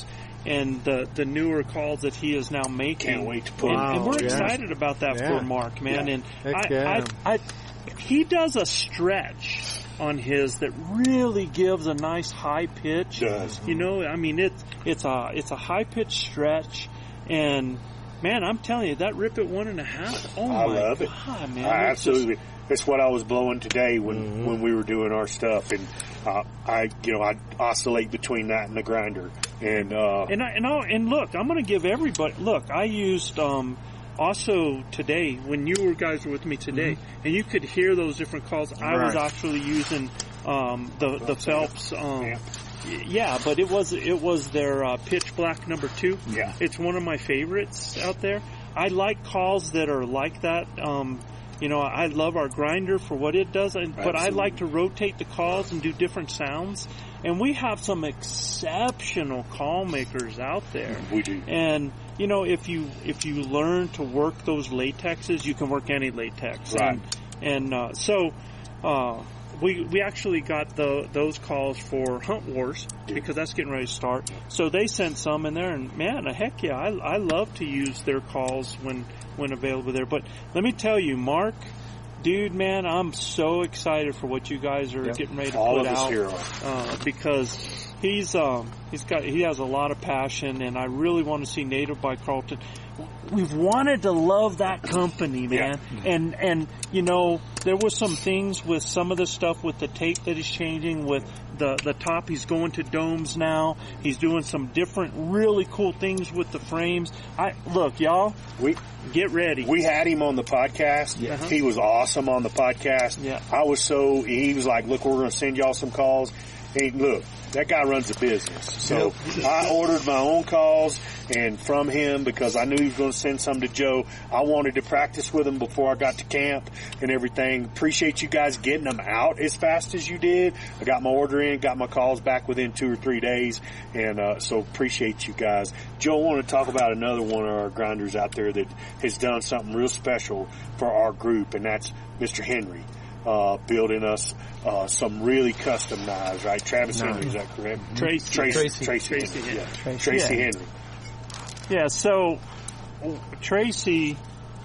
and the the newer calls that he is now making. Can't wait to put and, them and we're out. excited about that Yeah. for Mark, man. Yeah. And Heck I, yeah. I, I, he does a stretch on his that really gives a nice high pitch. Does. You know, I mean, it's it's a it's a high pitch stretch, and man, I'm telling you, that rip at one and a half. Oh I my love it. God, man! I it's just- absolutely. That's what I was blowing today when, Mm-hmm. when we were doing our stuff, and uh, I, you know, I oscillate between that and the grinder, and uh, And I, and I, and look, I'm going to give everybody. Look, I used um, also today when you were guys were with me today, and you could hear those different calls. I was Right. actually using um, the the Phelps. Um, y- yeah, but it was it was their uh, Pitch Black number two. Yeah, it's one of my favorites out there. I like calls that are like that. Um, You know, I love our grinder for what it does, and, but I Absolutely. like to rotate the calls and do different sounds. And we have some exceptional call makers out there. We do. And, you know, if you if you learn to work those latexes, you can work any latex. Right. And, and uh, so uh, we we actually got the those calls for Hunt Wars because that's getting ready to start. So they sent some in there, and man, heck yeah, I, I love to use their calls when when available there. But let me tell you, Mark, dude, man, I'm so excited for what you guys are Yep. getting ready to All put of us out here are. uh, because he's um he's got he has a lot of passion, and I really want to see Native by Carlton. We've wanted to love that company, man, and and you know there was some things with some of the stuff with the tape that he's changing with the the top. He's going to domes now. He's doing some different, really cool things with the frames. I look, y'all. We get ready. We had him on the podcast. Yeah. He was awesome on the podcast. Yeah. I was so, he was like, look, we're going to send y'all some calls. And look, that guy runs a business. So I ordered my own calls and from him because I knew he was going to send some to Joe. I wanted to practice with him before I got to camp and everything. Appreciate you guys getting them out as fast as you did. I got my order in, got my calls back within two or three days. And, uh, so appreciate you guys. Joe, I want to talk about another one of our grinders out there that has done something real special for our group, and that's Mister Henry. Uh, building us, uh, some really custom knives, right? Travis No. Henry, is that correct? Tracy. Tracy. Tracy. Tracy, Tracy Henry. Henry. Yeah. Tracy. Tracy Yeah. Henry. Yeah, so Tracy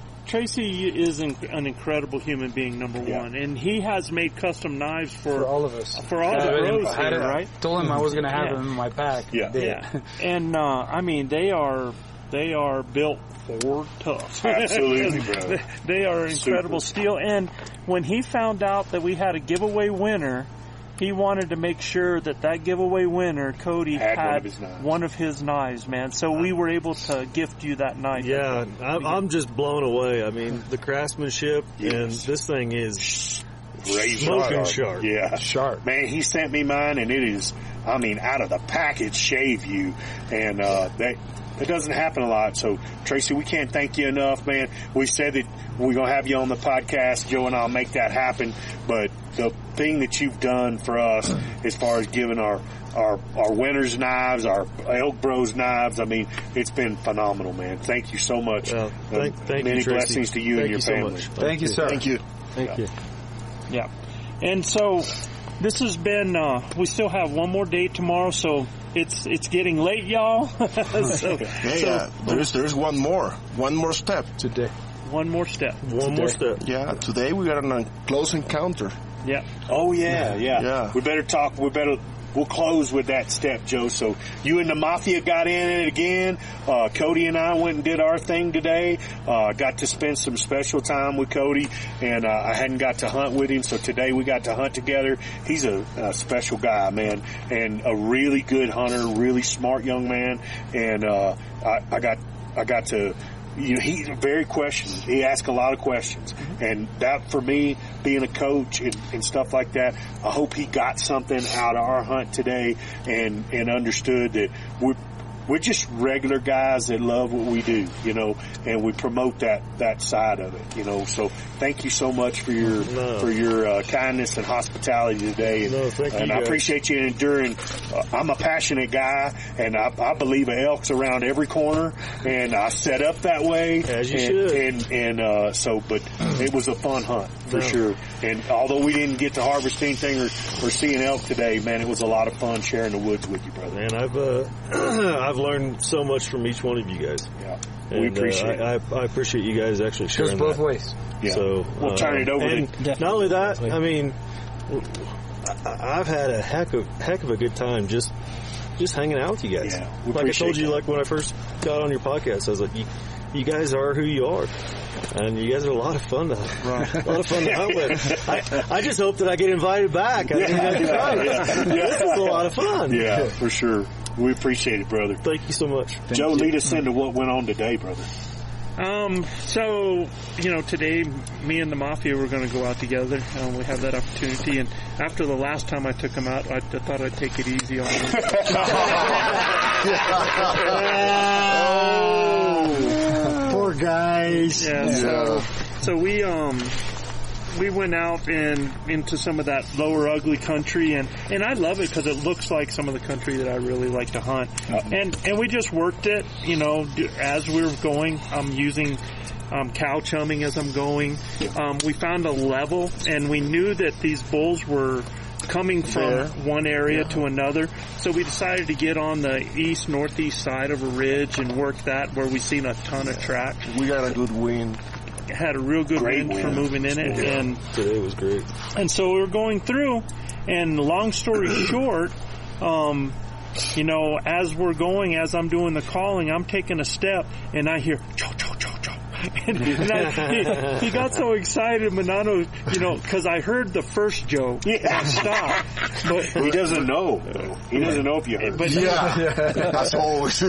Tracy is an, an incredible human being, number Yeah. one, and he has made custom knives for, For all of us. For all I the had him- pros I had here, him- right? Told him I was going to have Yeah. him in my pack. Yeah. Did. Yeah, and uh, I mean they are they are built for tough. Absolutely, bro. They are incredible steel. And when he found out that we had a giveaway winner, he wanted to make sure that that giveaway winner, Cody, Had had, one of his knives. one of his knives, man. So we were able to gift you that knife. Yeah, I'm, I'm just blown away. I mean, the craftsmanship, and this thing is Razor smoking sharp. Yeah. Sharp. Man, he sent me mine and it is, I mean, out of the package shave you. And, uh, that, that doesn't happen a lot. So, Tracy, we can't thank you enough, man. We said that we're going to have you on the podcast. Joe and I'll make that happen. But the thing that you've done for us as far as giving our, our, our winners knives, our Elk Bros knives, I mean, it's been phenomenal, man. Thank you so much. Well, thank- Uh, thank you, Many Tracy. blessings to you Thank and your you so family. much. Thank you, sir. Thank you. Thank you. Yeah. And so this has been, uh, we still have one more day tomorrow, so it's it's getting late, y'all. so, Hey, so uh, there's there's one more, one more step today. one more step. One more step. Yeah, today we got a close encounter. Yeah. Oh yeah, yeah, Yeah. We better talk. We better. We'll close with that step, Joe. So you and the Mafia got in it again. Uh, Cody and I went and did our thing today. Uh, got to spend some special time with Cody, and uh, I hadn't got to hunt with him. So today we got to hunt together. He's a, a special guy, man, and a really good hunter, really smart young man. And uh, I, I got, I got to. You know, he's very questioning. He asks a lot of questions. And that, for me, being a coach and, and stuff like that, I hope he got something out of our hunt today and, and understood that we're, we're just regular guys that love what we do, you know, and we promote that, that side of it, you know. So thank you so much for your, No. for your, uh, kindness and hospitality today. And, No, thank you, and I guys. appreciate you enduring. Uh, I'm a passionate guy, and I, I believe an elk's around every corner, and I set up that way. As you and, should. And, and, uh, so, but it was a fun hunt for No. sure. And although we didn't get to harvest anything or, or see an elk today, man, it was a lot of fun sharing the woods with you, brother. Man, I've uh, I've learned so much from each one of you guys. Yeah, and, we appreciate uh, it. I, I appreciate you guys actually sharing Goes both that. ways. Yeah. So We'll uh, turn it over and to- not only that, I mean, I- I've had a heck of heck of a good time just just hanging out with you guys. Yeah, we like I told appreciate you, that. like when I first got on your podcast, I was like, you, you guys are who you are. And you guys are a lot of fun to, a lot of fun to hunt with. I, I just hope that I get invited back. I mean, that'd be Yeah, fun. yeah, This is a lot of fun. Yeah, for sure. We appreciate it, brother. Thank you so much. Joe, lead us into what went on today, brother. Um, so, you know, today, me and the Mafia were going to go out together. Um, we have that opportunity. And after the last time I took him out, I, I thought I'd take it easy on him. Oh, poor guys. Yeah, so, so we, um, we went out and into some of that lower ugly country, and, and I love it because it looks like some of the country that I really like to hunt. And and we just worked it, you know, as we were going. I'm using um, cow chumming as I'm going. Um, we found a level, and we knew that these bulls were coming from There. one area Yeah. to another. So we decided to get on the east northeast side of a ridge and work that where we seen a ton of track. We got a good wind. Had a real good Great wind for wind. moving in it, Yeah. and Today was great. and so we were going through, and long story short, um, you know, as we're going, as I'm doing the calling, I'm taking a step, and I hear, Joe, Joe, Joe, Joe. And, and I, he, he got so excited, Manano, you know, because I heard the first Joe Yeah. stop. But He doesn't know. He doesn't know if you heard. But Yeah, that's always.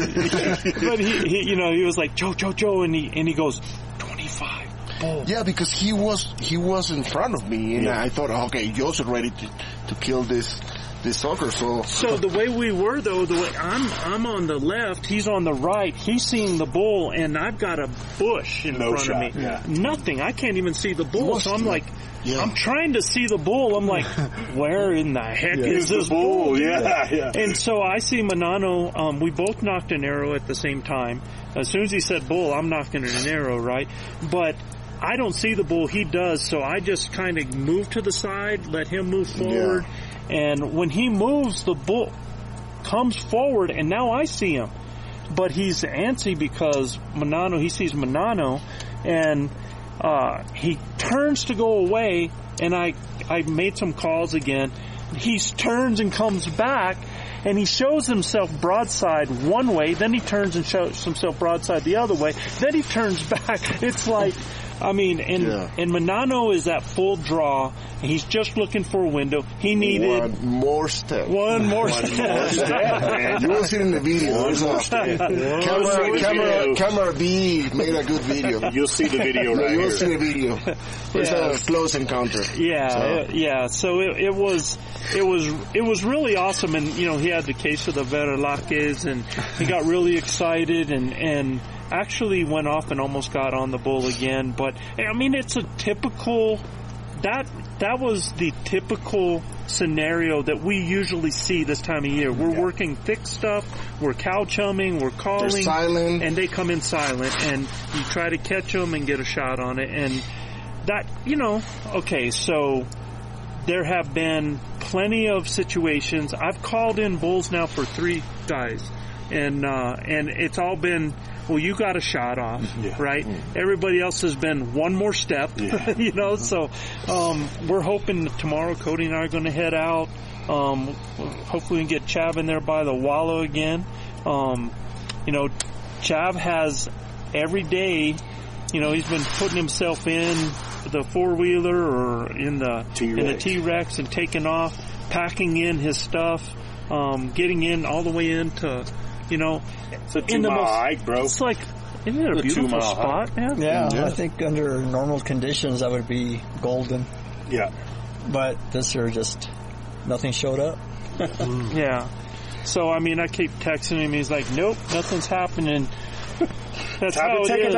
but he, he, you know, he was like, Joe, Joe, Joe, and he, and he goes, twenty-five. Oh. Yeah, because he was he was in front of me, and Yeah. I thought, okay, Joe's ready to to kill this this sucker. So So the way we were though, the way I'm I'm on the left, he's on the right. He's seeing the bull, and I've got a bush in No front shot, of me. yeah. Nothing. I can't even see the bull. Must So I'm be. like, Yeah. I'm trying to see the bull. I'm like, where in the heck Yeah. is It's the this bull, bull? yeah, yeah. And so I see Manano. Um, we both knocked an arrow at the same time. As soon as he said bull, I'm knocking an arrow, right? But I don't see the bull. He does. So I just kind of move to the side, let him move forward. And when he moves, the bull comes forward, and now I see him. But he's antsy because Manano, he sees Manano, and uh, he turns to go away, and I, I made some calls again. He turns and comes back, and he shows himself broadside one way, then he turns and shows himself broadside the other way, then he turns back. It's like, I mean, and, Yeah. and Manano is at full draw, and he's just looking for a window. He needed one more step. one more One step. more step, man. You will see it in the video. One There's more a- step. camera, One camera, video. camera B made a good video. You'll see the video Yeah, right you'll here. see the video. It's Yeah. a close encounter. Yeah, So- it- yeah. So it, it was, it was, it was really awesome. And you know, he had the case of the Veralaques, and he got really excited, and and actually went off and almost got on the bull again. But I mean, it's a typical. That that was the typical scenario that we usually see this time of year. We're working thick stuff, we're cow chumming, we're calling, They're silent. and they come in silent, and you try to catch them and get a shot on it, and that, you know, okay, so there have been plenty of situations. I've called in bulls now for three guys, and uh, and it's all been, well, you got a shot off, Yeah. right? Everybody else has been one more step, Yeah. you know, so um, we're hoping that tomorrow Cody and I are going to head out. Um, hopefully we can get Chav in there by the wallow again. Um, you know, Chav has every day, you know, he's been putting himself in the four-wheeler or in the T-Rex. in the T-Rex and taking off, packing in his stuff, um, getting in all the way into, you know, It's a in the two-mile most, hike, bro. It's like, isn't it a The beautiful two-mile spot, man? Yeah, Yeah. I think under normal conditions that would be golden, Yeah. but this year just nothing showed up. Yeah. So, I mean, I keep texting him. He's like, nope, nothing's happening. That's Time how to take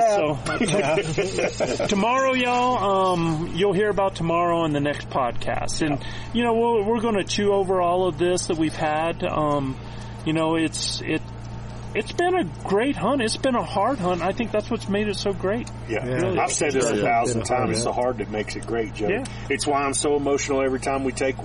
it a is. So, tomorrow, y'all, um, you'll hear about tomorrow in the next podcast. And, you know, we're, we're going to chew over all of this that we've had. Um, you know, it's, it, it's been a great hunt. It's been a hard hunt. I think that's what's made it so great. Yeah, Really. I've said this a Yeah. thousand Been hard, times. It's yeah. the hard that makes it great, Joe. Yeah. It's why I'm so emotional every time we take one.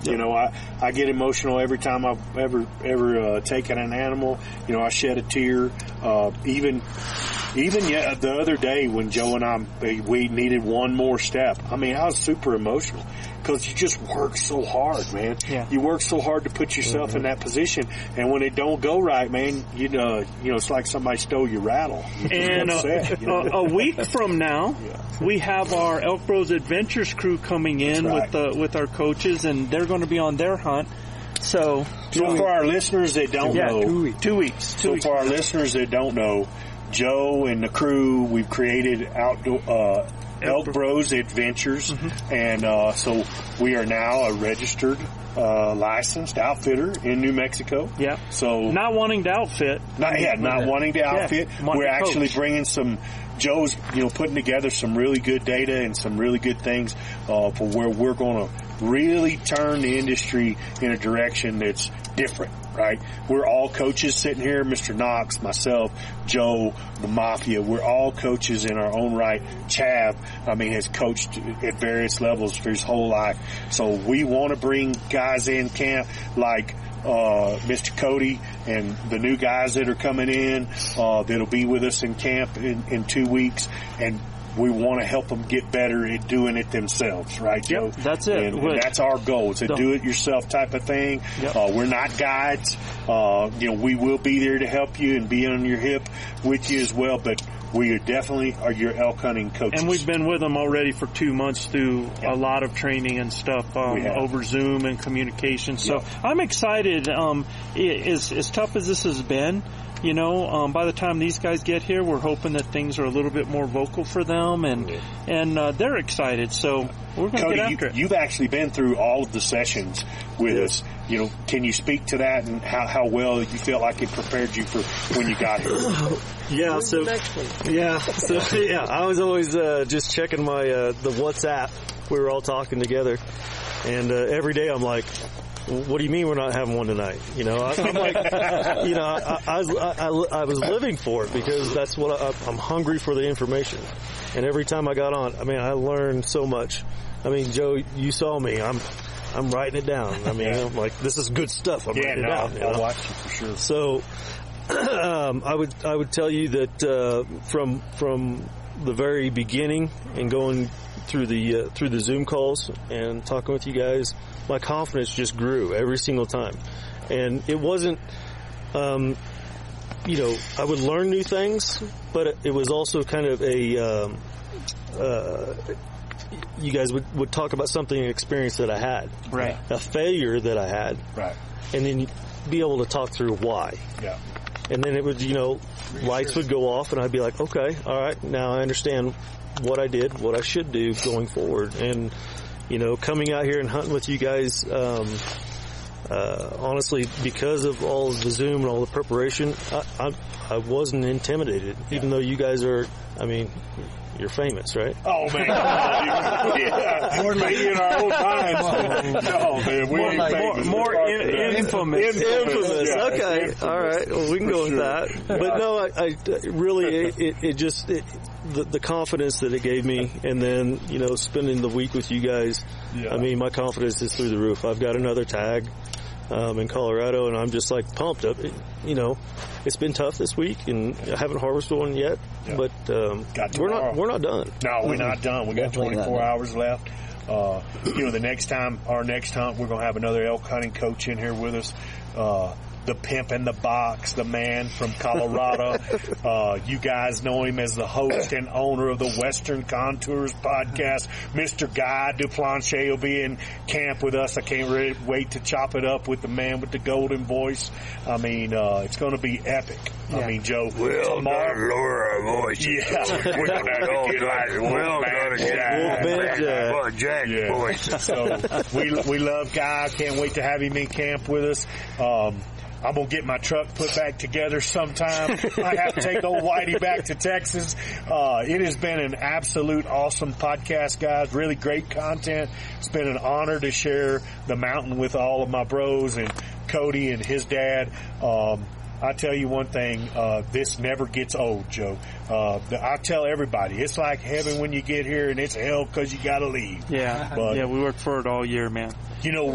You know, I, I get emotional every time I've ever ever uh, taken an animal. You know, I shed a tear. Uh, even even yet the other day when Joe and I we needed one more step. I mean, I was super emotional because you just work so hard, man. Yeah. You work so hard to put yourself mm-hmm. in that position, and when it don't go right, man, you know, you know, it's like somebody stole your rattle. And upset, a, you know? a week from now, yeah. we have our Elk Bros Adventures crew coming in right. with the with our coaches, and they're going to be on their hunt. So, so for our listeners that don't yeah, know, two weeks. Two weeks. Two so weeks for our listeners that don't know, Joe and the crew, we've created outdoor uh, Elk Bros Adventures, mm-hmm. and uh, so we are now a registered, uh, licensed outfitter in New Mexico. Yeah. So not wanting to outfit. Not yeah, not yeah. wanting to outfit. Yeah, We're to actually coach. bringing some. Joe's, you know, putting together some really good data and some really good things uh, for where we're going to really turn the industry in a direction that's different, right? We're all coaches sitting here, Mister Knox, myself, Joe, the Mafia. We're all coaches in our own right. Chav, I mean, has coached at various levels for his whole life. So we want to bring guys in camp like Uh, Mister Cody and the new guys that are coming in, uh, that'll be with us in camp in, in two weeks. And we want to help them get better at doing it themselves, right, Joe? Yep, that's it. And, and that's our goal. It's a do-it-yourself type of thing. Yep. Uh, we're not guides. Uh, you know, we will be there to help you and be on your hip with you as well, but we are definitely are your elk hunting coaches. And we've been with them already for two months through yep. a lot of training and stuff um, over Zoom and communication. So yep. I'm excited. Um, it, as, as tough as this has been, you know, um, by the time these guys get here, we're hoping that things are a little bit more vocal for them, and mm-hmm. and uh, they're excited. So we're going to get after you, it. You've actually been through all of the sessions with yeah. us. You know, can you speak to that and how, how well you feel like it prepared you for when you got here? Yeah, so yeah, so yeah, I was always uh, just checking my uh, the WhatsApp. We were all talking together, and uh, every day I'm like, what do you mean we're not having one tonight? You know, I, I'm like, you know, I, I, was, I, I was living for it because that's what I, I'm hungry for the information. And every time I got on, I mean, I learned so much. I mean, Joe, you saw me. I'm, I'm writing it down. I mean, I'm like, this is good stuff. I'm yeah, writing no, it down. You know? I'll watch you for sure. So, um, I would, I would tell you that uh, from from the very beginning and going through the uh, through the Zoom calls and talking with you guys, my confidence just grew every single time. And it wasn't, um, you know, I would learn new things, but it was also kind of a, um, uh, you guys would, would talk about something, an experience that I had. Right. A failure that I had. Right. And then be able to talk through why. Yeah. And then it would, you know, lights would go off and I'd be like, okay, all right, now I understand what I did, what I should do going forward. And, you know, coming out here and hunting with you guys, um, uh, honestly, because of all of the Zoom and all the preparation, I, I, I wasn't intimidated, yeah. even though you guys are, I mean, you're famous, right? Oh, man. yeah. More maybe in our old times. No, man, we more, ain't more, famous. More in, infamous. Infamous. infamous. Yeah. Okay. Infamous. All right. Well, we can For go with sure. that. But no, I, I really, it, it, it just, it, the, the confidence that it gave me, and then, you know, spending the week with you guys, yeah. I mean, my confidence is through the roof. I've got another tag um, in Colorado, and I'm just, like, pumped up. It, you know, it's been tough this week, and I haven't harvested one yet, yeah. but um, we're not we're not done. No, we're not done. We got twenty-four hours left. Uh, you know, the next time, our next hunt, we're going to have another elk hunting coach in here with us. Uh, the pimp in the box, the man from Colorado. uh, you guys know him as the host and owner of the Western Contours podcast. Mister Guy Duplanche will be in camp with us. I can't really wait to chop it up with the man with the golden voice. I mean, uh, it's going to be epic. Yeah. I mean, Joe. We'll tomorrow, lower our voice. Yeah. We're going to get like Wolfman Jack. Wolfman Jack yeah. voice. So we, we love Guy. Can't wait to have him in camp with us. Um, I'm going to get my truck put back together sometime. I have to take old Whitey back to Texas. Uh, it has been an absolute awesome podcast, guys. Really great content. It's been an honor to share the mountain with all of my bros and Cody and his dad. Um, I tell you one thing, uh, this never gets old, Joe. Uh, the, I tell everybody, it's like heaven when you get here, and it's hell because you got to leave. Yeah, but, yeah, we worked for it all year, man. You know what?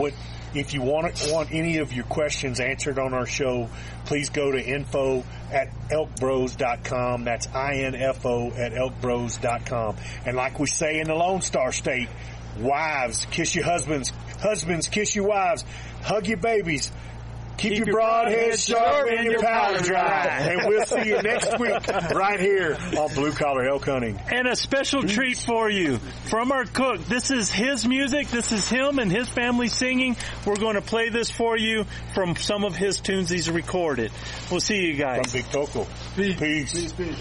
if you want want any of your questions answered on our show, please go to info at elk bros dot com. That's I N F O at elk bros dot com. And like we say in the Lone Star State, wives, kiss your husbands. Husbands, kiss your wives. Hug your babies. Keep, Keep your broad head sharp and your powder dry. And we'll see you next week right here on Blue Collar Elk Hunting. And a special treat for you from our cook. This is his music. This is him and his family singing. We're going to play this for you from some of his tunes he's recorded. We'll see you guys. From Big Toco. Peace. Peace. Peace, peace.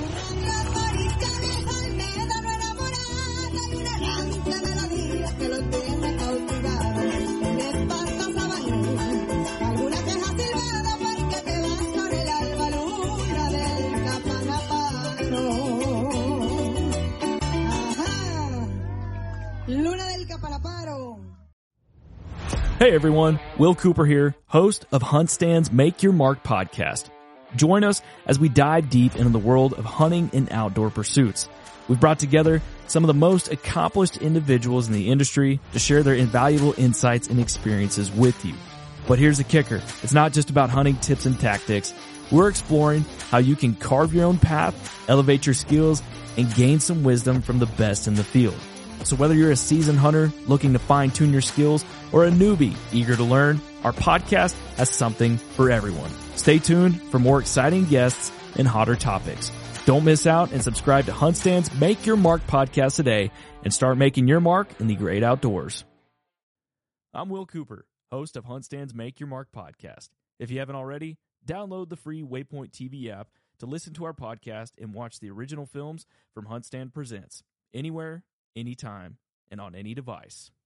Hey everyone, Will Cooper here, host of HuntStand's Make Your Mark podcast. Join us as we dive deep into the world of hunting and outdoor pursuits. We've brought together some of the most accomplished individuals in the industry to share their invaluable insights and experiences with you. But here's the kicker. It's not just about hunting tips and tactics. We're exploring how you can carve your own path, elevate your skills, and gain some wisdom from the best in the field. So whether you're a seasoned hunter looking to fine-tune your skills or a newbie eager to learn, our podcast has something for everyone. Stay tuned for more exciting guests and hotter topics. Don't miss out and subscribe to HuntStand's Make Your Mark podcast today and start making your mark in the great outdoors. I'm Will Cooper, host of HuntStand's Make Your Mark podcast. If you haven't already, download the free Waypoint T V app to listen to our podcast and watch the original films from HuntStand Presents anywhere, anytime, and on any device.